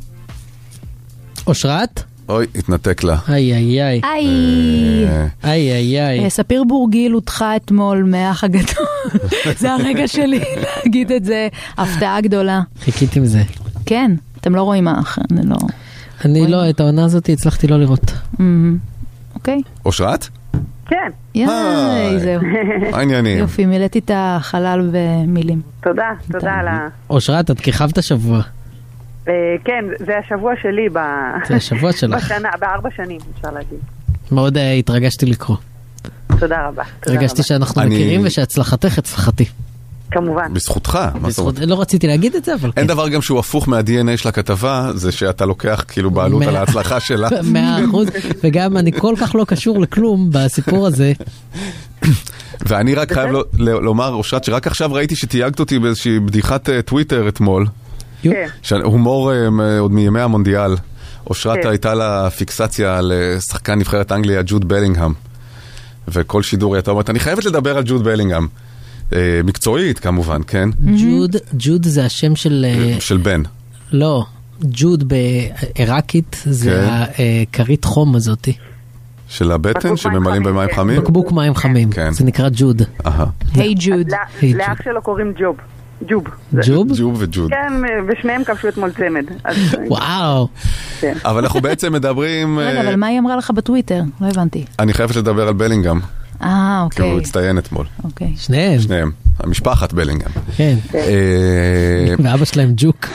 אושרת? אוי, התנתק לה. איי איי איי. איי. איי איי איי. ספיר בורגיל הודחה אתמול מהאח הגדול. זה הרגע שלי להגיד את זה. הפתעה גדולה. חיכית עם זה. כן, אתם לא רואים האח, אני לא... אני לא, את העונה הזאת הצלחתי לא לראות. אוקיי. אושרת? כן. יאי, זהו. העניינים. יופי, מילאתי את החלל במילים. תודה, תודה על ה... אושרת, את כיכבת השבוע. כן, זה השבוע שלי ב... זה השבוע שלך. בשנה, בארבע שנים, אפשר להגיד. מאוד התרגשתי לקרוא. תודה רבה. התרגשתי שאנחנו מכירים ושהצלחתך הצלחתי. כמובן. בזכותך. לא רציתי להגיד את זה, אבל כן. אין דבר גם שהוא הפוך מה-די אן איי של הכתבה, זה שאתה לוקח כאילו בעלות על ההצלחה שלה. מאה אחוז, וגם אני כל כך לא קשור לכלום בסיפור הזה. ואני רק חייב לומר, אושרת, שרק עכשיו ראיתי שתייגת אותי באיזושהי בדיחת טוויטר אתמול. הומור עוד מימי המונדיאל. אושרת הייתה לה פיקסציה על שחקן נבחרת אנגליה, ג'וד בלינגהאם. וכל שידור הייתה אומרת, אני חייבת לדבר על ג'וד בלינגהאם. מקצועית כמובן, כן? ג'וד, ג'וד זה השם של... של בן. לא, ג'וד בעיראקית זה הכרית חום הזאתי. של הבטן שממלאים במים חמים? בקבוק מים חמים, זה נקרא ג'וד. היי ג'וד. לאח שלו קוראים ג'וב. ג'וב. ג'וב? ג'וב וג'וד. כן, ושניהם כבשו אתמול צמד. וואו. אבל אנחנו בעצם מדברים... רגע, אבל מה היא אמרה לך בטוויטר? לא הבנתי. אני חייבת לדבר על בלינגהם. אה, אוקיי. כי הוא הצטיין אתמול. אוקיי. שניהם. שניהם. המשפחת בלינגהם. כן. ואבא שלהם ג'וק.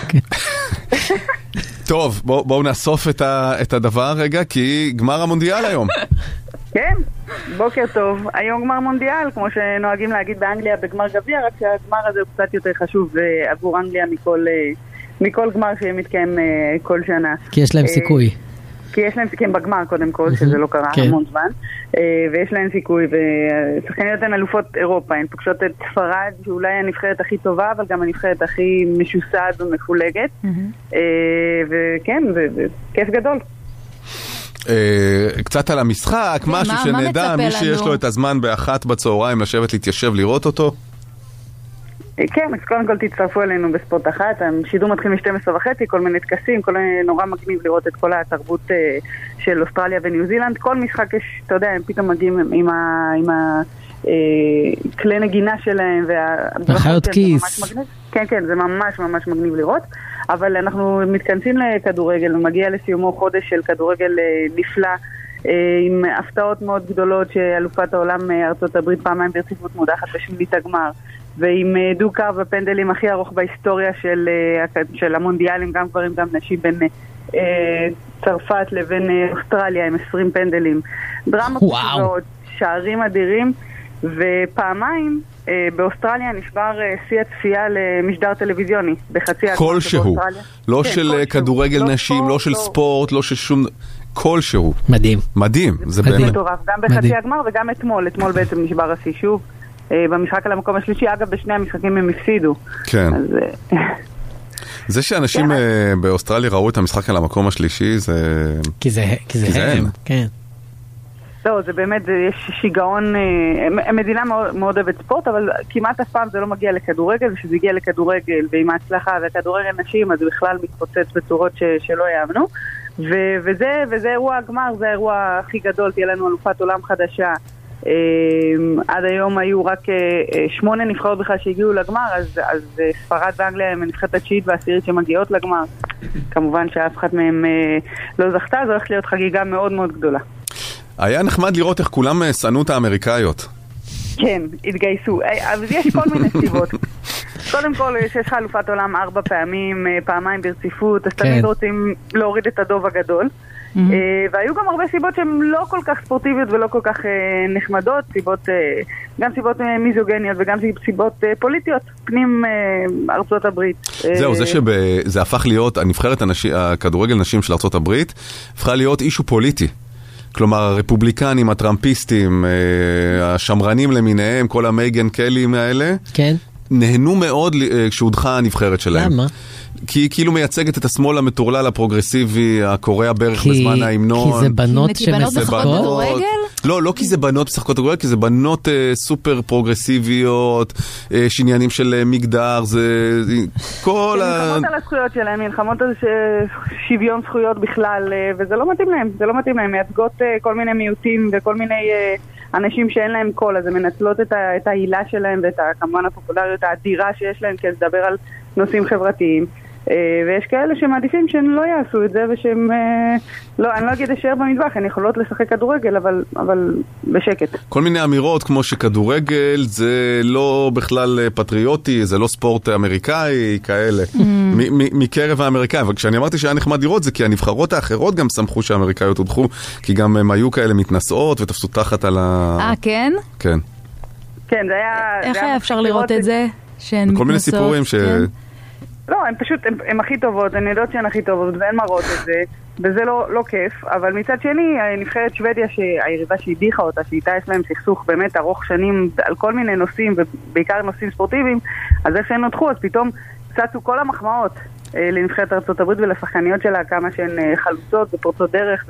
טוב, בואו נאסוף את הדבר רגע, כי גמר המונדיאל היום. כן, בוקר טוב. היום גמר מונדיאל, כמו שנוהגים להגיד באנגליה בגמר גביע, רק שהגמר הזה הוא קצת יותר חשוב עבור אנגליה מכל, מכל גמר שמתקיים כל שנה. כי יש להם סיכוי. כי יש להם סיכוי בגמר קודם כל, שזה לא קרה המון זמן, ויש להם סיכוי, ושחקניות הן אלופות אירופה, הן פוגשות את ספרד, שאולי הנבחרת הכי טובה, אבל גם הנבחרת הכי משוסעת ומפולגת, וכן, וכיף גדול. קצת על המשחק, משהו שנדע, מי שיש לו את הזמן באחת בצהריים לשבת להתיישב לראות אותו? כן, אז קודם כל תצטרפו אלינו בספורט אחת, השידור מתחיל מ-שתים עשרה וחצי, כל מיני תקסים, כל מיני נורא מגניב לראות את כל התרבות של אוסטרליה וניו זילנד, כל משחק יש, אתה יודע, הם פתאום מגיעים עם הכלי נגינה שלהם, והחיות כיס. כן, כן, זה ממש ממש מגניב לראות, אבל אנחנו מתכנסים לכדורגל, ומגיע לסיומו חודש של כדורגל נפלא, עם הפתעות מאוד גדולות שאלופת העולם ארצות הברית פעמיים ברציפות מודחת בשמינית הגמר, ועם דו-קרב בפנדלים הכי ארוך בהיסטוריה של, של המונדיאלים, גם גברים גם נשים, בין אה, צרפת לבין אוסטרליה עם עשרים פנדלים. דרמה פשוטות, שערים אדירים, ופעמיים אה, באוסטרליה נשבר אה, שיא הצפייה למשדר טלוויזיוני, בחצי כלשהו, לא כן, של כדורגל לא נשים, ספורט, לא של לא. ספורט, לא של שום... כלשהו. מדהים. מדהים, זה מדהים. באמת. מטורף, גם בחצי הגמר וגם אתמול, אתמול בעצם נשבר השיא שוב. במשחק על המקום השלישי, אגב, בשני המשחקים הם הפסידו. כן. זה שאנשים באוסטרליה ראו את המשחק על המקום השלישי, זה... כי זה הם. כן. לא, זה באמת, יש שיגעון, מדינה מאוד אוהבת ספורט, אבל כמעט אף פעם זה לא מגיע לכדורגל, ושזה הגיע לכדורגל, ועם ההצלחה, וכדורגל נשים, אז זה בכלל מתפוצץ בצורות שלא יאמנו. וזה, וזה אירוע הגמר, זה האירוע הכי גדול, תהיה לנו אלופת עולם חדשה. עד היום היו רק שמונה נבחרות בכלל שהגיעו לגמר, אז, אז ספרד ואנגליה הם הנבחרת התשיעית והעשירית שמגיעות לגמר. כמובן שאף אחד מהם לא זכתה, זו הולכת להיות חגיגה מאוד מאוד גדולה. היה נחמד לראות איך כולם שנאו את האמריקאיות. כן, התגייסו. אז יש כל מיני סיבות. קודם כל, יש לך אלופת עולם ארבע פעמים, פעמיים ברציפות, אז תמיד רוצים להוריד את הדוב הגדול. והיו גם הרבה סיבות שהן לא כל כך ספורטיביות ולא כל כך נחמדות, סיבות, גם סיבות מיזוגניות וגם סיבות פוליטיות, פנים ארצות הברית. זהו, זה שזה הפך להיות, הנבחרת הכדורגל נשים של ארצות הברית, הפכה להיות אישו פוליטי. כלומר, הרפובליקנים, הטראמפיסטים, השמרנים למיניהם, כל המייגן קלים האלה, כן. נהנו מאוד כשהודחה הנבחרת שלהם. למה? כי היא כאילו מייצגת את השמאל המטורלל, הפרוגרסיבי, הקורע בערך בזמן ההמנון. כי זה בנות שמשחקות כדורגל? לא, לא כי זה בנות משחקות כדורגל, כי זה בנות אה, סופר פרוגרסיביות, אה, שעניינים של אה, מגדר, זה כל ה... מלחמות על הזכויות שלהם, מלחמות על שוויון זכויות בכלל, אה, וזה לא מתאים להם, זה לא מתאים להם, מייצגות אה, כל מיני מיעוטים וכל מיני אה, אנשים שאין להם קול, אז הם מנצלות את, ה, את העילה שלהם ואת ה, כמובן הפופולריות האדירה שיש להם כדי לדבר על נושאים חברתיים. ויש כאלה שמעדיפים שהם לא יעשו את זה, ושהם, לא, אני לא אגיד אשר במטבח, הן יכולות לשחק כדורגל, אבל, אבל בשקט. כל מיני אמירות כמו שכדורגל זה לא בכלל פטריוטי, זה לא ספורט אמריקאי, כאלה, mm. מקרב האמריקאים. אבל כשאני אמרתי שהיה נחמד לראות זה, כי הנבחרות האחרות גם שמחו שהאמריקאיות הודחו, כי גם הם היו כאלה מתנסות ותפסו תחת על ה... אה, כן? כן. כן, זה היה... איך היה אפשר לראות את זה? שהן מתנסות? כל מיני סיפורים ש... לא, הן פשוט, הן הכי טובות, הן יודעות שהן הכי טובות, והן מראות את זה, וזה לא, לא כיף, אבל מצד שני, נבחרת שוודיה, שהיריבה שהדיחה אותה, שאיתה יש להם סכסוך באמת ארוך שנים על כל מיני נושאים, ובעיקר נושאים ספורטיביים, אז איך שהן נותחו, אז פתאום צצו כל המחמאות לנבחרת ארצות הברית ולשחקניות שלה, כמה שהן חלוצות ופורצות דרך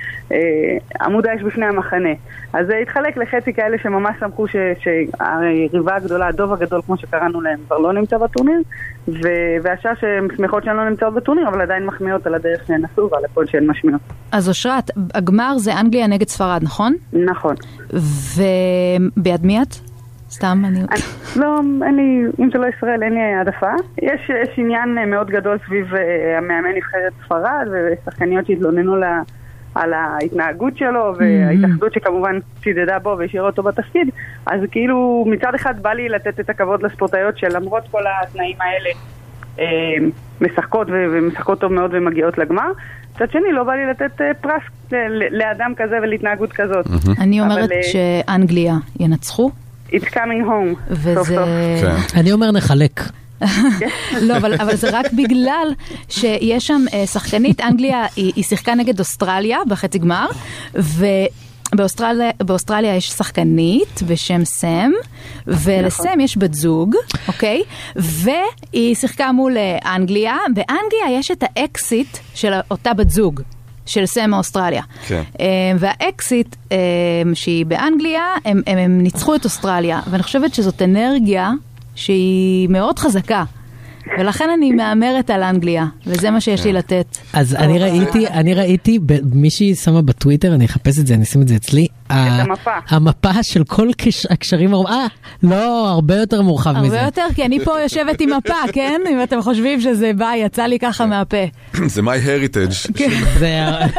ועמוד האש בפני המחנה. אז זה התחלק לחצי כאלה שממש שמחו שהיריבה הגדולה, הדוב הגדול כמו שקראנו להם, כבר לא נמצא בטורניר, והשאר שהן שמחות שהן לא נמצאות בטורניר, אבל עדיין מחמיאות על הדרך שהן עשו ועל הכל שהן משמיעות. אז אושרת, הגמר זה אנגליה נגד ספרד, נכון? נכון. וביד מי את? סתם, אני... לא, אין לי, אם זה לא ישראל, אין לי העדפה. יש, יש עניין מאוד גדול סביב המאמן נבחרת ספרד, ושחקניות שהתלוננו לה, על ההתנהגות שלו, וההתאחדות שכמובן צידדה בו והשאירה אותו בתפקיד. אז כאילו מצד אחד בא לי לתת את הכבוד לספורטאיות שלמרות כל התנאים האלה אה, משחקות ומשחקות טוב מאוד ומגיעות לגמר. מצד שני לא בא לי לתת פרס לאדם כזה ולהתנהגות כזאת. אני אומרת שאנגליה ינצחו. It's coming home. וזה... אני אומר נחלק. לא, אבל, אבל זה רק בגלל שיש שם uh, שחקנית, אנגליה היא, היא שיחקה נגד אוסטרליה בחצי גמר, ובאוסטרליה באוסטרליה יש שחקנית בשם סם, ולסם יש בת זוג, אוקיי? והיא שיחקה מול אנגליה, באנגליה יש את האקסיט של אותה בת זוג. של סם מאוסטרליה. כן. והאקסיט שהיא באנגליה, הם, הם, הם ניצחו את אוסטרליה, ואני חושבת שזאת אנרגיה שהיא מאוד חזקה. ולכן אני מאמרת על אנגליה, וזה מה שיש לי לתת. אז אני ראיתי, אני ראיתי, מישהי שמה בטוויטר, אני אחפש את זה, אני אשים את זה אצלי. את המפה. המפה של כל הקשרים, אה, לא, הרבה יותר מורחב מזה. הרבה יותר, כי אני פה יושבת עם מפה, כן? אם אתם חושבים שזה בא, יצא לי ככה מהפה. זה my heritage. זה...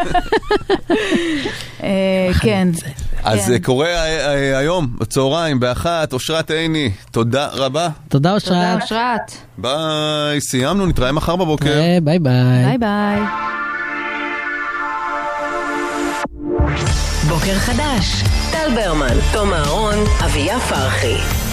כן. אז קורה היום, בצהריים, באחת, אושרת עיני, תודה רבה. תודה אושרת. תודה אושרת. ביי, סיימנו, נתראה מחר בבוקר. ביי ביי. ביי ביי. בוקר חדש, טל ברמן, תום אהרון, אביה פרחי.